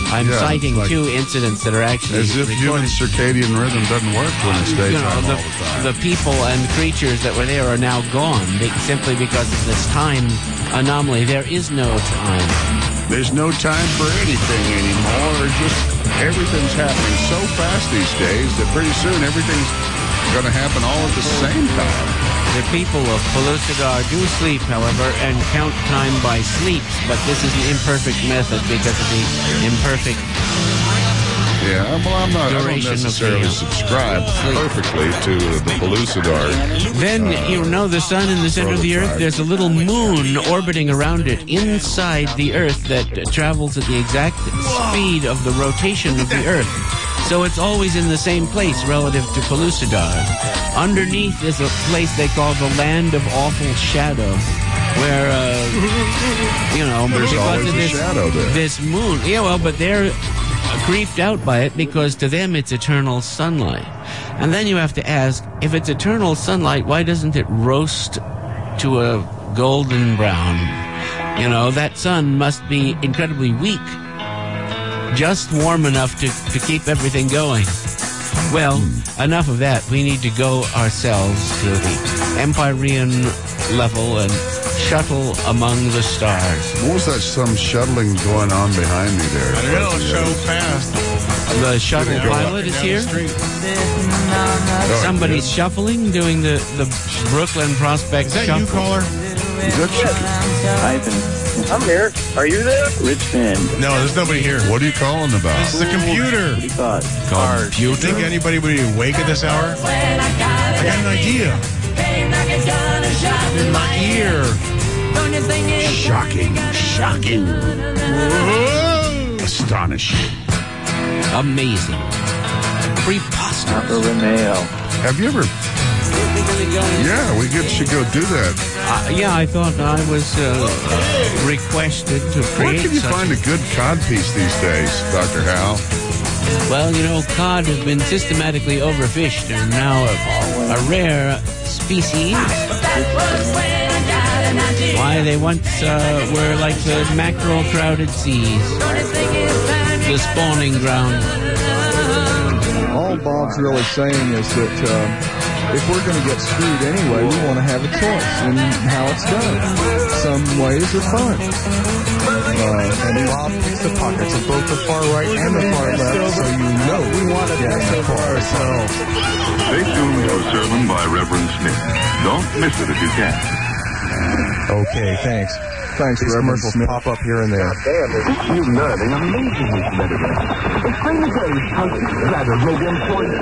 Speaker 15: I'm citing like 2 incidents that are actually
Speaker 13: as if human circadian rhythm doesn't work when it's daytime all the time.
Speaker 15: The people and creatures that were there are now gone simply because of this time anomaly. There is no time.
Speaker 13: There's no time for anything anymore. Just everything's happening so fast these days that pretty soon everything's going to happen all at the same time.
Speaker 15: The people of Pellucidar do sleep, however, and count time by sleeps, but this is an imperfect method because of the imperfect
Speaker 13: Yeah, well, I don't necessarily subscribe perfectly to the Pellucidar.
Speaker 15: Then, the sun in the center of the Earth, there's a little moon orbiting around it inside the Earth that travels at the exact speed of the rotation of the Earth. So it's always in the same place relative to Pellucidar. Underneath is a place they call the Land of Awful Shadow, where,
Speaker 13: there's always a shadow there.
Speaker 15: This moon. Yeah, well, but they're creeped out by it because to them it's eternal sunlight. And then you have to ask, if it's eternal sunlight, why doesn't it roast to a golden brown? That sun must be incredibly weak. Just warm enough to keep everything going. Well, enough of that. We need to go ourselves to the Empyrean level and shuttle among the stars.
Speaker 13: What was that, some shuttling going on behind me there?
Speaker 5: I don't know, so fast.
Speaker 15: The shuttle pilot is here. Somebody's shuffling, doing the Brooklyn Prospect
Speaker 5: shuffle. Is that
Speaker 15: shuffle.
Speaker 5: you, caller?
Speaker 13: Is that you?
Speaker 24: Ivan. I'm here. Are you there? Richmond.
Speaker 5: No, there's nobody here.
Speaker 13: What are you calling about?
Speaker 5: This is a computer.
Speaker 24: What do you thought?
Speaker 15: Computer?
Speaker 5: You think anybody would be awake at this hour? I got an idea. In my ear.
Speaker 13: Shocking.
Speaker 5: Whoa.
Speaker 13: Astonishing.
Speaker 15: Amazing. Preposterous.
Speaker 13: Have you ever... Yeah, we should go do that.
Speaker 15: I thought I was requested to create.
Speaker 13: Where can you find a good codpiece these days, Dr. Hal?
Speaker 15: Well, cod have been systematically overfished and now a rare species. Why, they once were like the mackerel-crowded seas, the spawning ground.
Speaker 8: All Bob's really saying is that if we're going to get screwed anyway, we want to have a choice in how it's done. Some ways are fun.
Speaker 23: And Bob picks the pockets of both the far right and the far left, so we want to get in for ourselves.
Speaker 20: Stay tuned to a sermon by Reverend Smith. Don't miss it if you can.
Speaker 23: Okay, thanks.
Speaker 8: Thanks,
Speaker 23: These
Speaker 8: Reverend
Speaker 23: commercials
Speaker 8: Smith.
Speaker 23: pop up here and there.
Speaker 20: You're learning amazingly, Senator. Explain the way how rather Logan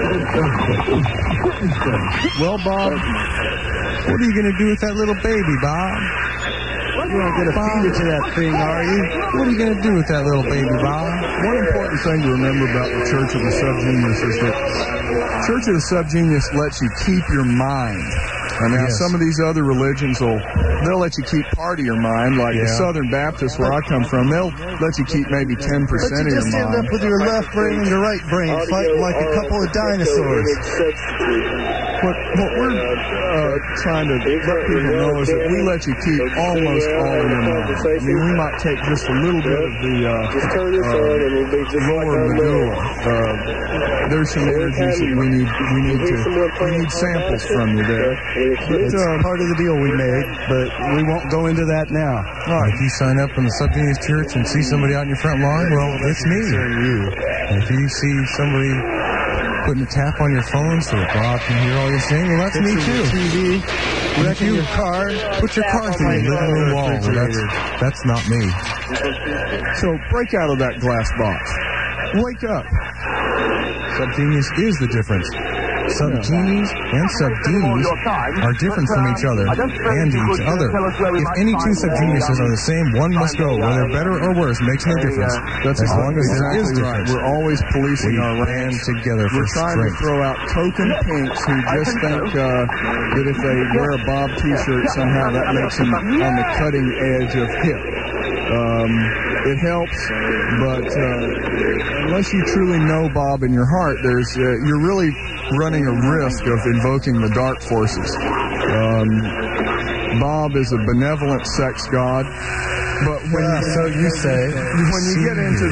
Speaker 23: Well, Bob, what are you going to do with that little baby, Bob?
Speaker 8: You aren't going to feed it to that thing, are you?
Speaker 23: What are you going to do with that little baby, Bob?
Speaker 8: One important thing to remember about the Church of the Subgenius is that Church of the Subgenius lets you keep your mind. Now, some of these other religions they'll let you keep part of your mind, like the Southern Baptists, where I come from. They'll let you keep maybe 10% of your mind.
Speaker 23: But you just end up with your left brain and your right brain fighting like a couple of dinosaurs.
Speaker 8: What we're trying to let people know is that we let you keep almost all of your mind. I mean, we might take just a little bit of the lower medulla. There's some energies that we need samples from you there.
Speaker 23: It's part of the deal we made, but we won't go into that now.
Speaker 8: All right.
Speaker 23: If you sign up in the Subgenius Church and see somebody out in your front lawn, well, it's me. And if you see somebody putting a tap on your phone so that Bob can hear all you're saying, well, that's me too.
Speaker 8: TV,
Speaker 23: wrecking your car, put your car through your living room wall. That's not me.
Speaker 8: So break out of that glass box. Wake up.
Speaker 23: Subgenius is the difference. Subgenies and subgenies are different from each other and each other. If any two subgeniuses are the same, one must go. Whether better or worse makes no difference.
Speaker 8: That's
Speaker 23: as long as there is
Speaker 8: right.
Speaker 23: difference.
Speaker 8: We're always policing our
Speaker 23: band together for
Speaker 8: We're trying
Speaker 23: strength.
Speaker 8: to throw out token pinks who just think that if they wear a Bob T-shirt somehow that makes them on the cutting edge of hip. It helps, but unless you truly know Bob in your heart, you're really running a risk of invoking the dark forces. Bob is a benevolent sex god. But when
Speaker 23: so you say,
Speaker 8: when you get into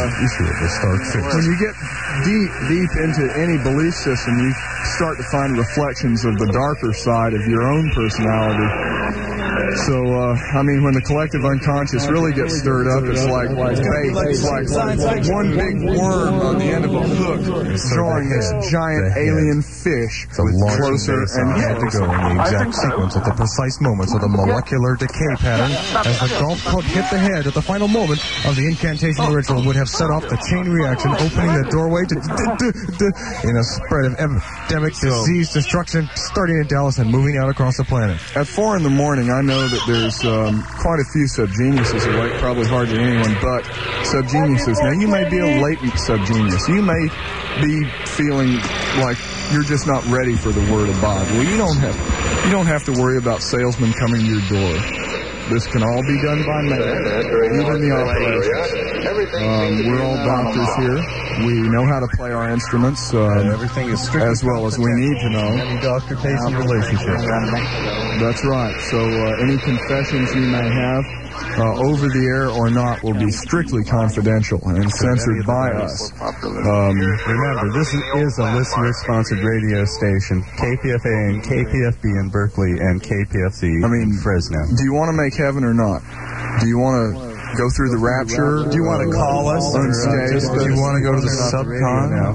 Speaker 8: when you get deep into any belief system, you start to find reflections of the darker side of your own personality. So, I mean, when the collective unconscious really gets stirred up, it's like bait. It's like one big worm on the end of a hook drawing this giant alien fish closer and
Speaker 23: had to go in the exact sequence at the precise moments of the molecular decay pattern as the golf club hit the head at the final moment of the incantation ritual would have set off the chain reaction, opening the doorway to in a spread of epidemic disease destruction starting in Dallas and moving out across the planet.
Speaker 8: At 4 in the morning, I know that there's quite a few subgeniuses awake, probably hardly anyone but subgeniuses. Now, you may be a latent subgenius. You may be feeling like you're just not ready for the word of Bob. Well, you don't have to worry about salesmen coming to your door. This can all be done by mail, even the operations. We're all doctors here. We know how to play our instruments
Speaker 23: everything is
Speaker 8: as well as we need to know.
Speaker 23: Any doctor-patient relationship.
Speaker 8: That's right. So any confessions you may have, over the air or not, will be strictly confidential and censored by us.
Speaker 23: Remember, this is a listener-sponsored radio station. KPFA and KPFB in Berkeley and KPFC in Fresno.
Speaker 8: Do you want to make heaven or not? Do you want to go through the rapture?
Speaker 23: Do you want to call us unscathed? Do you want to go to the subcon?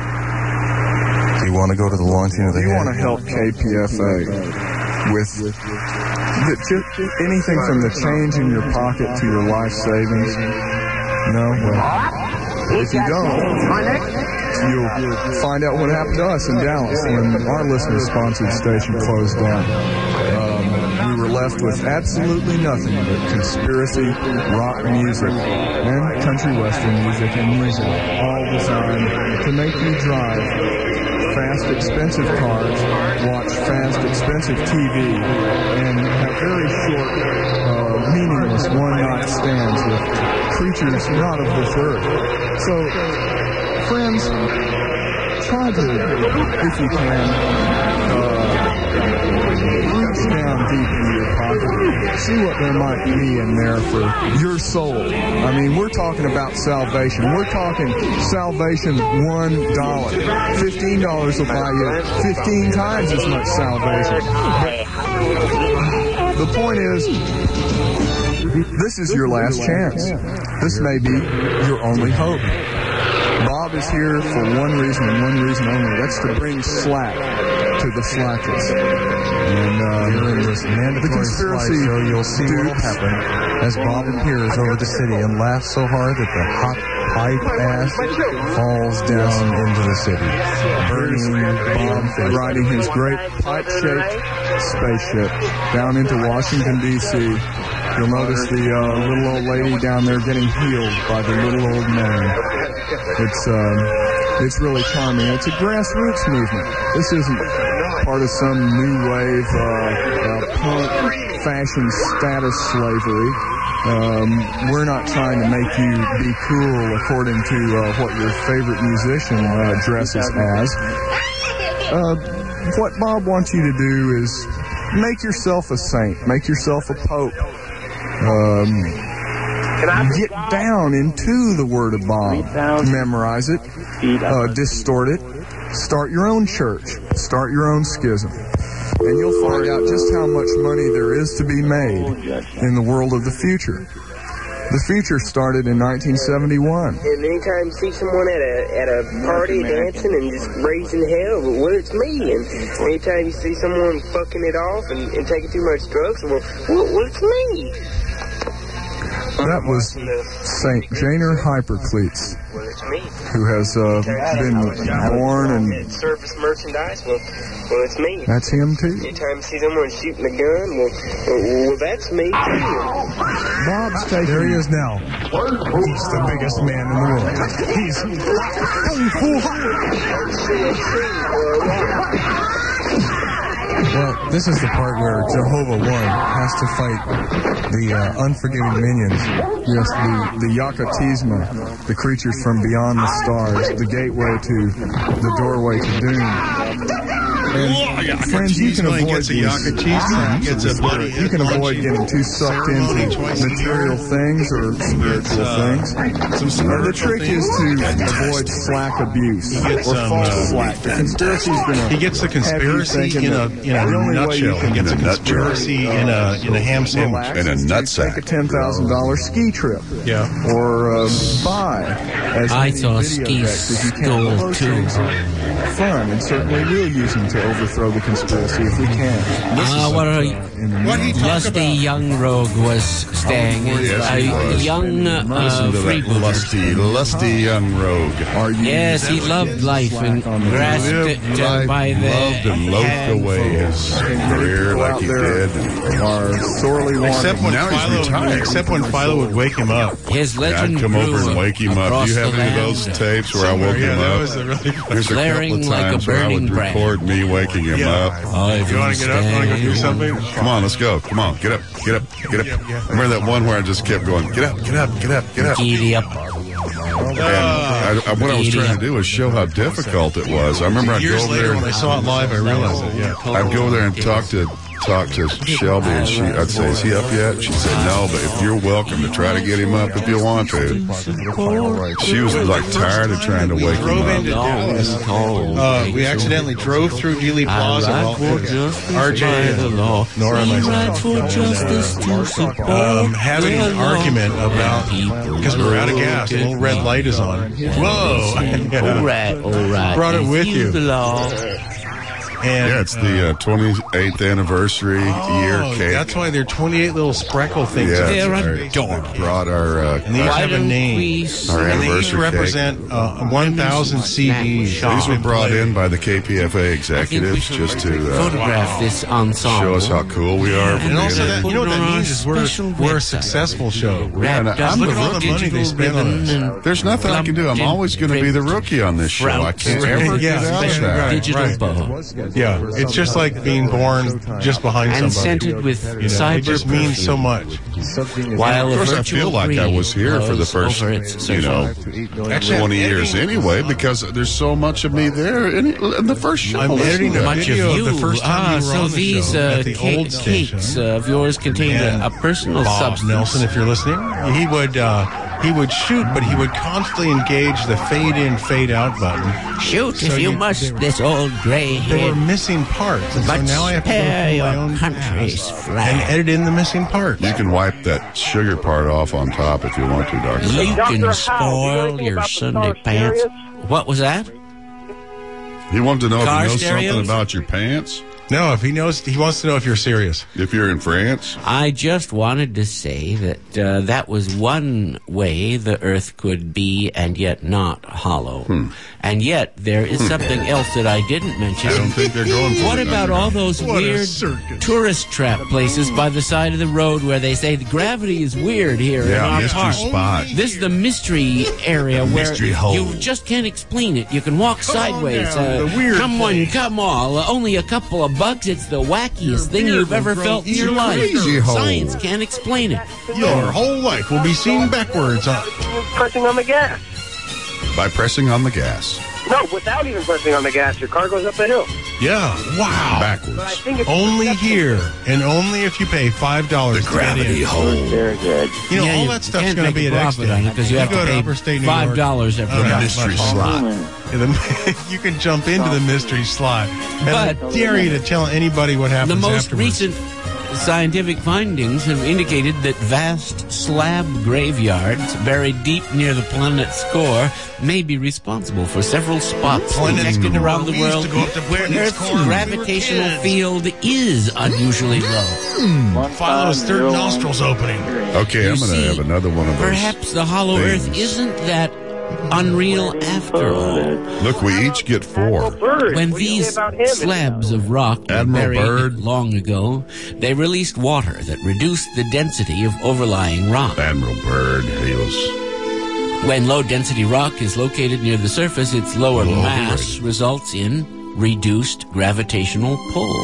Speaker 23: Do you want to go to the launching of the
Speaker 8: Do you want to help KPFA with anything from the change in your pocket to your life savings? No? Well, if you don't, you'll find out what happened to us in Dallas when our listener-sponsored station closed down. We were left with absolutely nothing but conspiracy rock music and country western music and music, all designed to make you drive fast, expensive cars, watch fast, expensive TV, and have very short, meaningless one-night stands with creatures not of this earth. So, friends, try to, if you can, reach down deep into your pocket, see what there might be in there for your soul. I mean, we're talking about salvation. We're talking salvation $1. $15 will buy you 15 times as much salvation. But the point is, this is your last chance. This may be your only hope. Bob is here for one reason and one reason only. That's to bring slack to the slackless. And
Speaker 23: during this mandatory slideshow, you'll see what will happen as Bob appears over the city and laughs so hard that the hot pipe ash falls down into the city.
Speaker 8: Burning Bob riding his great pipe-shaped spaceship down into Washington, D.C. You'll notice the little old lady down there getting healed by the little old man. It's really charming. It's a grassroots movement. This isn't part of some new wave punk fashion status slavery. We're not trying to make you be cool according to what your favorite musician dresses as. What Bob wants you to do is make yourself a saint, make yourself a pope. Get down into the Word of Bob. Memorize it. Distort it. Start your own church. Start your own schism. And you'll find out just how much money there is to be made in the world of the future. The future started in 1971.
Speaker 10: And anytime you see someone at a party dancing and just raising hell, well, it's me. And anytime you see someone fucking it off and taking too much drugs, well, it's me.
Speaker 8: That was St. Janer Hypercleats, who has been born and
Speaker 10: service merchandise. Well, it's me.
Speaker 8: That's him too.
Speaker 10: Anytime you see someone shooting a gun, well, that's me too.
Speaker 8: Bob's taking.
Speaker 23: There he is now. He's the biggest man in the world. He's Well, this is the part where Jehovah One has to fight the unforgiving minions.
Speaker 8: Yes, the Yakatisma, the creatures from beyond the stars, the gateway to the doorway to doom. And friends, you can avoid these. You can avoid getting too sucked into material things or spiritual things. The trick is to avoid slack abuse or false slack. The conspiracy's going to.
Speaker 5: He gets the conspiracy in a nutshell. He gets a conspiracy in a ham sandwich.
Speaker 13: In a nutsack.
Speaker 8: Take a $10,000 ski trip.
Speaker 5: Yeah.
Speaker 8: Or buy.
Speaker 15: I saw a ski school too.
Speaker 8: Fun, and certainly we'll use them to overthrow the conspiracy if we can.
Speaker 15: What lusty young rogue was staying. A young
Speaker 13: lusty young rogue.
Speaker 15: Yes, he loved life and grasped it by the
Speaker 13: loved and loafed away his career like he did.
Speaker 5: Except when Philo would wake him up.
Speaker 15: His legend
Speaker 13: I'd come over and wake him up. Do you have any of those tapes where I woke him up? There's a couple of times where I would record me waking him up.
Speaker 5: You want to get up? Want to go do something?
Speaker 13: Come on, let's go. Come on, get up. Remember that one where I just kept going, get up.
Speaker 15: Giddy up.
Speaker 13: And what I was trying to do was show how difficult it was. I remember I'd go over there.
Speaker 5: When I saw it live, I realized it,
Speaker 13: I'd go there and talk to Shelby, and I'd say, is he up yet? She'd say, no, but if you're welcome to try to get him up if you want to. She was like tired of trying to wake him up.
Speaker 5: We accidentally drove through Dealey Plaza. RJ and Nora and myself having an argument about, because we were out of gas, the little red light is on. Whoa!
Speaker 15: All right.
Speaker 5: Brought it with you.
Speaker 13: It's the 28th anniversary year cake.
Speaker 5: That's why they're 28 little spreckle things.
Speaker 13: Yeah,
Speaker 15: they're adorable.
Speaker 13: Brought our
Speaker 5: and these have a name.
Speaker 13: Our
Speaker 5: and they each
Speaker 13: anniversary
Speaker 5: represent 1,000 CDs.
Speaker 13: These were brought in by the KPFA executives just to
Speaker 15: photograph this ensemble.
Speaker 13: Show us how cool we are.
Speaker 5: And also, you know what that means is we're a successful show.
Speaker 13: Look at all the money they spent on us. There's nothing I can do. I'm always going to be the rookie on this show. I can't ever get out of that.
Speaker 15: Digital bow.
Speaker 5: Yeah, it's just like being born just behind somebody.
Speaker 15: And scented with cyber
Speaker 5: it just means so much.
Speaker 15: While
Speaker 13: of course, I feel like I was here for the first, 20 years anyway, because there's so much of me there in the first show.
Speaker 5: I'm editing a video of the first time you were on the
Speaker 15: these
Speaker 5: show at the old station.
Speaker 15: Cakes of yours contain a personal substance.
Speaker 5: Nelson, if you're listening, he would shoot, but he would constantly engage the fade-in, fade-out button.
Speaker 15: Shoot if you must, this old gray head.
Speaker 5: They were missing parts, and so now I have to go through my own country's flag and edit in the missing parts.
Speaker 13: You can wipe that sugar part off on top if you want to, Dr.
Speaker 15: You can spoil your Sunday pants. What was that?
Speaker 13: He wanted to know if you know something about your pants.
Speaker 5: No, if he knows, he wants to know if you're serious.
Speaker 13: If you're in France?
Speaker 15: I just wanted to say that that was one way the Earth could be and yet not hollow. And yet, there is something else that I didn't mention.
Speaker 13: I don't think they're going for
Speaker 15: What about all those weird tourist trap places by the side of the road where they say the gravity is weird here in our park?
Speaker 13: Spot.
Speaker 15: This is the mystery area where you just can't explain it. You can walk sideways. Come one, come all. Only a couple of bucks. It's the wackiest thing you've ever felt in your life. Science can't explain it.
Speaker 5: Your whole life will be seen backwards.
Speaker 10: Pressing on the gas.
Speaker 13: By pressing on the gas.
Speaker 10: No, without even pressing on the gas, your car goes up a hill.
Speaker 5: Yeah, wow.
Speaker 13: Backwards.
Speaker 5: Only here, and only if you pay $5
Speaker 13: the gravity hole.
Speaker 10: Very good.
Speaker 5: You know, all that stuff's going to be at X Day.
Speaker 15: Because you have to pay $5 every
Speaker 13: mystery slot.
Speaker 5: You can jump into the mystery slot. And I dare you to tell anybody what happens afterwards.
Speaker 15: The most recent scientific findings have indicated that vast slab graveyards buried deep near the planet's core may be responsible for several spots detected around the world where Earth's gravitational field is unusually low.
Speaker 5: Philo's third nostril's opening.
Speaker 13: Okay, I'm going to have another one of those.
Speaker 15: Perhaps the hollow Earth isn't that unreal after all.
Speaker 13: Look, we each get 4.
Speaker 15: When these slabs of rock were buried long ago, they released water that reduced the density of overlying rock.
Speaker 13: Admiral Byrd, he was...
Speaker 15: When low-density rock is located near the surface, its lower mass results in reduced gravitational pull.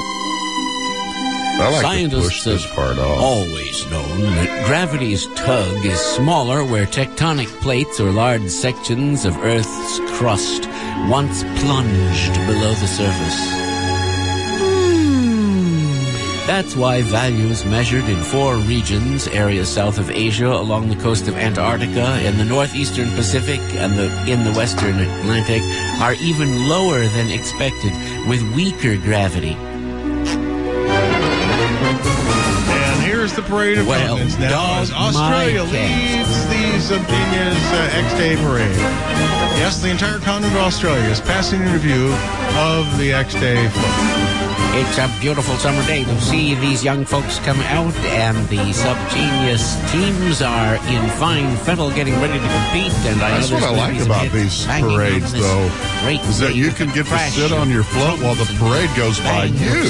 Speaker 13: I like to push this part off.
Speaker 15: Always known that gravity's tug is smaller where tectonic plates or large sections of Earth's crust once plunged below the surface. That's why values measured in 4 regions, areas south of Asia, along the coast of Antarctica, in the northeastern Pacific, and in the western Atlantic, are even lower than expected, with weaker gravity.
Speaker 5: And here's the parade of continents now as Australia leads the Subgenius X-Day Parade. Yes, the entire continent of Australia is passing in review of the X-Day float.
Speaker 15: It's a beautiful summer day to see these young folks come out, and the Subgenius teams are in fine fettle getting ready to compete. And
Speaker 13: that's what I like about these parades, though, is that you can get to sit on your float while the parade goes by you.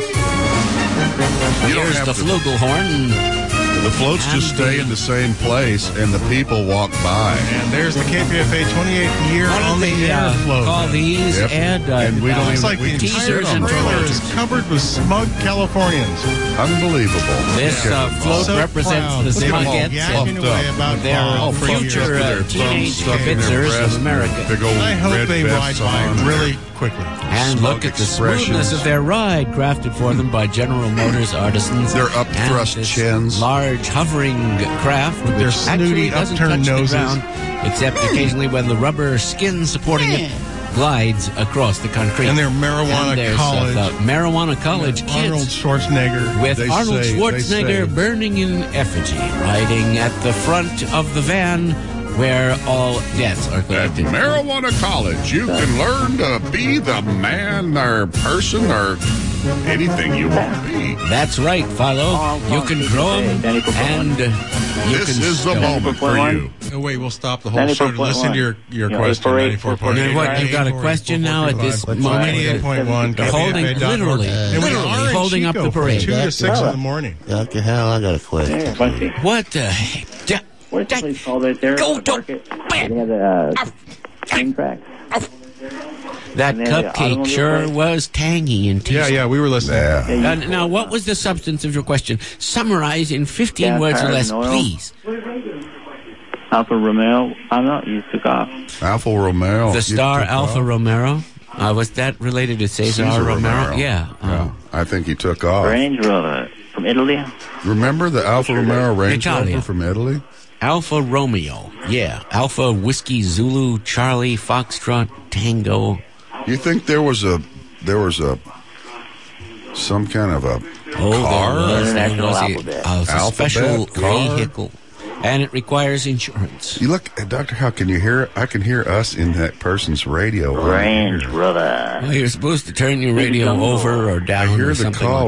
Speaker 15: Here's the flugelhorn.
Speaker 13: The floats just stay in the same place, and the people walk by.
Speaker 5: And there's the KPFA 28th year on the air float.
Speaker 15: Call these
Speaker 13: and we don't
Speaker 5: looks like the entire trailer is covered with smug Californians.
Speaker 13: Unbelievable.
Speaker 15: This float represents the Smuggets and their future teenage kibitzers of America.
Speaker 5: I hope they ride by really quickly.
Speaker 15: And look at the smoothness of their ride, crafted for them by General Motors artisans.
Speaker 13: Their up-thrust chins.
Speaker 15: Large hovering craft with
Speaker 5: their snooty upturned noses.
Speaker 15: The ground, except occasionally when the rubber skin supporting it glides across the concrete.
Speaker 5: And their marijuana college.
Speaker 15: Marijuana college kids.
Speaker 5: Arnold Schwarzenegger.
Speaker 15: With Arnold Schwarzenegger burning in effigy, riding at the front of the van where all debts are collected.
Speaker 13: At Marijuana College, you can learn to be the man or person or anything you want to be.
Speaker 15: That's right, Philo. You can grow them, and
Speaker 13: this is the moment for you.
Speaker 5: Oh, wait, we'll stop the whole show to listen to your question. 94.8.
Speaker 15: What, you got a question now at this moment?
Speaker 5: 98.1.
Speaker 15: Literally holding up the parade.
Speaker 5: 2 to 6 in the morning.
Speaker 6: Dr. Hal, I got a question.
Speaker 15: What the heck?
Speaker 9: What's the place called right there?
Speaker 15: Go, don't.
Speaker 9: They have the train track.
Speaker 15: That cupcake sure was tangy and tasty.
Speaker 5: Yeah, we were listening.
Speaker 15: Now, what was the substance of your question? Summarize in 15 words or less, please.
Speaker 9: Alfa Romeo. I'm not. You took off.
Speaker 13: Alfa Romeo.
Speaker 15: The star Alfa Romeo. Was that related to Cesar Romero? Yeah.
Speaker 13: I think he took off.
Speaker 9: Range Rover from Italy.
Speaker 13: Remember the Alfa Romeo Range Rover from Italy?
Speaker 15: Alfa Romeo. Yeah. Alpha Whiskey Zulu Charlie Foxtrot Tango.
Speaker 13: You think there was some kind of a car?
Speaker 15: There was a special vehicle, and it requires insurance.
Speaker 13: You look, Dr. How can you hear? I can hear us in that person's radio.
Speaker 9: Range Rover.
Speaker 15: Well, you're supposed to turn your radio over or down.
Speaker 13: I hear
Speaker 15: or
Speaker 13: the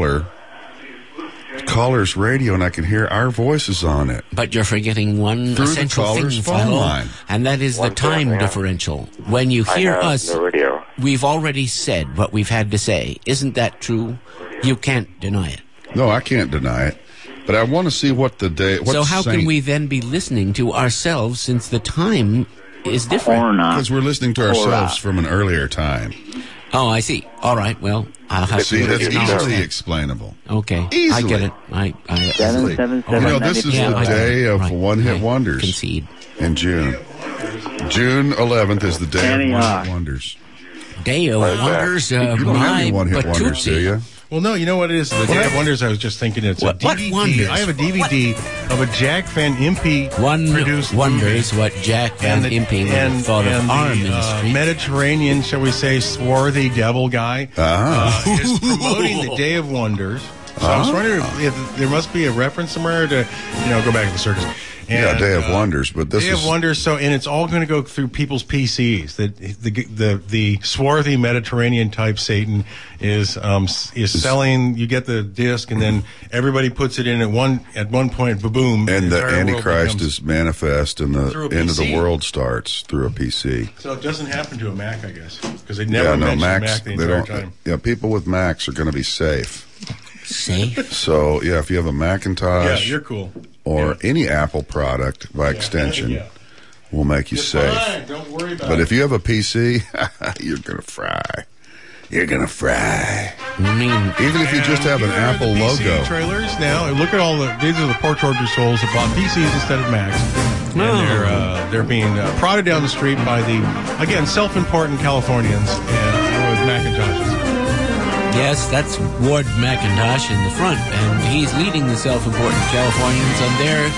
Speaker 13: caller's radio, and I can hear our voices on it.
Speaker 15: But you're forgetting one essential thing, Philo, and that is the time differential. When you hear us, we've already said what we've had to say. Isn't that true? You can't deny it.
Speaker 13: No, I can't deny it. But I want to see what the day...
Speaker 15: So how can we then be listening to ourselves since the time is different?
Speaker 13: Because we're listening to ourselves from an earlier time.
Speaker 15: Oh, I see. All right, well, I'll have
Speaker 13: to... That's easily explainable.
Speaker 15: Okay.
Speaker 13: Easily.
Speaker 15: I get it.
Speaker 13: This is the day of one-hit wonders.
Speaker 15: Concede.
Speaker 13: In June. June 11th is the day of one-hit wonders.
Speaker 15: Day of wonders?
Speaker 13: You don't have any one-hit wonders, do you?
Speaker 5: Well, no, you know what it is? The Day of Wonders, I was just thinking it's a DVD. I have a DVD of a Jack Van Impe produced
Speaker 15: Wonders what Jack Van Impe would have thought of our ministry.
Speaker 5: Mediterranean, shall we say, swarthy devil guy is promoting the Day of Wonders. So I was wondering if there must be a reference somewhere to, go back to the circus.
Speaker 13: And, Day of Wonders, but this
Speaker 5: Day of Wonders. So, and it's all going to go through people's PCs. The swarthy Mediterranean type Satan is selling. You get the disc, and then everybody puts it in at one point. Boom!
Speaker 13: And the Antichrist is manifest, and the end of the world starts through a PC.
Speaker 5: So it doesn't happen to a Mac, I guess, because they never mention Mac the entire time.
Speaker 13: Yeah, people with Macs are going to be safe.
Speaker 15: Safe.
Speaker 13: So if you have a Macintosh,
Speaker 5: you're cool.
Speaker 13: Or any Apple product by extension will make you safe.
Speaker 5: Fine. Don't worry about
Speaker 13: but if you have a PC, you're going to fry. You're going to fry. Even if you just have an Apple logo.
Speaker 5: Trailers now. Look at these are the poor tortured souls that bought PCs instead of Macs. And they're being prodded down the street by the, again, self-important Californians with Macintoshes.
Speaker 15: Yes, that's Ward McIntosh in the front, and he's leading the self-important Californians on their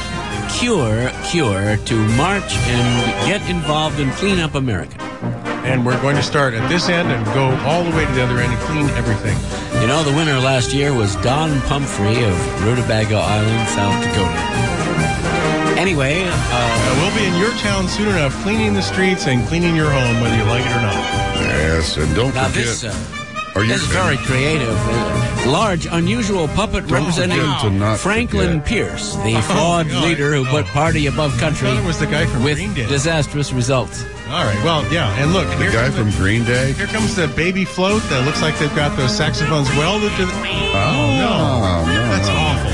Speaker 15: cure to march and get involved and clean up America.
Speaker 5: And we're going to start at this end and go all the way to the other end and clean everything.
Speaker 15: You know, the winner last year was Don Pumphrey of Rutabaga Island, South Dakota. Anyway,
Speaker 5: we'll be in your town soon enough, cleaning the streets and cleaning your home, whether you like it or not.
Speaker 13: Yes, and don't forget.
Speaker 15: This is very creative. Large, unusual puppet representing Franklin Pierce, the flawed leader who put party above country.
Speaker 5: I thought it was the guy from
Speaker 15: with
Speaker 5: Green Day.
Speaker 15: Disastrous results.
Speaker 5: All right, well, yeah, and look.
Speaker 13: The guy from Green Day?
Speaker 5: Here comes the baby float that looks like they've got those saxophones welded to the... Oh, no. That's awful.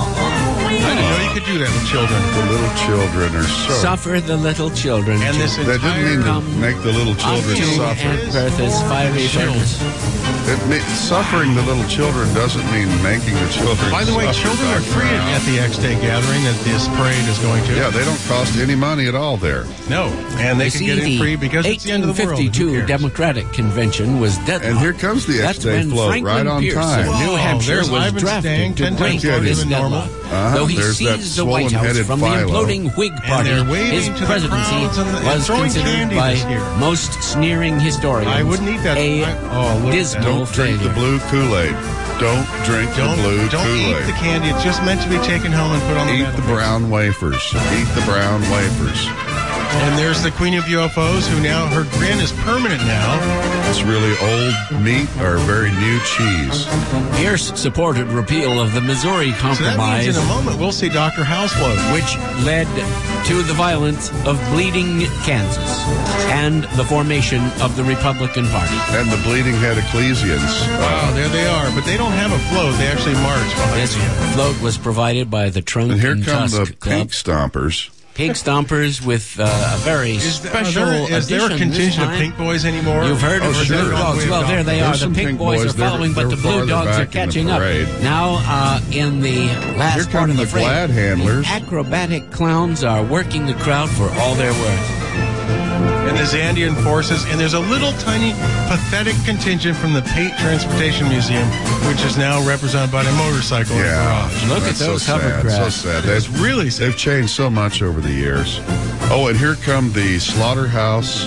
Speaker 5: I didn't know you could do that with children.
Speaker 13: The little children are so...
Speaker 15: Suffer the little children.
Speaker 5: And this
Speaker 13: that didn't mean to make the little children suffer.
Speaker 15: Aunt Bertha's fiery furnace.
Speaker 13: Suffering the little children doesn't mean making the children
Speaker 5: By the way, children are free at the X-Day gathering that this parade is going to.
Speaker 13: Yeah, they don't cost any money at all there.
Speaker 5: No, and they can get in free because it's the end of the world.
Speaker 15: The 1852 Democratic Convention was deadlocked.
Speaker 13: And here comes the X-Day float right on time.
Speaker 15: New Hampshire was drafted to break this deadlock. Though he seized the White House from the imploding Whig Party, his presidency was considered by most sneering historians a dismal
Speaker 13: Don't drink the blue Kool-Aid. Don't drink the blue Kool-Aid.
Speaker 5: Don't eat the candy. It's just meant to be taken home and put on the
Speaker 13: Eat the brown wafers. Eat the brown wafers.
Speaker 5: And there's the Queen of UFOs, who now, her grin is permanent now.
Speaker 13: It's really old meat or very new cheese.
Speaker 15: Pierce supported repeal of the Missouri Compromise.
Speaker 5: So that means in a moment we'll see Dr. House float.
Speaker 15: Which led to the violence of Bleeding, Kansas, and the formation of the Republican Party.
Speaker 13: And the Bleeding Head Ecclesians.
Speaker 5: Wow, there they are. But they don't have a float. They actually march behind
Speaker 15: This float was provided by the Trunk
Speaker 13: and here come the
Speaker 15: Tusk
Speaker 13: Pink Stompers.
Speaker 15: Pink Stompers with a very special
Speaker 5: Is there a contingent of Pink Boys anymore?
Speaker 15: You've heard of the Blue Dogs. Well, there they are. The Pink Boys are following, but the Blue Dogs are catching up. Now, in the last part of the parade,
Speaker 13: Glad Handlers.
Speaker 15: The acrobatic clowns are working the crowd for all they're worth.
Speaker 5: And the Zandian forces, and there's a little tiny pathetic contingent from the Pate Transportation Museum, which is now represented by a motorcycle in the garage.
Speaker 15: Look at those hovercrafts.
Speaker 13: So sad.
Speaker 5: It's really sad.
Speaker 13: They've changed so much over the years. Oh, and here come the Slaughterhouse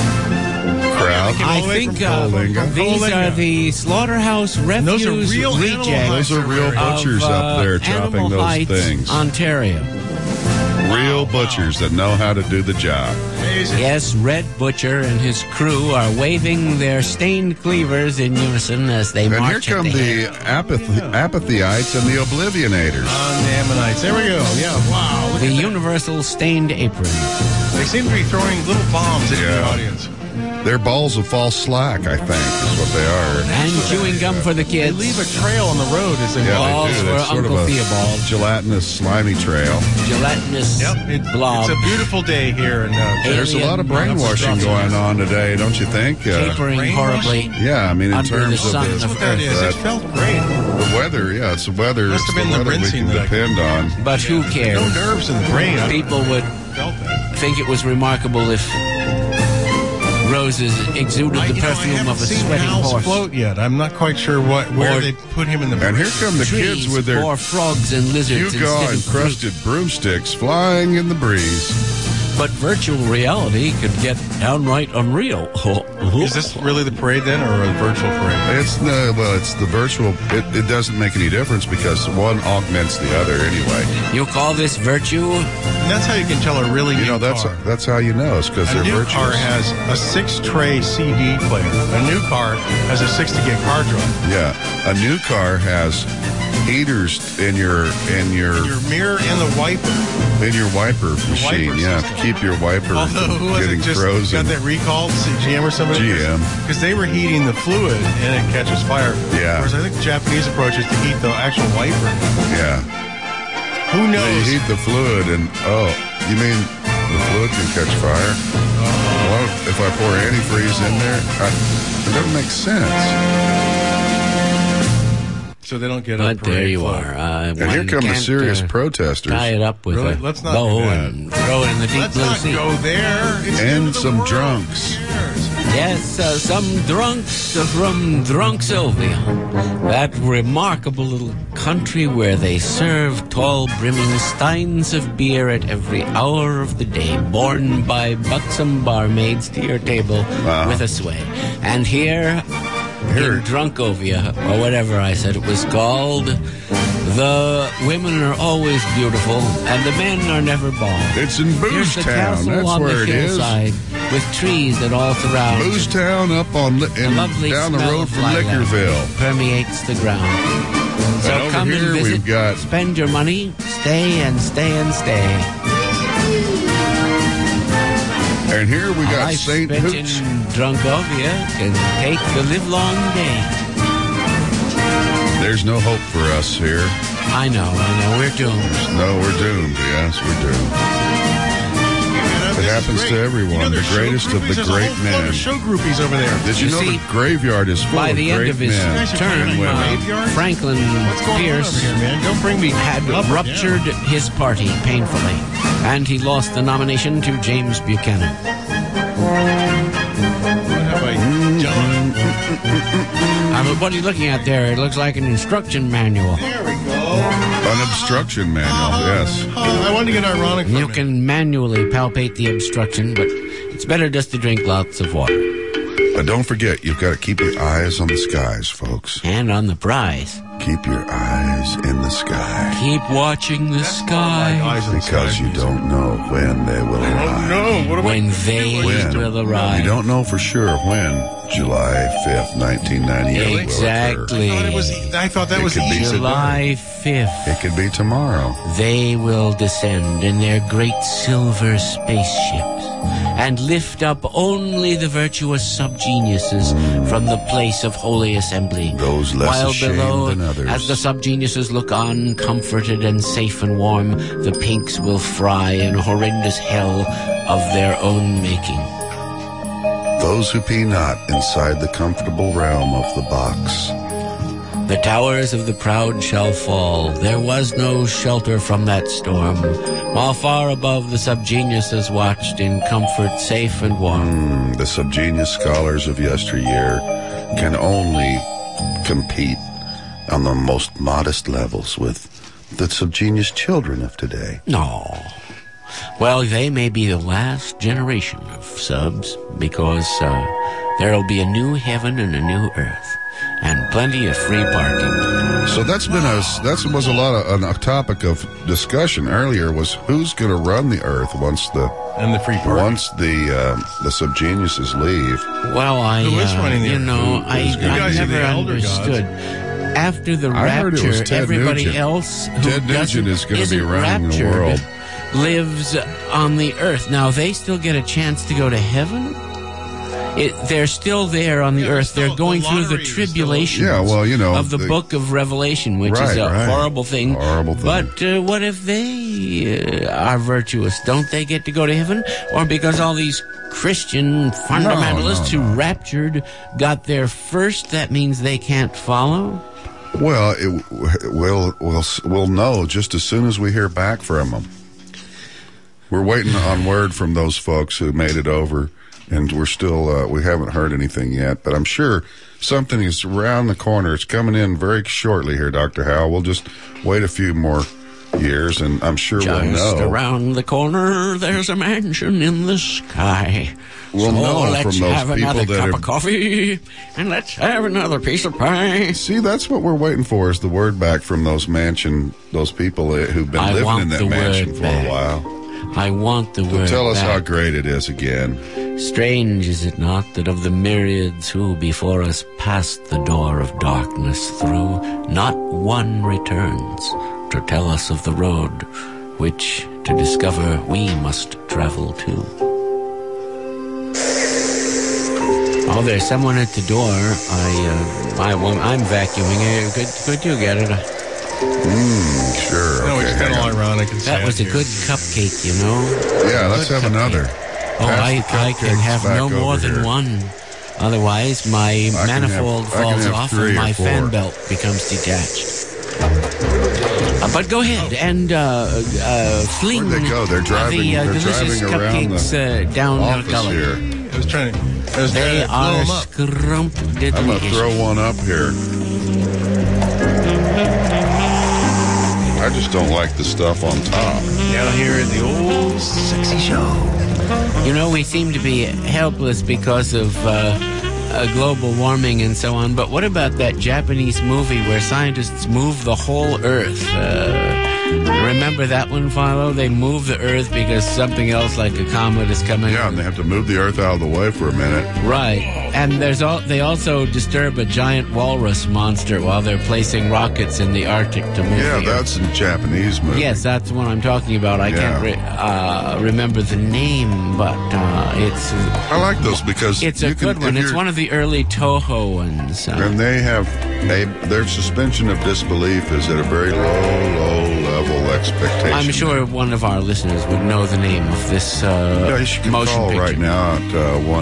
Speaker 13: crowd.
Speaker 15: I think these are the Slaughterhouse Refuse
Speaker 5: Those are real
Speaker 15: rejects.
Speaker 13: Those are real butchers up there chopping those
Speaker 15: Heights,
Speaker 13: things.
Speaker 15: Ontario.
Speaker 13: Real butchers that know how to do the job.
Speaker 15: Yes, Red Butcher and his crew are waving their stained cleavers in unison as they march.
Speaker 13: And here come the Apathyites and the Oblivionators.
Speaker 5: The Ammonites. There we go. Yeah, wow.
Speaker 15: The Universal Stained Apron.
Speaker 5: They seem to be throwing little bombs into the audience.
Speaker 13: They're balls of false slack, I think, is what they are.
Speaker 15: And chewing gum for the kids.
Speaker 5: They leave a trail on the road as they
Speaker 15: balls
Speaker 13: they do.
Speaker 15: for
Speaker 13: Sort
Speaker 15: Uncle
Speaker 13: of a
Speaker 15: Theobald.
Speaker 13: Gelatinous, slimy trail.
Speaker 15: Gelatinous blob.
Speaker 5: It's a beautiful day here. And
Speaker 13: there's a lot of brainwashing going on today, don't you think?
Speaker 15: Tapering horribly.
Speaker 13: Yeah, I mean, in terms of
Speaker 5: that's what that is. It felt great.
Speaker 13: The weather, it's the weather.
Speaker 5: Must have been the
Speaker 13: weather we can depend on.
Speaker 15: But who cares?
Speaker 5: No nerves in the brain.
Speaker 15: People would think it was remarkable if roses exuded the perfume of a sweating horse.
Speaker 5: Float yet? I'm not quite sure where they put him in the.
Speaker 13: And here come the kids with their
Speaker 15: frogs and lizards
Speaker 13: encrusted broomsticks flying in the breeze.
Speaker 15: But virtual reality could get downright unreal.
Speaker 5: Is this really the parade then, or a virtual parade?
Speaker 13: It's the virtual. It doesn't make any difference because one augments the other anyway.
Speaker 15: You call this virtue?
Speaker 5: And that's how you can tell a really new car.
Speaker 13: That's how you know. It's because they're virtuous.
Speaker 5: A new car has a 6-tray CD player. A new car has a 60-gig hard drive.
Speaker 13: Yeah, a new car has heaters in your
Speaker 5: mirror and the wiper.
Speaker 13: In your wiper machine, to keep your wiper from getting frozen.
Speaker 5: Got that recalled? GM or somebody?
Speaker 13: GM.
Speaker 5: Because they were heating the fluid and it catches fire.
Speaker 13: Yeah.
Speaker 5: Whereas I think the Japanese approach is to heat the actual wiper.
Speaker 13: Yeah.
Speaker 5: Who knows?
Speaker 13: You heat the fluid and, you mean the fluid can catch fire? Well, if I pour antifreeze in there, it doesn't make sense.
Speaker 5: So they don't get
Speaker 15: up. But there you are.
Speaker 13: And here come the serious protesters.
Speaker 15: Tie it up with a bow and throw it in the deep blue sea.
Speaker 5: Let's not go there.
Speaker 13: And some drunks.
Speaker 15: Yes, some drunks from Drunksovia, that remarkable little country where they serve tall, brimming steins of beer at every hour of the day, borne by buxom barmaids to your table with a sway. And here in Drunkovia, or whatever I said it was called, the women are always beautiful, and the men are never bald.
Speaker 13: It's in Booze Town. That's where it is.
Speaker 15: With trees that all surround.
Speaker 13: Booze Town up on down the road from Lickerville.
Speaker 15: Permeates the ground. So
Speaker 13: and
Speaker 15: come
Speaker 13: over here
Speaker 15: and visit,
Speaker 13: we've got...
Speaker 15: spend your money, stay and stay and stay.
Speaker 13: And here we got St. Hoots.
Speaker 15: in Drunkovia can take the livelong day.
Speaker 13: There's no hope for us here.
Speaker 15: I know, we're doomed.
Speaker 13: No, we're doomed. Yes, we're doomed. It happens to everyone. The greatest of the great men.
Speaker 5: Show groupies over there.
Speaker 13: Did you know the graveyard is full of great men?
Speaker 15: By the end of his term, Franklin Pierce had ruptured his party painfully, and he lost the nomination to James Buchanan. What are you looking at there? It looks like an instruction manual.
Speaker 5: There we go.
Speaker 13: An obstruction manual, yes.
Speaker 5: I wanted to get ironic from
Speaker 15: You can manually palpate the obstruction, but it's better just to drink lots of water.
Speaker 13: But don't forget, you've got to keep your eyes on the skies, folks.
Speaker 15: And on the prize.
Speaker 13: Keep your eyes in the sky.
Speaker 15: Keep watching the sky.
Speaker 13: Because you don't know when they will arrive.
Speaker 15: When they will arrive.
Speaker 13: You don't know for sure when July 5th, 1998
Speaker 15: exactly.
Speaker 13: will occur.
Speaker 5: I thought that was
Speaker 15: July 5th.
Speaker 13: It could be tomorrow.
Speaker 15: They will descend in their great silver spaceships and lift up only the virtuous subgeniuses from the place of holy assembly.
Speaker 13: Those less
Speaker 15: while
Speaker 13: ashamed
Speaker 15: below,
Speaker 13: than others.
Speaker 15: as the subgeniuses look on, comforted and safe and warm, the pinks will fry in horrendous hell of their own making.
Speaker 13: Those who pee not inside the comfortable realm of the box.
Speaker 15: The towers of the proud shall fall. There was no shelter from that storm, while far above the subgeniuses watched in comfort safe and warm.
Speaker 13: The subgenius scholars of yesteryear can only compete on the most modest levels with the subgenius children of today.
Speaker 15: No. Well, they may be the last generation of subs, because there'll be a new heaven and a new earth. And plenty of free parking.
Speaker 13: So that was a lot of a topic of discussion earlier, was who's going to run the earth once the
Speaker 5: free parking.
Speaker 13: Once the subgeniuses leave.
Speaker 15: Well,
Speaker 5: who is running the earth?
Speaker 15: I never understood. After the rapture, everybody
Speaker 13: Nugent.
Speaker 15: else who
Speaker 13: Ted Nugent is going to be running
Speaker 15: raptured
Speaker 13: the world.
Speaker 15: Lives on the earth. Now they still get a chance to go to heaven. They're still there on the earth. They're going through the tribulations of the book of Revelation, which is a horrible thing. But what if they are virtuous? Don't they get to go to heaven? Or because all these Christian fundamentalists who raptured got there first, that means they can't follow?
Speaker 13: Well, we'll know just as soon as we hear back from them. We're waiting on word from those folks who made it over. And we're still, we haven't heard anything yet, but I'm sure something is around the corner. It's coming in very shortly here, Dr. Howell. We'll just wait a few more years, and I'm sure we'll know.
Speaker 15: Just around the corner, there's a mansion in the sky.
Speaker 13: We'll know
Speaker 15: let's
Speaker 13: from those
Speaker 15: have
Speaker 13: people
Speaker 15: another
Speaker 13: that
Speaker 15: cup
Speaker 13: are...
Speaker 15: of coffee, and let's have another piece of pie.
Speaker 13: See, that's what we're waiting for, is the word back from those people who've been living in that mansion for a while.
Speaker 15: I want the word
Speaker 13: tell us
Speaker 15: back.
Speaker 13: how great it is again.
Speaker 15: Strange, is it not, that of the myriads who before us passed the door of darkness through, not one returns to tell us of the road which, to discover, we must travel to. Oh, there's someone at the door. I'm vacuuming. Could you get it?
Speaker 13: Sure.
Speaker 5: No, it's kind of ironic.
Speaker 15: That was a good cupcake, you know.
Speaker 13: Yeah, let's have another.
Speaker 15: Oh, I can have no more than one. Otherwise, my manifold falls off and my fan belt becomes detached. But go ahead and fling
Speaker 13: Where'd they go? They're driving,
Speaker 15: the delicious
Speaker 13: driving around
Speaker 15: cupcakes down the gully.
Speaker 5: Here. was trying to blow
Speaker 15: They are
Speaker 5: them up.
Speaker 15: scrumptious.
Speaker 13: I'm going to throw one up here. I just don't like the stuff on top.
Speaker 5: Down here at the old sexy show.
Speaker 15: You know, we seem to be helpless because of global warming and so on, but what about that Japanese movie where scientists move the whole Earth? Remember that one, Philo? They move the Earth because something else like a comet is coming.
Speaker 13: Yeah, and they have to move the Earth out of the way for a minute.
Speaker 15: Right. And they also disturb a giant walrus monster while they're placing rockets in the Arctic to move
Speaker 13: Yeah,
Speaker 15: the
Speaker 13: that's a Japanese movie.
Speaker 15: Yes, that's what I'm talking about. I can't remember the name, but it's...
Speaker 13: I like those because...
Speaker 15: It's a good one. It's one of the early Toho ones.
Speaker 13: And they have... their suspension of disbelief is at a very low level expectation.
Speaker 15: I'm sure one of our listeners would know the name of this
Speaker 13: you should
Speaker 15: motion
Speaker 13: call
Speaker 15: picture.
Speaker 13: right now at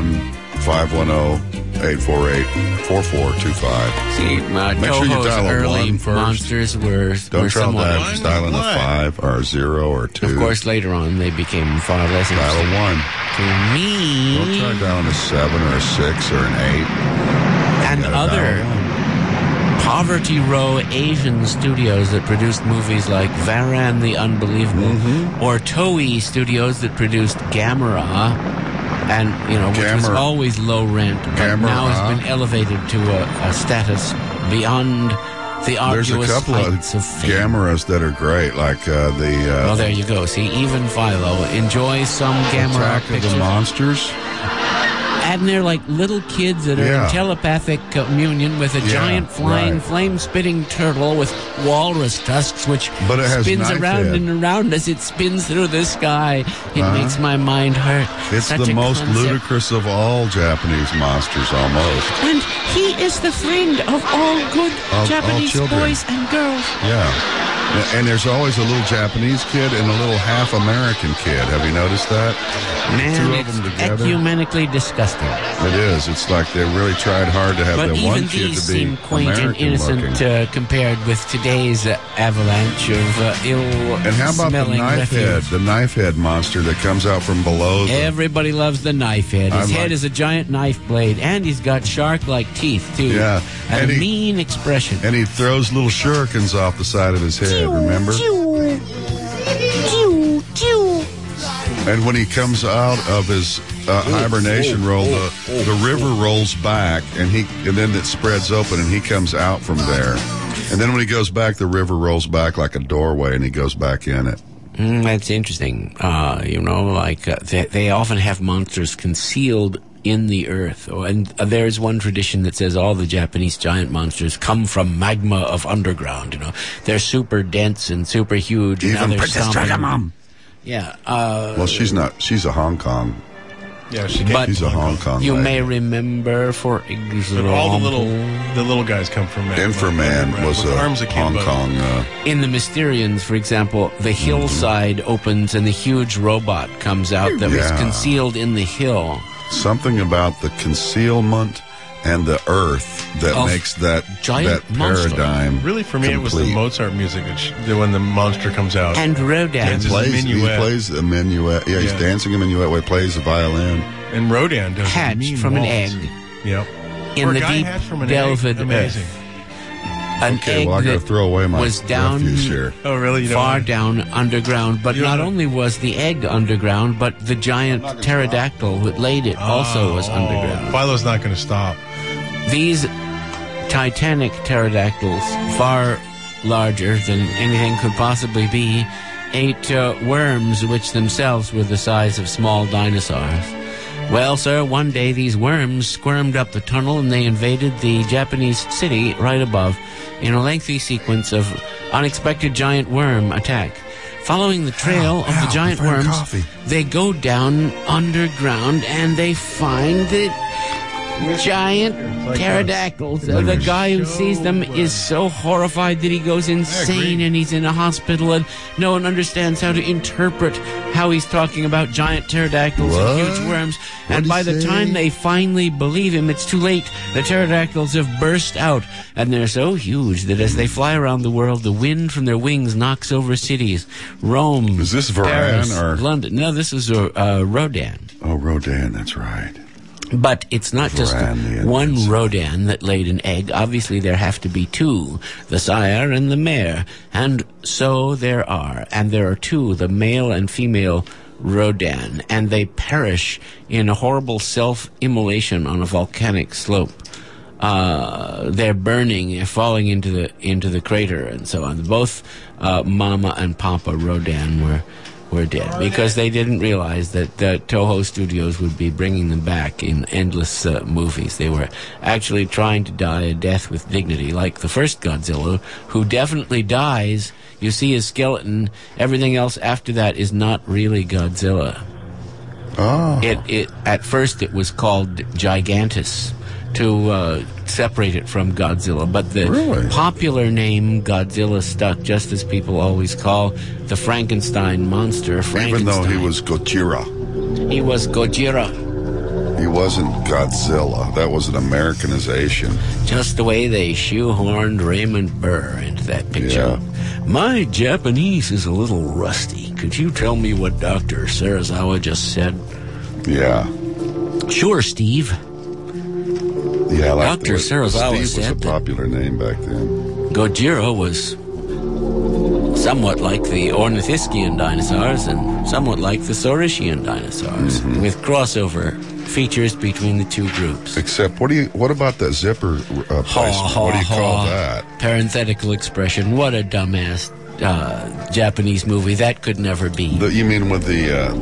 Speaker 13: 1-510-848-4425.
Speaker 15: See,
Speaker 13: Make sure you
Speaker 15: Toho's
Speaker 13: dial a
Speaker 15: early
Speaker 13: 1 first.
Speaker 15: monsters were
Speaker 13: Don't try
Speaker 15: somewhat...
Speaker 13: that. Dial in a 5 or a 0 or 2.
Speaker 15: Of course, later on, they became far less
Speaker 13: Dial
Speaker 15: interesting.
Speaker 13: a 1.
Speaker 15: To me...
Speaker 13: Don't try dialing a 7 or a 6 or an 8.
Speaker 15: And other Poverty Row Asian studios that produced movies like Varan the Unbelievable, or Toei Studios that produced Gamera, and which was always low rent, but now has been elevated to a status beyond the arduous
Speaker 13: There's a couple of Gameras that are great, like
Speaker 15: Well, there you go. See, even Philo enjoys some Gamera
Speaker 13: Attack
Speaker 15: pictures.
Speaker 13: of the Monsters.
Speaker 15: And they're like little kids that are in telepathic communion with a giant flying, flame-spitting turtle with walrus tusks, which spins around and around as it spins through the sky. It makes my mind hurt.
Speaker 13: It's
Speaker 15: Such
Speaker 13: the
Speaker 15: a
Speaker 13: most
Speaker 15: concept.
Speaker 13: ludicrous of all Japanese monsters, almost.
Speaker 15: And he is the friend of all good Japanese
Speaker 13: children.
Speaker 15: boys and girls.
Speaker 13: Yeah. And there's always a little Japanese kid and a little half-American kid. Have you noticed that?
Speaker 15: Man,
Speaker 13: Two of
Speaker 15: it's
Speaker 13: them together.
Speaker 15: ecumenically disgusting.
Speaker 13: It is. It's like they really tried hard to have
Speaker 15: But
Speaker 13: that
Speaker 15: even
Speaker 13: one kid
Speaker 15: these
Speaker 13: to be
Speaker 15: seem quaint and innocent
Speaker 13: American-looking.
Speaker 15: compared with today's avalanche of
Speaker 13: And how about the knife head? The knife head monster that comes out from below.
Speaker 15: Everybody loves the knife head. His
Speaker 13: I
Speaker 15: head
Speaker 13: like-
Speaker 15: is a giant knife blade, and he's got shark-like teeth, too.
Speaker 13: Yeah.
Speaker 15: And a mean expression.
Speaker 13: And he throws little shurikens off the side of his head, remember? And when he comes out of his hibernation roll, the river rolls back, and then it spreads open, and he comes out from there. And then when he goes back, the river rolls back like a doorway, and he goes back in it.
Speaker 15: That's interesting. They often have monsters concealed in the earth. And there's one tradition that says all the Japanese giant monsters come from magma of underground. They're super dense and super huge.
Speaker 13: Even
Speaker 15: and now
Speaker 13: Princess Dragamom.
Speaker 15: Yeah.
Speaker 13: Well, she's not. She's a Hong Kong.
Speaker 5: Yeah,
Speaker 13: she's a Hong Kong.
Speaker 15: You
Speaker 13: lady.
Speaker 15: may remember, for example,
Speaker 5: all the little guys come from magma.
Speaker 13: Inframan was a
Speaker 5: arms
Speaker 13: Hong
Speaker 5: akimbo.
Speaker 13: Kong.
Speaker 15: In the Mysterians, for example, the hillside opens and the huge robot comes out that was concealed in the hill.
Speaker 13: Something about the concealment and the earth that makes that paradigm.
Speaker 5: Really, for me,
Speaker 13: complete.
Speaker 5: it was the Mozart music when the monster comes out.
Speaker 15: And Rodin.
Speaker 5: Dances a
Speaker 13: He
Speaker 5: minuet.
Speaker 13: plays a minuet. Yeah, he's dancing a minuet where he plays the violin.
Speaker 5: And Rodin does
Speaker 15: Hatched from an egg.
Speaker 5: Yep.
Speaker 15: In
Speaker 5: For a
Speaker 15: the
Speaker 5: guy
Speaker 15: deep
Speaker 5: hatched from an
Speaker 15: delved
Speaker 5: egg, amazing.
Speaker 15: earth. An
Speaker 13: Okay,
Speaker 15: egg
Speaker 13: well, I gotta
Speaker 15: that
Speaker 13: throw away my
Speaker 15: was down
Speaker 13: refuse here.
Speaker 5: Oh, really? You don't
Speaker 15: far
Speaker 5: want-
Speaker 15: down underground. But
Speaker 5: You don't
Speaker 15: not
Speaker 5: know-
Speaker 15: only was the egg underground, but the giant pterodactyl that laid it also was underground.
Speaker 5: Philo's not going to stop.
Speaker 15: These titanic pterodactyls, far larger than anything could possibly be, ate worms which themselves were the size of small dinosaurs. Well, sir, one day these worms squirmed up the tunnel and they invaded the Japanese city right above in a lengthy sequence of unexpected giant worm attack. Following the trail of the giant worms, they go down underground and they find the giant pterodactyls. The guy who sees them is so horrified that he goes insane and he's in a hospital and no one understands how to interpret how he's talking about giant pterodactyls and huge worms. And by the time they finally believe him, it's too late. The pterodactyls have burst out and they're so huge that as they fly around the world, the wind from their wings knocks over cities. Rome,
Speaker 13: Is this Varan
Speaker 15: Paris,
Speaker 13: or-
Speaker 15: London. No, this is Rodin.
Speaker 13: Oh, Rodin, that's right.
Speaker 15: But it's not just one Rodan that laid an egg. Obviously, there have to be two, the sire and the mare. And so there are. And there are two, the male and female Rodan. And they perish in a horrible self-immolation on a volcanic slope. They're burning, falling into the crater and so on. Both Mama and Papa Rodan were dead because they didn't realize that Toho Studios would be bringing them back in endless movies. They were actually trying to die a death with dignity, like the first Godzilla, who definitely dies. You see his skeleton. Everything else after that is not really Godzilla.
Speaker 13: Oh.
Speaker 15: At first it was called Gigantus to separate it from Godzilla, but the popular name Godzilla stuck, just as people always call the Frankenstein monster Frankenstein.
Speaker 13: Even though he was Gojira.
Speaker 15: He was Gojira.
Speaker 13: He wasn't Godzilla. That was an Americanization.
Speaker 15: Just the way they shoehorned Raymond Burr into that picture.
Speaker 13: Yeah.
Speaker 15: My Japanese is a little rusty. Could you tell me what Dr. Serizawa just said?
Speaker 13: Yeah.
Speaker 15: Sure, Steve.
Speaker 13: Yeah, like
Speaker 15: Dr. Serizawa
Speaker 13: Steve was a popular name back then.
Speaker 15: Gojira was somewhat like the Ornithischian dinosaurs and somewhat like the Saurischian dinosaurs, with crossover features between the two groups.
Speaker 13: Except, what about the zipper placement? What do you call that?
Speaker 15: Parenthetical expression. What a dumbass Japanese movie. That could never be.
Speaker 13: You mean with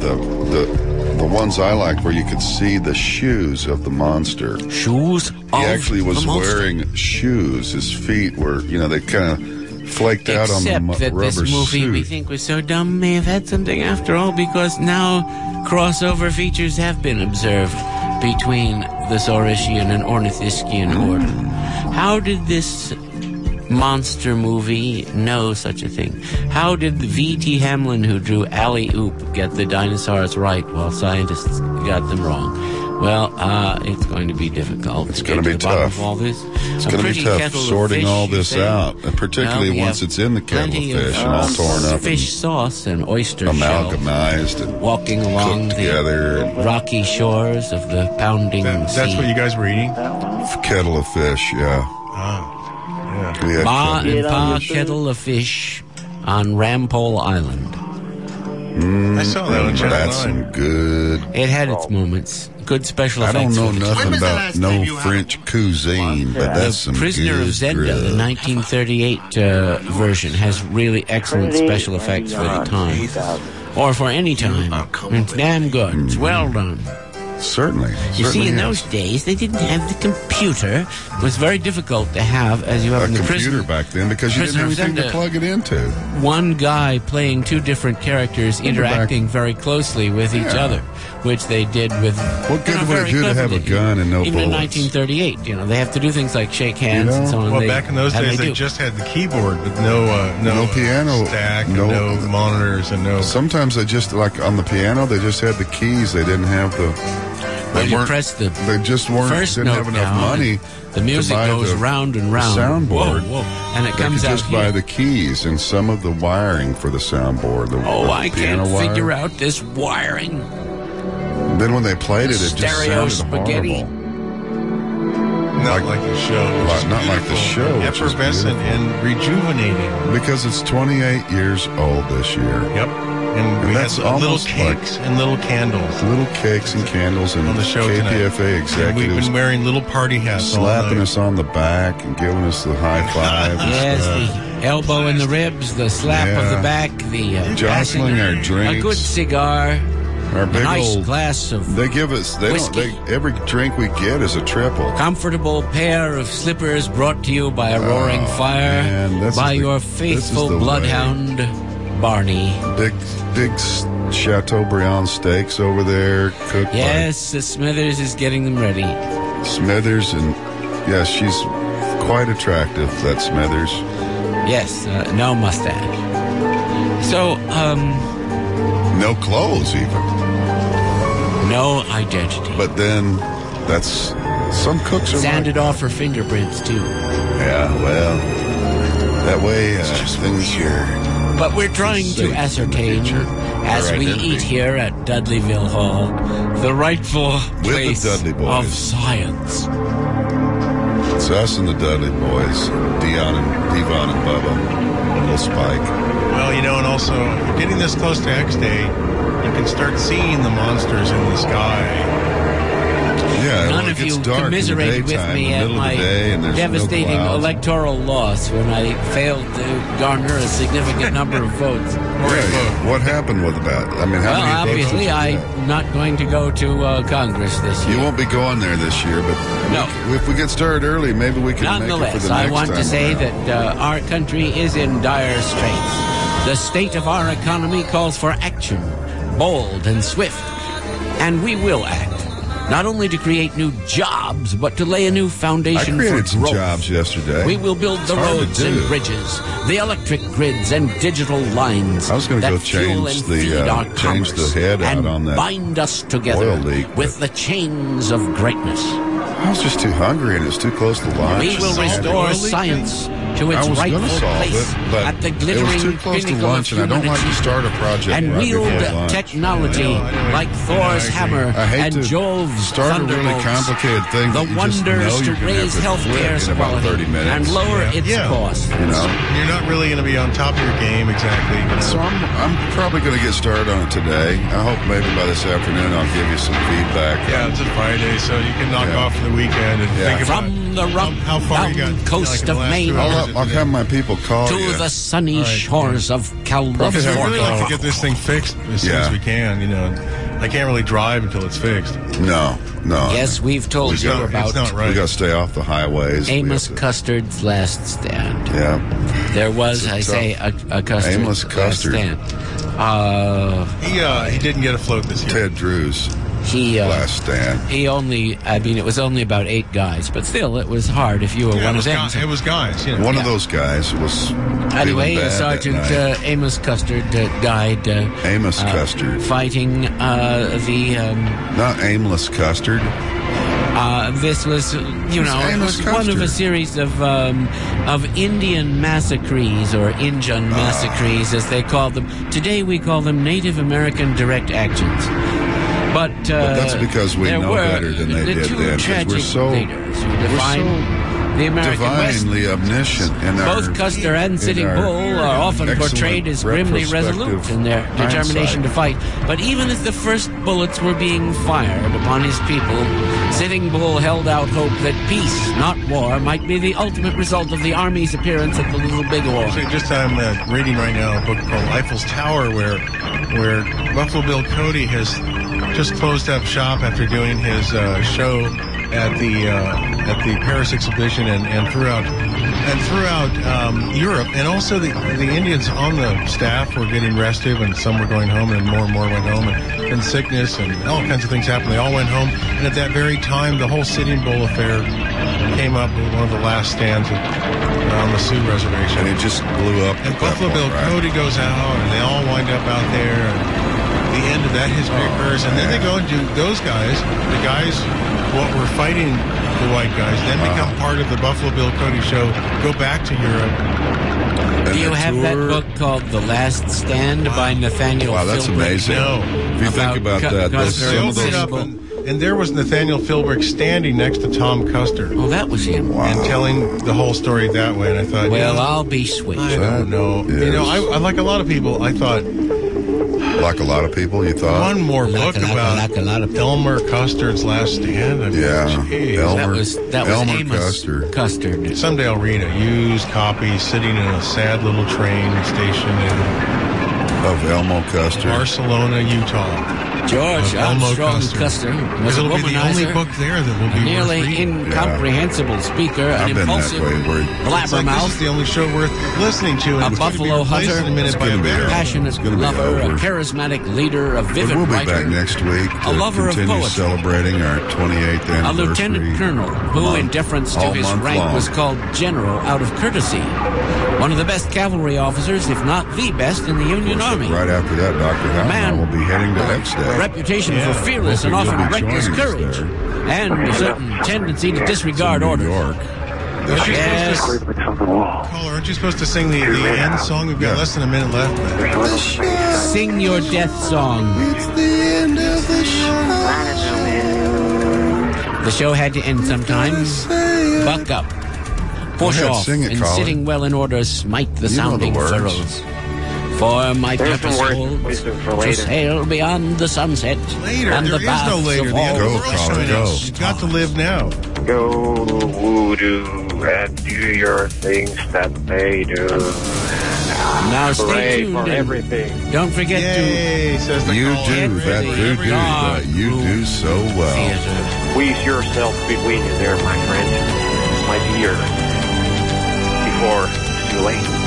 Speaker 13: the ones I like where you could see the shoes of the monster?
Speaker 15: Shoes?
Speaker 13: He actually was wearing shoes. His feet were, they kind of flaked out on the rubber suit. Except that this movie we think was so dumb may have had something after all, because now crossover features have been observed between the Saurischian and Ornithischian order. How did this monster movie know such a thing? How did V.T. Hamlin, who drew Alley-Oop, get the dinosaurs right while scientists got them wrong? Well, it's going to be difficult. It's going to be tough.
Speaker 15: All this.
Speaker 13: It's going to be tough sorting all this out, and particularly once it's in the kettle of fish and all torn up.
Speaker 15: Fish sauce and oyster
Speaker 13: amalgamized
Speaker 15: and walking along
Speaker 13: the
Speaker 15: rocky shores of the pounding sea.
Speaker 5: That's what you guys were eating?
Speaker 13: Kettle of fish, yeah.
Speaker 5: Yeah.
Speaker 15: Ma and Pa kettle of fish on Rampole Island.
Speaker 5: I saw that on Channel 9.
Speaker 13: That's some good.
Speaker 15: It had its moments. Good special effects.
Speaker 13: I don't know nothing about French cuisine, but that's some
Speaker 15: Prisoner of Zenda, the 1938 version, has really excellent special effects for the time. Or for any time. It's damn good. It's well done.
Speaker 13: Certainly.
Speaker 15: You see, in those days, they didn't have the computer. It was very difficult to have, as you have in the
Speaker 13: computer back then, because you didn't have anything to plug it into.
Speaker 15: One guy playing two different characters interacting very closely with each other, which they did with.
Speaker 13: What good would it do to have a gun and no bullets?
Speaker 15: Even in 1938, they have to do things like shake hands and so on.
Speaker 5: Well, back in those days, they just had the keyboard with no
Speaker 13: piano
Speaker 5: stack, no monitors, and no.
Speaker 13: Sometimes they just, like on the piano, they just had the keys. They didn't have the.
Speaker 15: They
Speaker 13: just weren't. Didn't have enough money.
Speaker 15: The music goes round and round.
Speaker 13: The soundboard,
Speaker 15: and it comes out
Speaker 13: just buy the keys and some of the wiring for the soundboard.
Speaker 15: I can't figure out this wiring.
Speaker 13: Then when they played it, just sounded
Speaker 15: spaghetti.
Speaker 13: horrible.
Speaker 5: Not like the show.
Speaker 13: Not like the show.
Speaker 5: Effervescent and rejuvenating.
Speaker 13: Because it's 28 years old this year.
Speaker 5: Yep. And we
Speaker 13: that's
Speaker 5: had little cakes and little candles.
Speaker 13: Little cakes and candles and
Speaker 5: on the show
Speaker 13: KPFA
Speaker 5: tonight.
Speaker 13: executives.
Speaker 5: And we've been wearing little party hats
Speaker 13: slapping us on the back and giving us the high five.
Speaker 15: Yes, the elbow in the ribs, the slap of the back, the
Speaker 13: jostling our drinks.
Speaker 15: A good cigar.
Speaker 13: Our big
Speaker 15: nice
Speaker 13: old
Speaker 15: glass of
Speaker 13: They give us every drink we get is a triple.
Speaker 15: Comfortable pair of slippers brought to you by a roaring fire by your faithful bloodhound Barney.
Speaker 13: Big Chateaubriand steaks over there cooked.
Speaker 15: Yes, the Smithers is getting them ready.
Speaker 13: Smithers, and yes, she's quite attractive, that Smithers.
Speaker 15: Yes, no mustache. So,
Speaker 13: no clothes even.
Speaker 15: No identity.
Speaker 13: But then, that's some cooks are
Speaker 15: sanded off her fingerprints too.
Speaker 13: Yeah, well, that way things
Speaker 15: here. But we're trying to ascertain as we eat here at Dudleyville Hall, the rightful place
Speaker 13: the Dudley boys.
Speaker 15: of science.
Speaker 13: It's us and the Dudley boys, Devon and Bubba, Little Spike.
Speaker 5: Well, and also, getting this close to X Day, you can start seeing the monsters in the sky.
Speaker 13: Yeah,
Speaker 15: none of you commiserated with me at my devastating electoral loss when I failed to garner a significant number of votes.
Speaker 13: What happened with that? I mean, how many votes?
Speaker 15: Obviously, I'm not going to go to Congress this year.
Speaker 13: You won't be going there this year, but if we get started early, maybe we can
Speaker 15: Nonetheless,
Speaker 13: make it for the next
Speaker 15: I want
Speaker 13: time
Speaker 15: to say
Speaker 13: around.
Speaker 15: that our country is in dire straits. The state of our economy calls for action, bold and swift, and we will act. Not only to create new jobs, but to lay a new foundation for growth.
Speaker 13: I created some jobs yesterday.
Speaker 15: We will build the roads and bridges, the electric grids and digital lines.
Speaker 13: I was going to go change the head out on that
Speaker 15: bind us together
Speaker 13: oil leak,
Speaker 15: with the chains of greatness.
Speaker 13: I was just too hungry and it's too close to lunch.
Speaker 15: We will restore science to its rightful place at the glittering pinnacle of humanity,
Speaker 13: and I don't like to start a project
Speaker 15: and wield technology like Thor's hammer and Jove's
Speaker 13: start
Speaker 15: thunderbolts.
Speaker 13: a really complicated thing.
Speaker 15: The wonders to raise healthcare quality and lower its cost.
Speaker 5: You're not really going to be on top of your game exactly.
Speaker 13: So I'm probably going to get started on it today. I hope maybe by this afternoon I'll give you some feedback.
Speaker 5: Yeah, it's a Friday, so you can knock off for the weekend and think about
Speaker 15: from the rough
Speaker 5: how far you got
Speaker 15: coast of Maine
Speaker 13: I'll have my people call
Speaker 15: to
Speaker 13: you.
Speaker 15: the sunny shores of California.
Speaker 5: Because we really like to get this thing fixed as soon as we can. I can't really drive until it's fixed.
Speaker 13: No.
Speaker 15: Yes, we've told you about.
Speaker 5: It's not right.
Speaker 13: We got to stay off the highways.
Speaker 15: Amos Custard's last stand.
Speaker 13: Yeah.
Speaker 15: There was, a Custard.
Speaker 13: Amos Custard.
Speaker 15: Last stand.
Speaker 5: He didn't get a float this year.
Speaker 13: Ted Drew's last stand.
Speaker 15: It was only about 8 guys, but still, it was hard if you were one of them.
Speaker 5: It was guys.
Speaker 13: One of those guys was
Speaker 15: anyway,
Speaker 13: bad
Speaker 15: Sergeant Amos Custard died.
Speaker 13: Amos Custard.
Speaker 15: Fighting
Speaker 13: not aimless Custard.
Speaker 15: This was, it was one of a series of Indian massacres, or Injun massacres, as they called them. Today we call them Native American direct actions. But
Speaker 13: that's because we know better than they did then. We're so
Speaker 15: the American
Speaker 13: divinely
Speaker 15: West.
Speaker 13: omniscient.
Speaker 15: Both Custer and Sitting Bull are often portrayed as grimly resolute in their determination to fight. But even as the first bullets were being fired upon his people, Sitting Bull held out hope that peace, not war, might be the ultimate result of the Army's appearance at the Little Big War.
Speaker 5: So I'm reading right now a book called Eiffel's Tower, where Buffalo Bill Cody has just closed up shop after doing his show at the Paris exhibition and throughout Europe, and also the Indians on the staff were getting restive, and some were going home, and more went home, and sickness and all kinds of things happened. They all went home, and at that very time, the whole Sitting Bull affair came up with one of the last stands on the Sioux Reservation,
Speaker 13: and it just blew up.
Speaker 5: And Buffalo Bill Cody goes out, and they all wind up out there. And the end of that history occurs, and then they go and do those guys, the guys what were fighting the white guys, then become part of the Buffalo Bill Cody show, go back to Europe.
Speaker 15: Do you have that book called The Last Stand by Nathaniel Philbrick?
Speaker 13: Wow, that's amazing.
Speaker 5: No.
Speaker 13: If you think about that,
Speaker 5: and there was Nathaniel Philbrick standing next to Tom Custer.
Speaker 15: Oh, that was him.
Speaker 5: Wow. And telling the whole story that way, and I thought,
Speaker 15: well, I'll be sweet.
Speaker 5: I don't know. I like a lot of people, I thought...
Speaker 13: Like a lot of people, you thought?
Speaker 5: One more book about Elmer Custard's Last Stand.
Speaker 15: That was Amos Custard.
Speaker 5: Someday I'll read a used copy sitting in a sad little train station
Speaker 13: of Elmo Custard,
Speaker 5: Barcelona, Utah.
Speaker 15: George Armstrong Custer was a
Speaker 5: It'll be the only book there that will be
Speaker 15: nearly incomprehensible speaker, an impulsive blabbermouth.
Speaker 5: This is the only show worth listening to.
Speaker 15: A buffalo hunter, a passionate lover, a charismatic leader, a vivid
Speaker 13: we'll be
Speaker 15: writer,
Speaker 13: back next week
Speaker 15: a lover of poetry,
Speaker 13: celebrating our 28th anniversary.
Speaker 15: A lieutenant colonel who, in deference to his rank, was called general out of courtesy. One of the best cavalry officers, if not the best, in the Union Army.
Speaker 13: Right after that, Dr. Howell will be heading to X-Day.
Speaker 15: Reputation for fearless and often reckless courage, and a certain tendency to disregard orders.
Speaker 5: Caller, aren't you supposed to sing the end song? We've got less than a minute left.
Speaker 15: Sing your death song.
Speaker 5: It's the end of the show.
Speaker 15: The show had to end sometime. Buck up. Push off. And sitting well in order, smite the sounding furrows. For my purpose holds to sail beyond the sunset and the baths of all.
Speaker 13: Go, Caller, go.
Speaker 5: You've got to live now.
Speaker 24: Go voodoo and do your things that they do.
Speaker 15: Now stay tuned.
Speaker 24: For everything.
Speaker 15: Don't forget to.
Speaker 5: Says the
Speaker 13: you do that voodoo that you do so well.
Speaker 24: Squeeze yourself between you there, my friend, my dear, before it's too late.